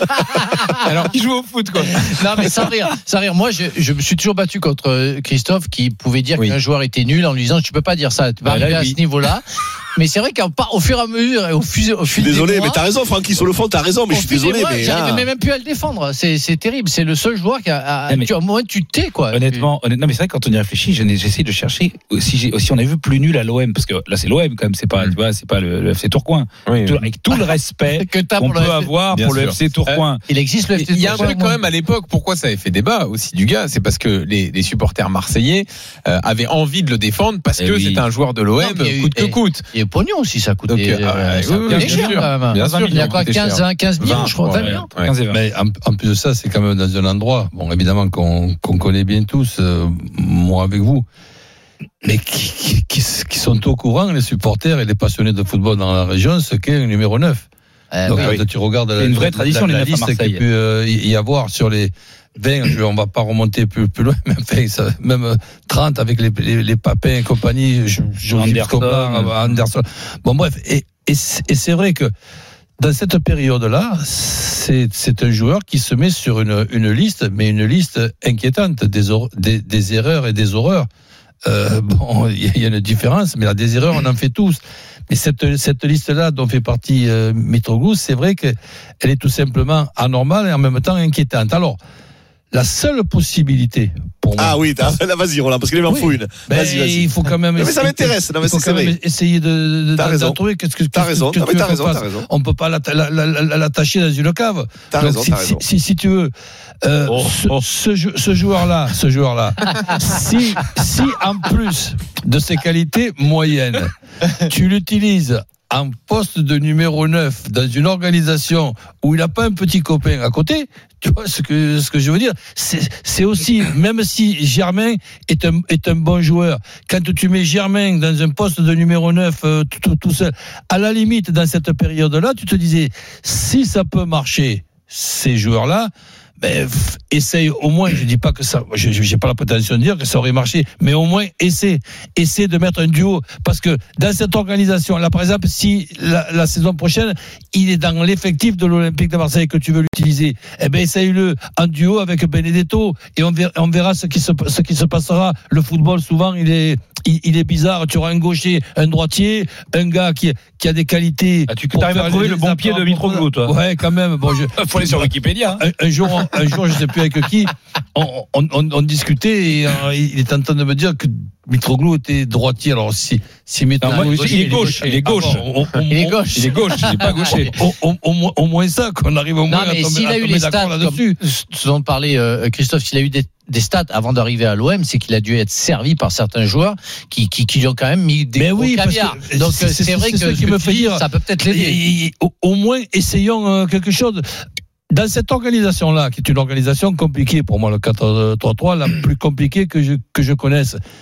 Alors qu'il joue au foot, quoi. Non, mais sans rire, sans rire. Moi, je, je me suis toujours battu contre Christophe qui pouvait dire oui. qu'un joueur était nul en lui disant tu peux pas dire ça, tu vas bah, arriver là, à oui. ce niveau-là. Mais c'est vrai qu'au fur et à mesure, au fil, au fil désolé, des mois, mais t'as raison, Francky, sur le fond, t'as raison, mais je suis désolé. Mois, mais j'arrivais même plus à le défendre. C'est, c'est terrible. C'est le seul joueur qui a, a tu, au moins, tu t'es, quoi. Honnêtement, honnêtement, mais c'est vrai que quand on y réfléchit, j'essaie de chercher si, j'ai, si on a vu plus nul à l'O M, parce que là, c'est l'O M, quand même, c'est pas, mmh. tu vois, c'est pas le, le F C Tourcoing. Oui, tout, oui. Avec tout le respect que qu'on peut F C, avoir pour le F C Tourcoing. Euh, il existe le F C Tourcoing. Il y a un truc quand même à l'époque, pourquoi ça avait fait débat aussi du gars, c'est parce que les, les supporters marseillais euh, avaient envie de le défendre parce que oui. c'était un joueur de l'O M, non, coûte que coûte. Il y a pognon aussi, ça. Donc, euh, euh, oui, oui, bien sûr, cher, bien sûr, il y a quoi, quinze, quinze millions, je crois, vingt millions. Mais en, en plus de ça, c'est quand même dans un endroit, bon, évidemment qu'on, qu'on connaît bien tous, euh, moi avec vous, mais qui, qui, qui sont au courant, les supporters et les passionnés de football dans la région, ce qu'est le numéro neuf. Euh, Donc, oui. quand tu regardes la, une vraie tradition, la, la, la liste qu'il peut euh, y avoir sur les vingt, on va pas remonter plus, plus loin, mais enfin, ça, même trente avec les, les, les Papins et compagnie, Joseph Coblard, Anderson. Bon, bref, et, et, et c'est vrai que dans cette période-là, c'est, c'est un joueur qui se met sur une, une liste, mais une liste inquiétante des, or, des, des erreurs et des horreurs. Euh, bon, il y a une différence, mais là, des erreurs, on en fait tous. Mais cette, cette liste-là, dont fait partie euh, Mitroglou, c'est vrai qu'elle est tout simplement anormale et en même temps inquiétante. Alors, la seule possibilité pour moi. Ah oui, là, vas-y, Roland, parce qu'il m'en faut une. Vas-y, vas-y. Il faut quand même. Mais ça m'intéresse. Non, mais il faut c'est quand même essayer de, de, t'as de, raison. de trouver qu'est-ce que t'as raison. Que, non, que mais t'as raison, t'as raison. On peut pas l'attacher dans une cave. T'as Donc, raison, si, t'as raison. Si, si, si tu veux, euh, oh, oh. Ce, ce, ce joueur-là, ce joueur-là, si, si en plus de ses qualités moyennes, tu l'utilises en poste de numéro neuf dans une organisation où il n'a pas un petit copain à côté, tu vois ce que, ce que je veux dire, c'est, c'est aussi, même si Germain est un, est un bon joueur, quand tu mets Germain dans un poste de numéro neuf euh, tout, tout seul, à la limite, dans cette période-là, tu te disais, si ça peut marcher, ces joueurs-là, ben, essaye au moins, je dis pas que ça, je j'ai pas la prétention de dire que ça aurait marché, mais au moins essaie, essaie de mettre un duo, parce que dans cette organisation, là par exemple, si la, la saison prochaine, il est dans l'effectif de l'Olympique de Marseille que tu veux l'utiliser, eh ben essaye-le en duo avec Benedetto, et on verra, on verra ce qui se, ce qui se passera. Le football, souvent, il est, il, il est bizarre. Tu auras un gaucher, un droitier, un gars qui, qui a des qualités. Ah, tu arrives à trouver le bon pied de Mitroglou, toi. Ouais, quand même. Bon, je, faut aller sur Wikipédia. Un, un jour, on, un jour, je sais plus avec qui, on, on, on, on discutait et euh, il est en train de me dire que Mitroglou était droitier. Alors si, si maintenant, non, moi, il, il est gauche, il est gauche, ah, bon, on, on, il est gauche, il est gauche, il est pas gaucher. Au, au, au, au moins ça, qu'on arrive au moins non, mais à tomber, s'il a à eu tomber les d'accord stats, là-dessus. Ce dont parlait euh, Christophe, s'il a eu des, des stats avant d'arriver à l'O M, c'est qu'il a dû être servi par certains joueurs qui, qui, qui lui ont quand même mis des gros oui, caviar. Donc c'est, c'est, c'est vrai c'est que, qui que me fait dire, ça peut peut-être l'aider. Au, au moins, essayons euh, quelque chose. Dans cette organisation-là, qui est une organisation compliquée, pour moi, le quatre trois trois, la plus compliquée que je, que je connaisse.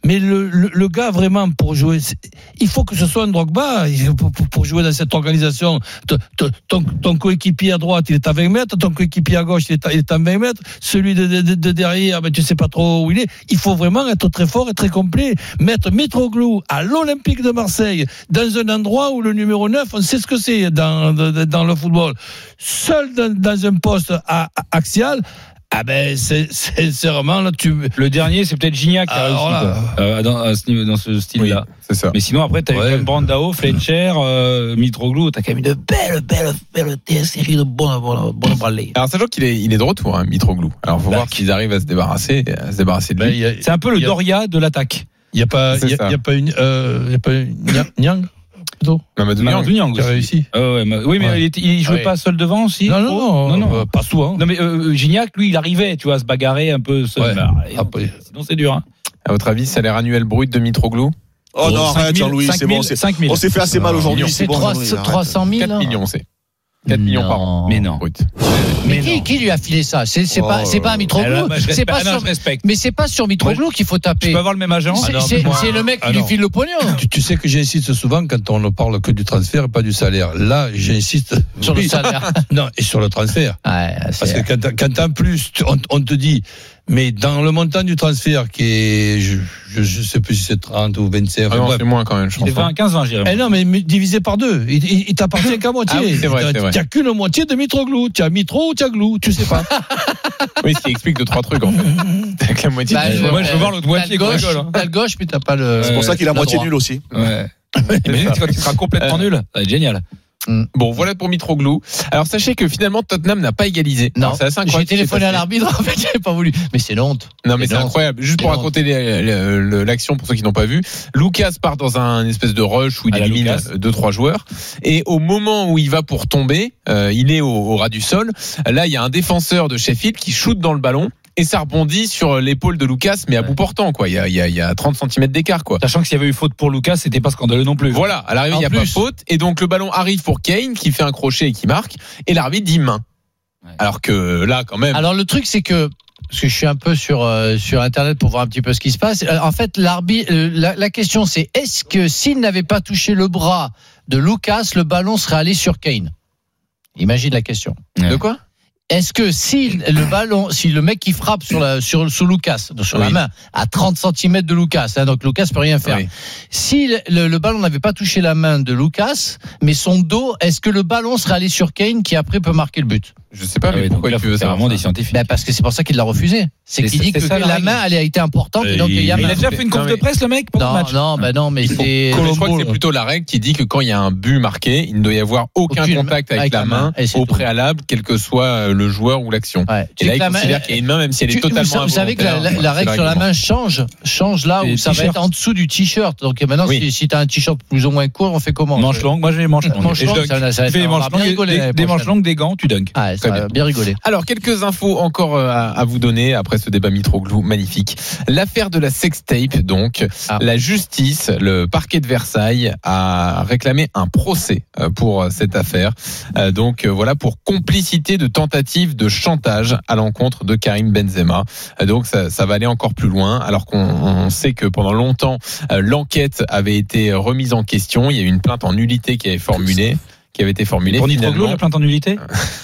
Mais le, le, le gars, vraiment, pour jouer, il faut que ce soit un Drogba pour, pour, pour jouer dans cette organisation. Ton, ton, ton coéquipier à droite, il est à vingt mètres. Ton coéquipier à gauche, il est à, il est à vingt mètres. Celui de, de, de derrière, ben, tu sais pas trop où il est. Il faut vraiment être très fort et très complet. Mettre Mitroglou à l'Olympique de Marseille, dans un endroit où le numéro neuf, on sait ce que c'est dans, dans le football. Seul dans, dans un poste à, à, axial, ah ben c'est, c'est, c'est vraiment là tu le dernier c'est peut-être Gignac qui a réussi euh, dans, à ce niveau, dans ce style là oui, c'est ça. Mais sinon après t'as ouais. eu Brandao, Fletcher, euh, Mitroglou, t'as quand même une belle belle belle série de bons bons bons balais. Alors sachant qu'il est il est de retour hein, Mitroglou. Alors faut bah, voir s'ils arrivent à se débarrasser à se débarrasser de lui. Bah, a, c'est un peu le Doria de l'attaque. Il y a pas il y, y a pas une euh, il y a pas une Niang Non, Mamadou Niang qui a réussi. Euh, ouais, mais, oui, mais ouais. il, était, il jouait ouais. pas seul devant aussi. Non, non, non, non, non. Euh, pas souvent. Non, mais euh, Gignac, lui, il arrivait, tu vois, à se bagarrer un peu seul. Ouais. Bah, après. Sinon, c'est dur. Hein. À votre avis, salaire annuel brut de Mitroglou? Oh non, arrête, Jean-Louis, c'est bon. On s'est fait assez mal aujourd'hui. C'est trois cent mille. quatre millions, c'est. quatre millions par an. Mais non. Brut. Mais, mais qui, qui lui a filé ça? C'est, c'est, oh, pas, c'est pas un Mitroglou. C'est pas sur, mais c'est pas sur Mitroglou qu'il faut taper. Tu peux avoir le même agent. C'est, ah non, c'est, moi, c'est le mec qui ah lui file le pognon. Tu, tu sais que j'insiste souvent quand on ne parle que du transfert et pas du salaire. Là, j'insiste sur oui. le salaire. Non, et sur le transfert. Ouais, parce que quand, quand en plus on, on te dit, mais dans le montant du transfert qui est, je, je, je sais plus si c'est trente ou vingt-cinq. Ah non, c'est moins quand même, je pense. C'est vingt, quinze, vingt, Jérémy. Eh non, mais divisé par deux. Il, il, il t'appartient qu'à moitié. Ah oui, c'est vrai, c'est vrai. Tu n'as qu'une moitié de Mitroglou. Tu as Mitro ou tu as Glou, tu sais pas. Oui, ce qui explique deux, trois trucs, en fait. T'as que la moitié. Bah, de... Moi, je veux voir l'autre moitié. T'as le gauche, hein. T'as le gauche, puis t'as pas le. C'est pour ça qu'il a moitié nul aussi. Ouais. Imagine quand tu seras complètement nul. Ça va être génial. Bon, voilà pour Mitroglou. Alors sachez que finalement Tottenham n'a pas égalisé. Non, alors, c'est assez incroyable. J'ai téléphoné à l'arbitre, en fait, j'avais pas voulu. Mais c'est honte. Non, mais c'est, c'est honte. Incroyable. Juste c'est pour honte. raconter les, les, l'action pour ceux qui n'ont pas vu. Lucas part dans un espèce de rush où il élimine deux trois joueurs et au moment où il va pour tomber, euh, il est au, au ras du sol. Là, il y a un défenseur de Sheffield qui shoot dans le ballon. Et ça rebondit sur l'épaule de Lucas, mais à bout portant, quoi. Il y a, il y a, il y a trente centimètres d'écart, quoi. Sachant que s'il y avait eu faute pour Lucas, c'était pas scandaleux non plus. Voilà. À l'arrivée, il n'y a plus. Pas faute. Et donc, le ballon arrive pour Kane, qui fait un crochet et qui marque. Et l'arbitre dit main. Ouais. Alors que là, quand même. Alors, le truc, c'est que, parce que je suis un peu sur, euh, sur Internet pour voir un petit peu ce qui se passe. En fait, l'arbitre, euh, la, la question, c'est est-ce que s'il n'avait pas touché le bras de Lucas, le ballon serait allé sur Kane? Imagine la question. Ouais. De quoi? Est-ce que si le ballon, si le mec qui frappe sur la, sur, sur Lucas, sur oui. la main, à trente centimètres de Lucas, hein, donc Lucas peut rien faire. Oui. Si le, le, le ballon n'avait pas touché la main de Lucas, mais son dos, est-ce que le ballon serait allé sur Kane qui après peut marquer le but? Je sais pas, ah mais oui, pourquoi il faut faire vraiment des scientifiques? Ben parce que c'est pour ça qu'il l'a refusé. C'est, c'est qu'il dit c'est que ça, la, la main, elle a été importante. Et donc il, y a il a déjà fait une conf de presse, le mec, pendant non, le match. Non, ben non, mais faut, c'est. Je crois que c'est plutôt la règle qui dit que quand il y a un but marqué, il ne doit y avoir aucun Aucune contact avec, avec la main, main au préalable, quel que soit le joueur ou l'action. Ouais. Et là, il considère qu'il y a une main, même si elle est totalement. Vous savez que la règle sur la main change, change là où ça va être en dessous du t-shirt. Donc maintenant, si tu as un t-shirt plus ou moins court, on fait comment? Manche longue. Moi, j'ai manche longue. Manche longue, ça fait des manches longues, des gants, tu dunks. Ah, ça va bien rigoler. Alors quelques infos encore à, à vous donner après ce débat Mitroglou magnifique. L'affaire de la sextape, donc ah. la justice, le parquet de Versailles a réclamé un procès pour cette affaire. Donc voilà, pour complicité de tentative de chantage à l'encontre de Karim Benzema. Donc ça, ça va aller encore plus loin, alors qu'on on sait que pendant longtemps l'enquête avait été remise en question. Il y a eu une plainte en nullité qui avait formulée. qui avait été formulée. Pour Mitroglou, la plainte en nullité.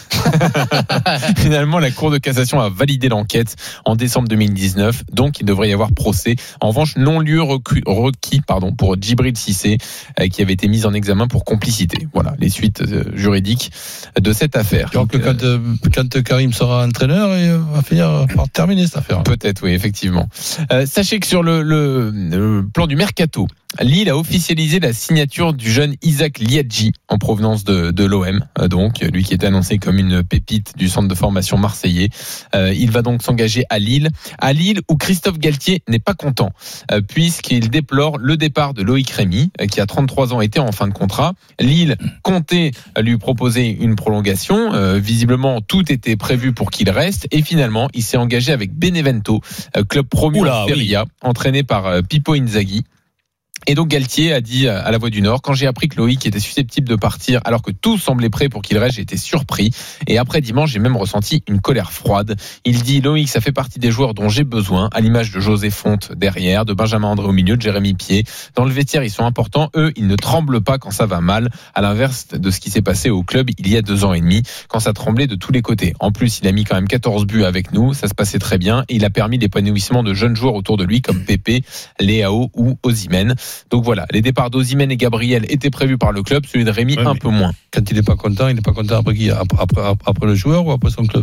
Finalement, la Cour de cassation a validé l'enquête en décembre deux mille dix-neuf, donc il devrait y avoir procès. En revanche, non-lieu requis, requis pardon, pour Djibril Cissé, euh, qui avait été mis en examen pour complicité. Voilà, les suites euh, juridiques de cette affaire. Donc, donc quand, euh, quand Karim sera entraîneur, il va finir par terminer cette affaire. Peut-être, oui, effectivement. Euh, sachez que sur le, le, le plan du mercato, Lille a officialisé la signature du jeune Isaac Liadji en provenance de, de l'O M, donc lui qui était annoncé comme une pépite du centre de formation marseillais. Euh, il va donc s'engager à Lille, à Lille où Christophe Galtier n'est pas content euh, puisqu'il déplore le départ de Loïc Rémy euh, qui a trente-trois ans était en fin de contrat. Lille comptait lui proposer une prolongation, euh, visiblement tout était prévu pour qu'il reste et finalement il s'est engagé avec Benevento, euh, club promu en Serie A, entraîné par euh, Pippo Inzaghi. Et donc Galtier a dit à La Voix du Nord, quand j'ai appris que Loïc était susceptible de partir alors que tout semblait prêt pour qu'il reste, j'ai été surpris. Et après dimanche, j'ai même ressenti une colère froide. Il dit, Loïc, ça fait partie des joueurs dont j'ai besoin, à l'image de José Fonte derrière, de Benjamin André au milieu, de Jérémy Pied. Dans le vestiaire, ils sont importants. Eux, ils ne tremblent pas quand ça va mal, à l'inverse de ce qui s'est passé au club il y a deux ans et demi, quand ça tremblait de tous les côtés. En plus, il a mis quand même quatorze buts avec nous, ça se passait très bien, et il a permis l'épanouissement de jeunes joueurs autour de lui, comme Pépé, Léao ou Osimhen. Donc voilà, les départs d'Osimhen et Gabriel étaient prévus par le club, celui de Rémi ouais, un peu moins. Quand il n'est pas content, il n'est pas content après qui après, après, après le joueur ou après son club?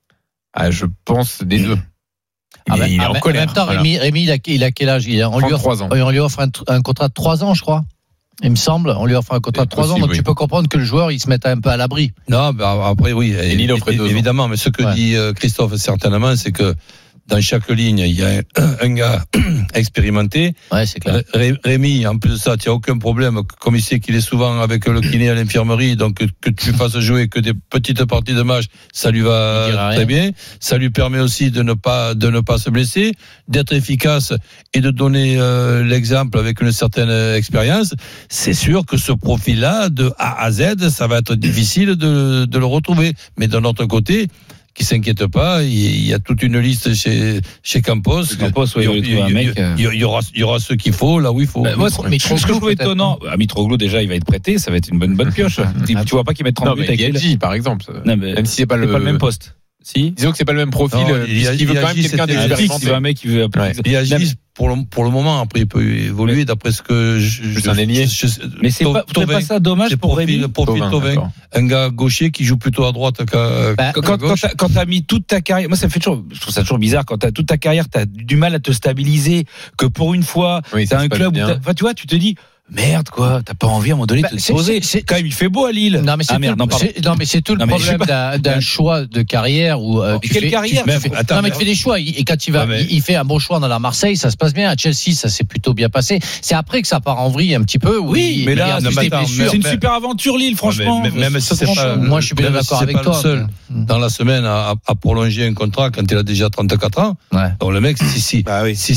Ah, je pense des deux. Ah il, ben, est, il est ah en ben, colère. En même temps, voilà. Rémi, Rémi il, a, il a quel âge? Il a, on, lui offre, ans. on lui offre un, un contrat de trois ans, je crois. Il me semble, on lui offre un contrat de trois ans, donc oui. Tu peux comprendre que le joueur il se mette un peu à l'abri. Non, bah après oui, et il offre deux évidemment, ans. Mais ce que ouais. dit Christophe certainement, c'est que dans chaque ligne, il y a un, un gars expérimenté. Ouais, c'est clair. Ré, Rémi, en plus de ça, tu n'as aucun problème. Comme il sait qu'il est souvent avec le kiné à l'infirmerie, donc que, que tu fasses jouer que des petites parties de match, ça lui va très bien. Ça lui permet aussi de ne pas de ne pas se blesser, d'être efficace et de donner euh, l'exemple avec une certaine expérience. C'est sûr que ce profil-là, de A à Z, ça va être difficile de, de le retrouver. Mais d'un autre côté, qui s'inquiète pas, il y a toute une liste chez chez Campos. Campos, ouais, il, il, il, un mec, il, y aura il y aura ce qu'il faut là où il faut. Bah, moi, mais ce que je trouve étonnant, à Mitroglou déjà, il va être prêté, ça va être une bonne bonne pioche. tu, tu vois pas qu'il met trente buts avec G, par exemple. Non, mais même si c'est pas le, pas le même poste. Si. Disons que c'est pas le même profil. Non, il, il, il veut quand même quelqu'un d'expérimenté. Il veut un mec qui veut. Ouais. Il agit pour le pour le moment. Après, il peut évoluer d'après ce que je. C'est un ailier. Mais c'est pas, pas ça dommage pour Rémi. Le profil Thauvin, un gars gaucher qui joue plutôt à droite qu'à. Bah, quand quand, quand, t'as, quand t'as mis toute ta carrière, moi ça me fait toujours, je trouve ça toujours bizarre quand t'as toute ta carrière, t'as du mal à te stabiliser, que pour une fois, oui, t'as un club, où enfin tu vois, tu te dis. Merde quoi, t'as pas envie à un moment donné de bah, te poser. C'est quand même il fait beau à Lille. Non mais c'est, ah, merde, tout, non, c'est, non, mais c'est tout le non, problème d'un, d'un choix de carrière où euh, quelle fais, carrière tu fais, attends, Non mais tu fais des choix et quand il va, ouais, mais... il, il fait un bon choix dans la Marseille, ça se passe bien. À Chelsea, ça s'est plutôt bien passé. C'est après que ça part en vrille un petit peu. Oui, il, mais il là, non, mais attends, c'est une super aventure Lille, franchement. Mais, mais, même si c'est pas, moi je suis bien d'accord avec toi. Seul dans la semaine à, à prolonger un contrat quand il a déjà trente-quatre ans. Donc le mec, si si, si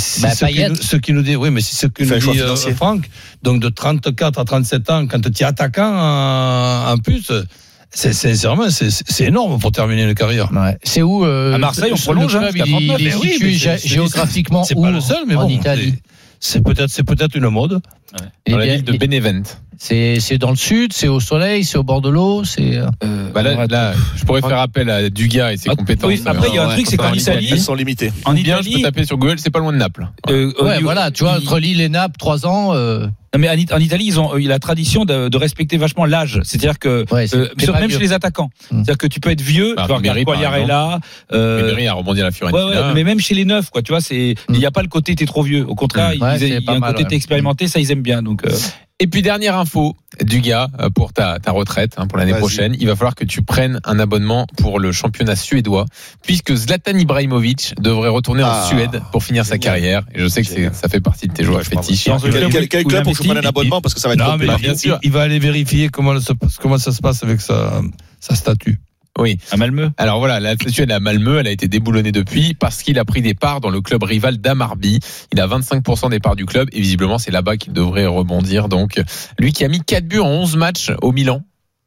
ce qui nous dit, oui, mais c'est ce que nous dit Franck, donc de trente-quatre à trente-sept ans, quand tu es attaquant en, en plus, c'est, sincèrement, c'est, c'est énorme pour terminer une carrière. Ouais. C'est où euh, à Marseille, on prolonge. Hein, il, il, il est oui, situé c'est, géographiquement c'est, c'est où pas le seul, mais en bon, Italie. C'est, c'est peut-être, c'est peut-être une mode. Ouais. Dans la ville de Benevent. C'est, c'est dans le sud, c'est au soleil, c'est au bord de l'eau, c'est. Euh, bah là, là, je pourrais faire appel à Dugas et ses ah, compétences. Oui, après, il y a un euh, truc, c'est qu'en Italie, elles sont limitées. En Italie, je peux taper sur Google, c'est pas loin de Naples. Euh, ouais, euh, voilà, tu vois, entre Lille et Naples, trois ans. Euh... Non, mais en Italie, ils ont eu la tradition de, de respecter vachement l'âge. C'est-à-dire que, ouais, c'est, euh, sur, même vieux. Chez les attaquants. Mmh. C'est-à-dire que tu peux être vieux, bah, tu vas regarder Quagliarella. Euh, Méry a rebondi à la Fiorentina. Ouais, ouais, mais même chez les neufs, quoi, tu vois, c'est, il n'y a pas le côté t'es trop vieux. Au contraire, mmh. ouais, il y a un mal, côté ouais. t'es expérimenté, ça, ils aiment bien, donc, euh... Et puis dernière info, Dugas, pour ta, ta retraite, hein, pour l'année Vas-y. prochaine, il va falloir que tu prennes un abonnement pour le championnat suédois, puisque Zlatan Ibrahimovic devrait retourner ah, en Suède pour finir génial. sa carrière. Et je sais que c'est, ça fait partie de tes joueurs fétiches. Quel, quel, quel club pour que je prenne un abonnement parce que ça va être non, mais bien sûr. Il va aller vérifier comment, comment ça se passe avec sa, sa statue. Oui. À Malmö. Alors voilà, la Suède à Malmö, elle a été déboulonnée depuis parce qu'il a pris des parts dans le club rival d'Amarby. Il a vingt-cinq pour cent des parts du club et visiblement c'est là-bas qu'il devrait rebondir. Donc lui qui a mis quatre buts en onze matchs au Milan.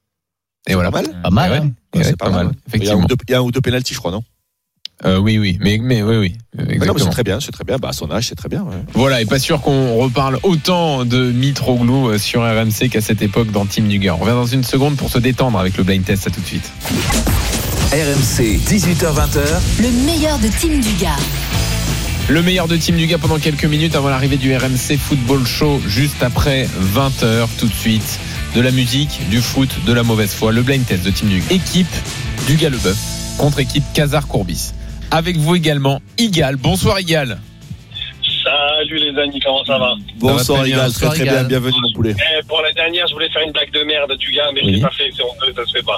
Et voilà. Pas mal. Pas mal. Ouais, hein. ouais, c'est pas, pas mal. mal. Effectivement. Il y a un ou deux, deux pénaltys, je crois, non? Euh, oui, oui, mais, mais oui, oui. Exactement. Non, mais c'est très bien, c'est très bien. Bah, à son âge, c'est très bien. Ouais. Voilà, et pas sûr qu'on reparle autant de Mitroglou sur R M C qu'à cette époque dans Team Dugas. On revient dans une seconde pour se détendre avec le blind test. À tout de suite. R M C, dix-huit heures vingt. Le meilleur de Team Dugas. Le meilleur de Team Dugas pendant quelques minutes avant l'arrivée du R M C Football Show, juste après vingt heures, tout de suite. De la musique, du foot, de la mauvaise foi. Le blind test de Team Dugas. Équipe Dugas Leboeuf contre équipe Casar Courbis. Avec vous également, Igal. Bonsoir Igal. Salut les amis, comment ça va? Bonsoir Igal, très très bien, bienvenue mon poulet. Eh, pour la dernière, je voulais faire une blague de merde du gars, mais oui. je l'ai pas fait, c'est honteux, ça se fait pas.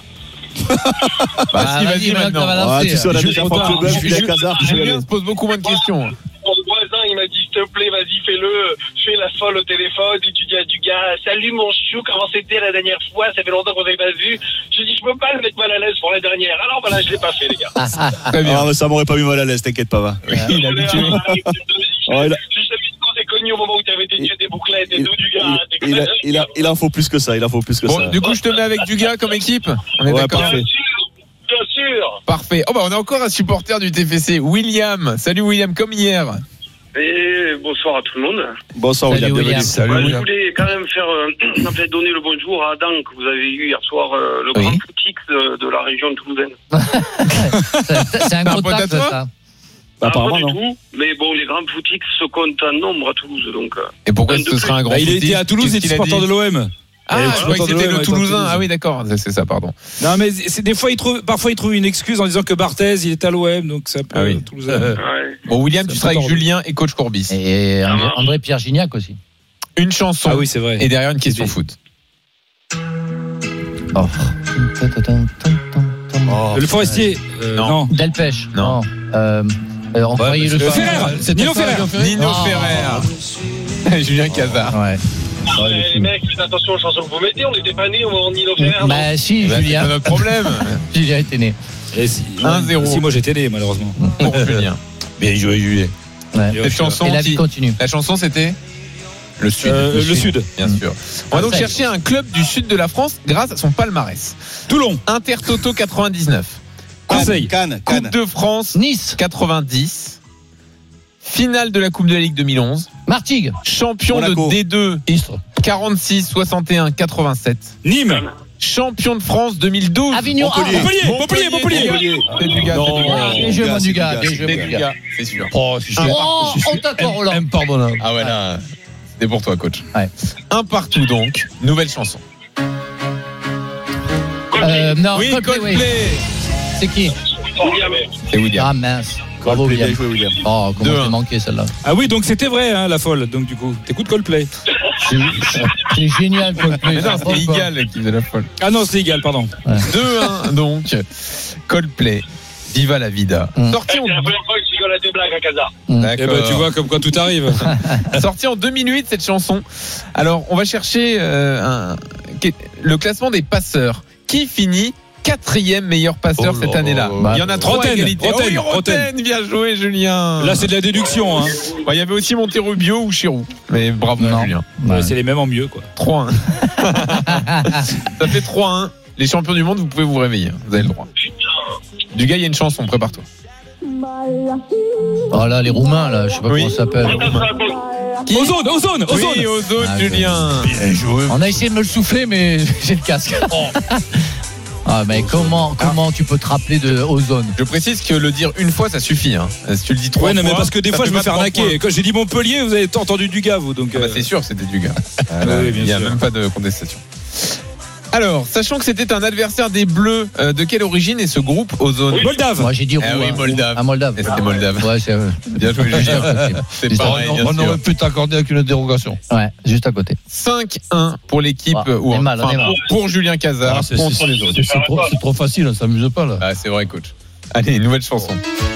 bah, ah, si, vas-y, vas-y maintenant. Ah, tu sais, on a déjà fait le bœuf, il est Casar. Julien se pose beaucoup moins de questions. Mon voisin, il m'a dit, s'il te plaît, vas-y, fais-le. Je fais la folle au téléphone, et tu dis à du gars, salut mon chou, comment c'était la dernière fois? Ça fait longtemps qu'on s'avait pas vu. Je dis, je peux pas le mettre mal à l'aise pour la dernière. Alors voilà, je l'ai pas fait, les gars. Très bien. Ah, ça m'aurait pas mis mal à l'aise, t'inquiète pas, va. Il est habitué. Je savais qu'on s'est connu fini au moment où tu avais tes yeux, des bouclettes et tout, du gars. Il, il, a, il, a, il en faut plus que ça, il en faut plus que bon, ça. Du coup, je te mets avec Dugas comme équipe. On est ouais, d'accord. Parfait. Bien sûr. Parfait. Oh bah on a encore un supporter du T F C, William. Salut William, comme hier. Et bonsoir à tout le monde. Bonsoir William, bienvenue. Salut, ouais, William. Je voulais quand même faire, euh, en fait, donner le bonjour à Adam que vous avez eu hier soir, euh, le oui. grand footix de, de la région toulousaine. c'est, c'est un gros tacle, ça. Bah, ah, pas du non. tout, mais bon, les grands footix se comptent en nombre à Toulouse, donc. Et pourquoi ce serait un grand bah, footix? Il était à Toulouse, il était supporter de l'O M. Ah, je croyais que c'était le Toulousain. Ah oui, d'accord, c'est ça, pardon. Non, mais c'est, des fois, il trouve, parfois, il trouve une excuse en disant que Barthez, il est à l'O M, donc ça peut. Ah oui. Toulousain. Euh, ouais. Bon, William, ça tu seras avec Julien et coach Courbis. Et André, André Pierre Gignac aussi. Une chanson. Ah oui, c'est vrai. Et derrière une question foot. Oh. Oh. Le Forestier. Euh, non. non. Delpech. Non. non. Euh, euh, on ouais, croyait le Ferrer. Nino Ferrer. Nino Ferrer. Julien Cazard. Ouais. Ah, les, les mecs, faites attention aux chansons que vous mettez, on n'était pas nés au moment de Nino Ferrer. Bah si, bah, Julien. C'est pas notre problème. Julien était né. Si, un zéro. Si moi j'étais né, malheureusement. Pour Julien. Bien joué, Julien. Ouais. Cette chanson et la vie qui... continue. La chanson c'était le Sud. Euh, le, le Sud. sud. Bien sûr. On va donc chercher un club du Sud de la France grâce à son palmarès. Toulon. Intertoto quatre-vingt-dix-neuf. Conseil. Cannes. Coupe Cannes. de France. Nice. quatre-vingt-dix. Finale de la Coupe de la Ligue deux mille onze. Martigues. Champion Monaco. de D deux. Istres. quarante-six, soixante et un, quatre-vingt-sept. Nîmes. Champion de France deux mille douze. Avignon. Montpellier. Montpellier. Montpellier. Montpellier. C'est du gars. Des jeux, mon du gars. Des jeux, du gars. C'est sûr. Oh, je suis oh, on t'attend, Roland. Impardonnable. Ah ouais, là, c'était pour toi, coach. Ouais. Un partout donc. Nouvelle chanson. Euh, non, oui, Coldplay. Coldplay. Oui. C'est qui? C'est William. Ah mince. Bravo William. William. Oh, comment j'ai manqué celle-là. Ah oui, donc c'était vrai, hein, la folle. Donc du coup, t'écoutes Coldplay. C'est, c'est génial Coldplay. Mais non, c'était Igal qui faisait la folle. Ah non, c'est Igal, pardon. Ouais. deux un donc. Coldplay. Viva la vida. Mm. Sorti en... C'est la première fois que je rigole à des blagues à Casa. Mm. D'accord. Eh ben, tu vois comme quoi tout arrive. Sorti en deux mille huit cette chanson. Alors, on va chercher euh, un... le classement des passeurs. Qui finit quatrième meilleur passeur oh cette là année-là? là. Il y en a trois à égalité. Roten, oh oui, Roten, bien joué Julien. Là, c'est de la déduction. Hein. Bon, il y avait aussi Monterrubio ou Chirou. Mais bravo non. Julien. Ouais, c'est les mêmes en mieux, quoi. trois un. Ça fait trois un. Les champions du monde, vous pouvez vous réveiller. Vous avez le droit. Du gars, il y a une chanson, prépare-toi. Oh là, les Roumains, là, je sais pas oui. comment ça s'appelle. Qui Ozone, Ozone, Ozone. Oui, Ozone, ah, Julien. Bien joué. On a essayé de me le souffler, mais j'ai le casque. Oh. Ah, mais comment, comment tu peux te rappeler de Ozone? Je précise que le dire une fois, ça suffit. Hein. Si tu le dis trois ouais, fois. Non, mais parce que des fois, je me fais arnaquer. Quand j'ai dit Montpellier, vous avez entendu du gars, vous. Donc, ah bah, c'est sûr que c'était du gars. Ah, là, oui, il n'y a sûr. même pas de contestation. Alors, sachant que c'était un adversaire des Bleus, euh, de quelle origine est ce groupe Ozone? Oui, Moldave. Moi, j'ai dit ah, oui, Moldave. Ah, Moldave. Et c'était Moldave. Ouais, c'est euh... bien joué, Julien. C'est pareil. On, on aurait pu t'accorder avec une dérogation. Ouais, juste à côté. cinq un pour l'équipe, ah, ou mal, enfin, pour, pour Julien Cazard, ah, c'est, contre c'est, les autres. C'est, c'est, trop, c'est trop facile, on s'amuse pas là. Ah, c'est vrai, coach. Allez, nouvelle chanson.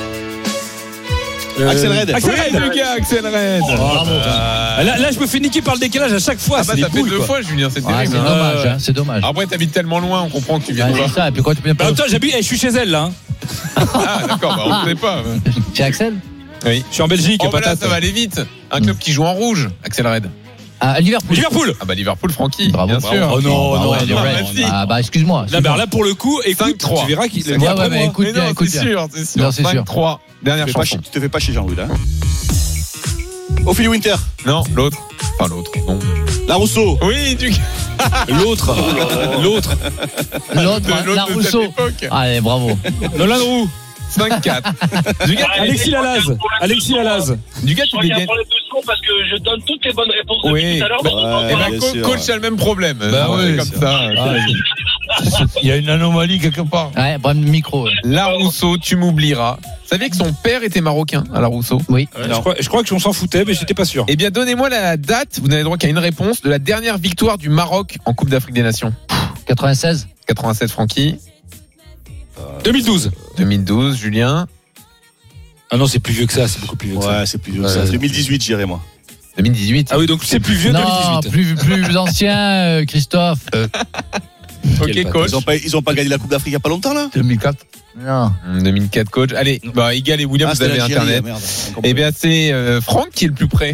Euh, Axel Red. Axel Red. Oui, Lucas, Axel Red. Oh, bravo. Euh, là, là, je me fais niquer par le décalage à chaque fois. Ah bah, c'est ça fait poules, deux quoi. fois, Julien, c'est ah, terrible. c'est hein. dommage, hein, c'est dommage. Après, t'habites tellement loin, on comprend que tu viens ah, de voir. C'est ça, et puis quand tu viens pas. En même temps, j'habite, je suis chez elle, là. Hein. Ah, d'accord, bah, on ne sait pas. Chez Axel? Oui. Je suis en Belgique, oh, patate. Là, ça va aller vite. Un club qui joue en rouge, Axel Red. Ah, Liverpool. Liverpool. Ah bah Liverpool, Francky. Bravo, bien bravo. sûr. Oh non, ah, non, ouais, non, non, non, non. Ah bah excuse-moi. Là, bah, là pour le coup, écoute, cinq trois. Tu verras qu'il ouais, ouais, mais écoute mais bien, non, écoute c'est bien. sûr, c'est sûr. Non, c'est sûr. cinq trois. Dernière tu chanson. Pas, tu te fais pas chez Jean-Louis là. Ophélie Winter. Non, l'autre. Enfin l'autre. Non. La Rousseau. Oui, du l'autre. L'autre. L'autre. La Rousseau. Allez, bravo. Nolan Roux. cinq quatre. Du gars, Alexis Lalaz. Alexis Lalaz. Du gars, je crois qu'il y a un problème de son parce que je donne toutes les bonnes réponses depuis oui. tout à l'heure. Ouais, Bah, et bah, co- coach a le même problème. Bah non, oui, c'est comme ça. Ah, il y a une anomalie quelque part. Ouais, problème de micro. Ouais. La Rousseau, tu m'oublieras. Vous saviez que son père était marocain, à La Rousseau? Oui. Ouais, je, crois, je crois que on s'en foutait, mais j'étais pas sûr. Eh bien, donnez-moi la date, vous n'avez droit qu'à une réponse, de la dernière victoire du Maroc en Coupe d'Afrique des Nations. quatre-vingt-seize. quatre-vingt-sept, Francky. deux mille douze. deux mille douze, Julien. Ah non, c'est plus vieux que ça, c'est beaucoup plus vieux que ouais, ça. Ouais, c'est plus vieux que ça. deux mille dix-huit, j'irai moi. deux mille dix-huit. Ah oui, donc c'est plus vieux non, deux mille dix-huit. Plus, plus ancien, euh, Christophe. Euh. Ok, coach. Ils ont, pas, ils ont pas gagné la Coupe d'Afrique il y a pas longtemps là? deux mille quatre. Non. deux mille quatre, coach. Allez, bah, Igal et William, ah, vous avez Internet. Merde, eh bien, c'est euh, Franck qui est le plus près.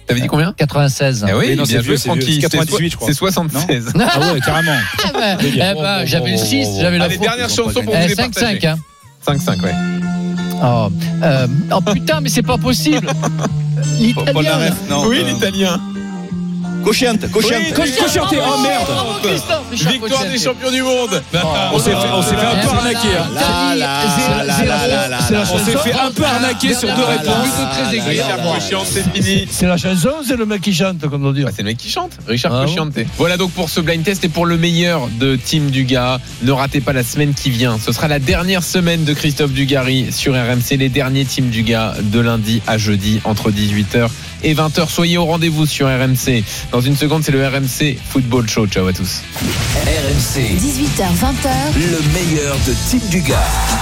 T'avais dit combien? quatre-vingt-seize. Eh oui, non, bien c'est joué, vieux, c'est vieux. Francky. C'est quatre-vingt-dix-huit, je crois. C'est soixante-seize. Ah ouais, carrément. Eh ben, eh ben, j'avais le six, j'avais la Allez, dernière chanson pour vous Eh, les cinq partager. cinq, hein. cinq cinq, ouais. Oh, euh, oh putain, mais c'est pas possible. L'italien. là. Oui, l'italien. Cocciante, Cocciante. Oui, Cocciante, oh merde. Bravo, Christophe, Richard Victoire Cocciante. des champions du monde. On s'est fait, on s'est fait un peu arnaquer. hein. Là, là, là, là, là, là, là. On s'est fait un peu arnaquer sur deux réponses. très aiguë. Richard Cocciante, c'est fini. C'est la chanson ou c'est le mec qui chante, comme on dit? Bah, c'est le mec qui chante, Richard Ah Cocciante. Voilà donc pour ce blind test et pour le meilleur de Team Dugas. Ne ratez pas la semaine qui vient. Ce sera la dernière semaine de Christophe Dugarry sur R M C. Les derniers Team Dugas de lundi à jeudi entre dix-huit heures et vingt heures. Soyez au rendez-vous sur R M C. Dans une seconde, c'est le R M C Football Show. Ciao à tous. R M C, dix-huit heures vingt, le meilleur de Team Dugas.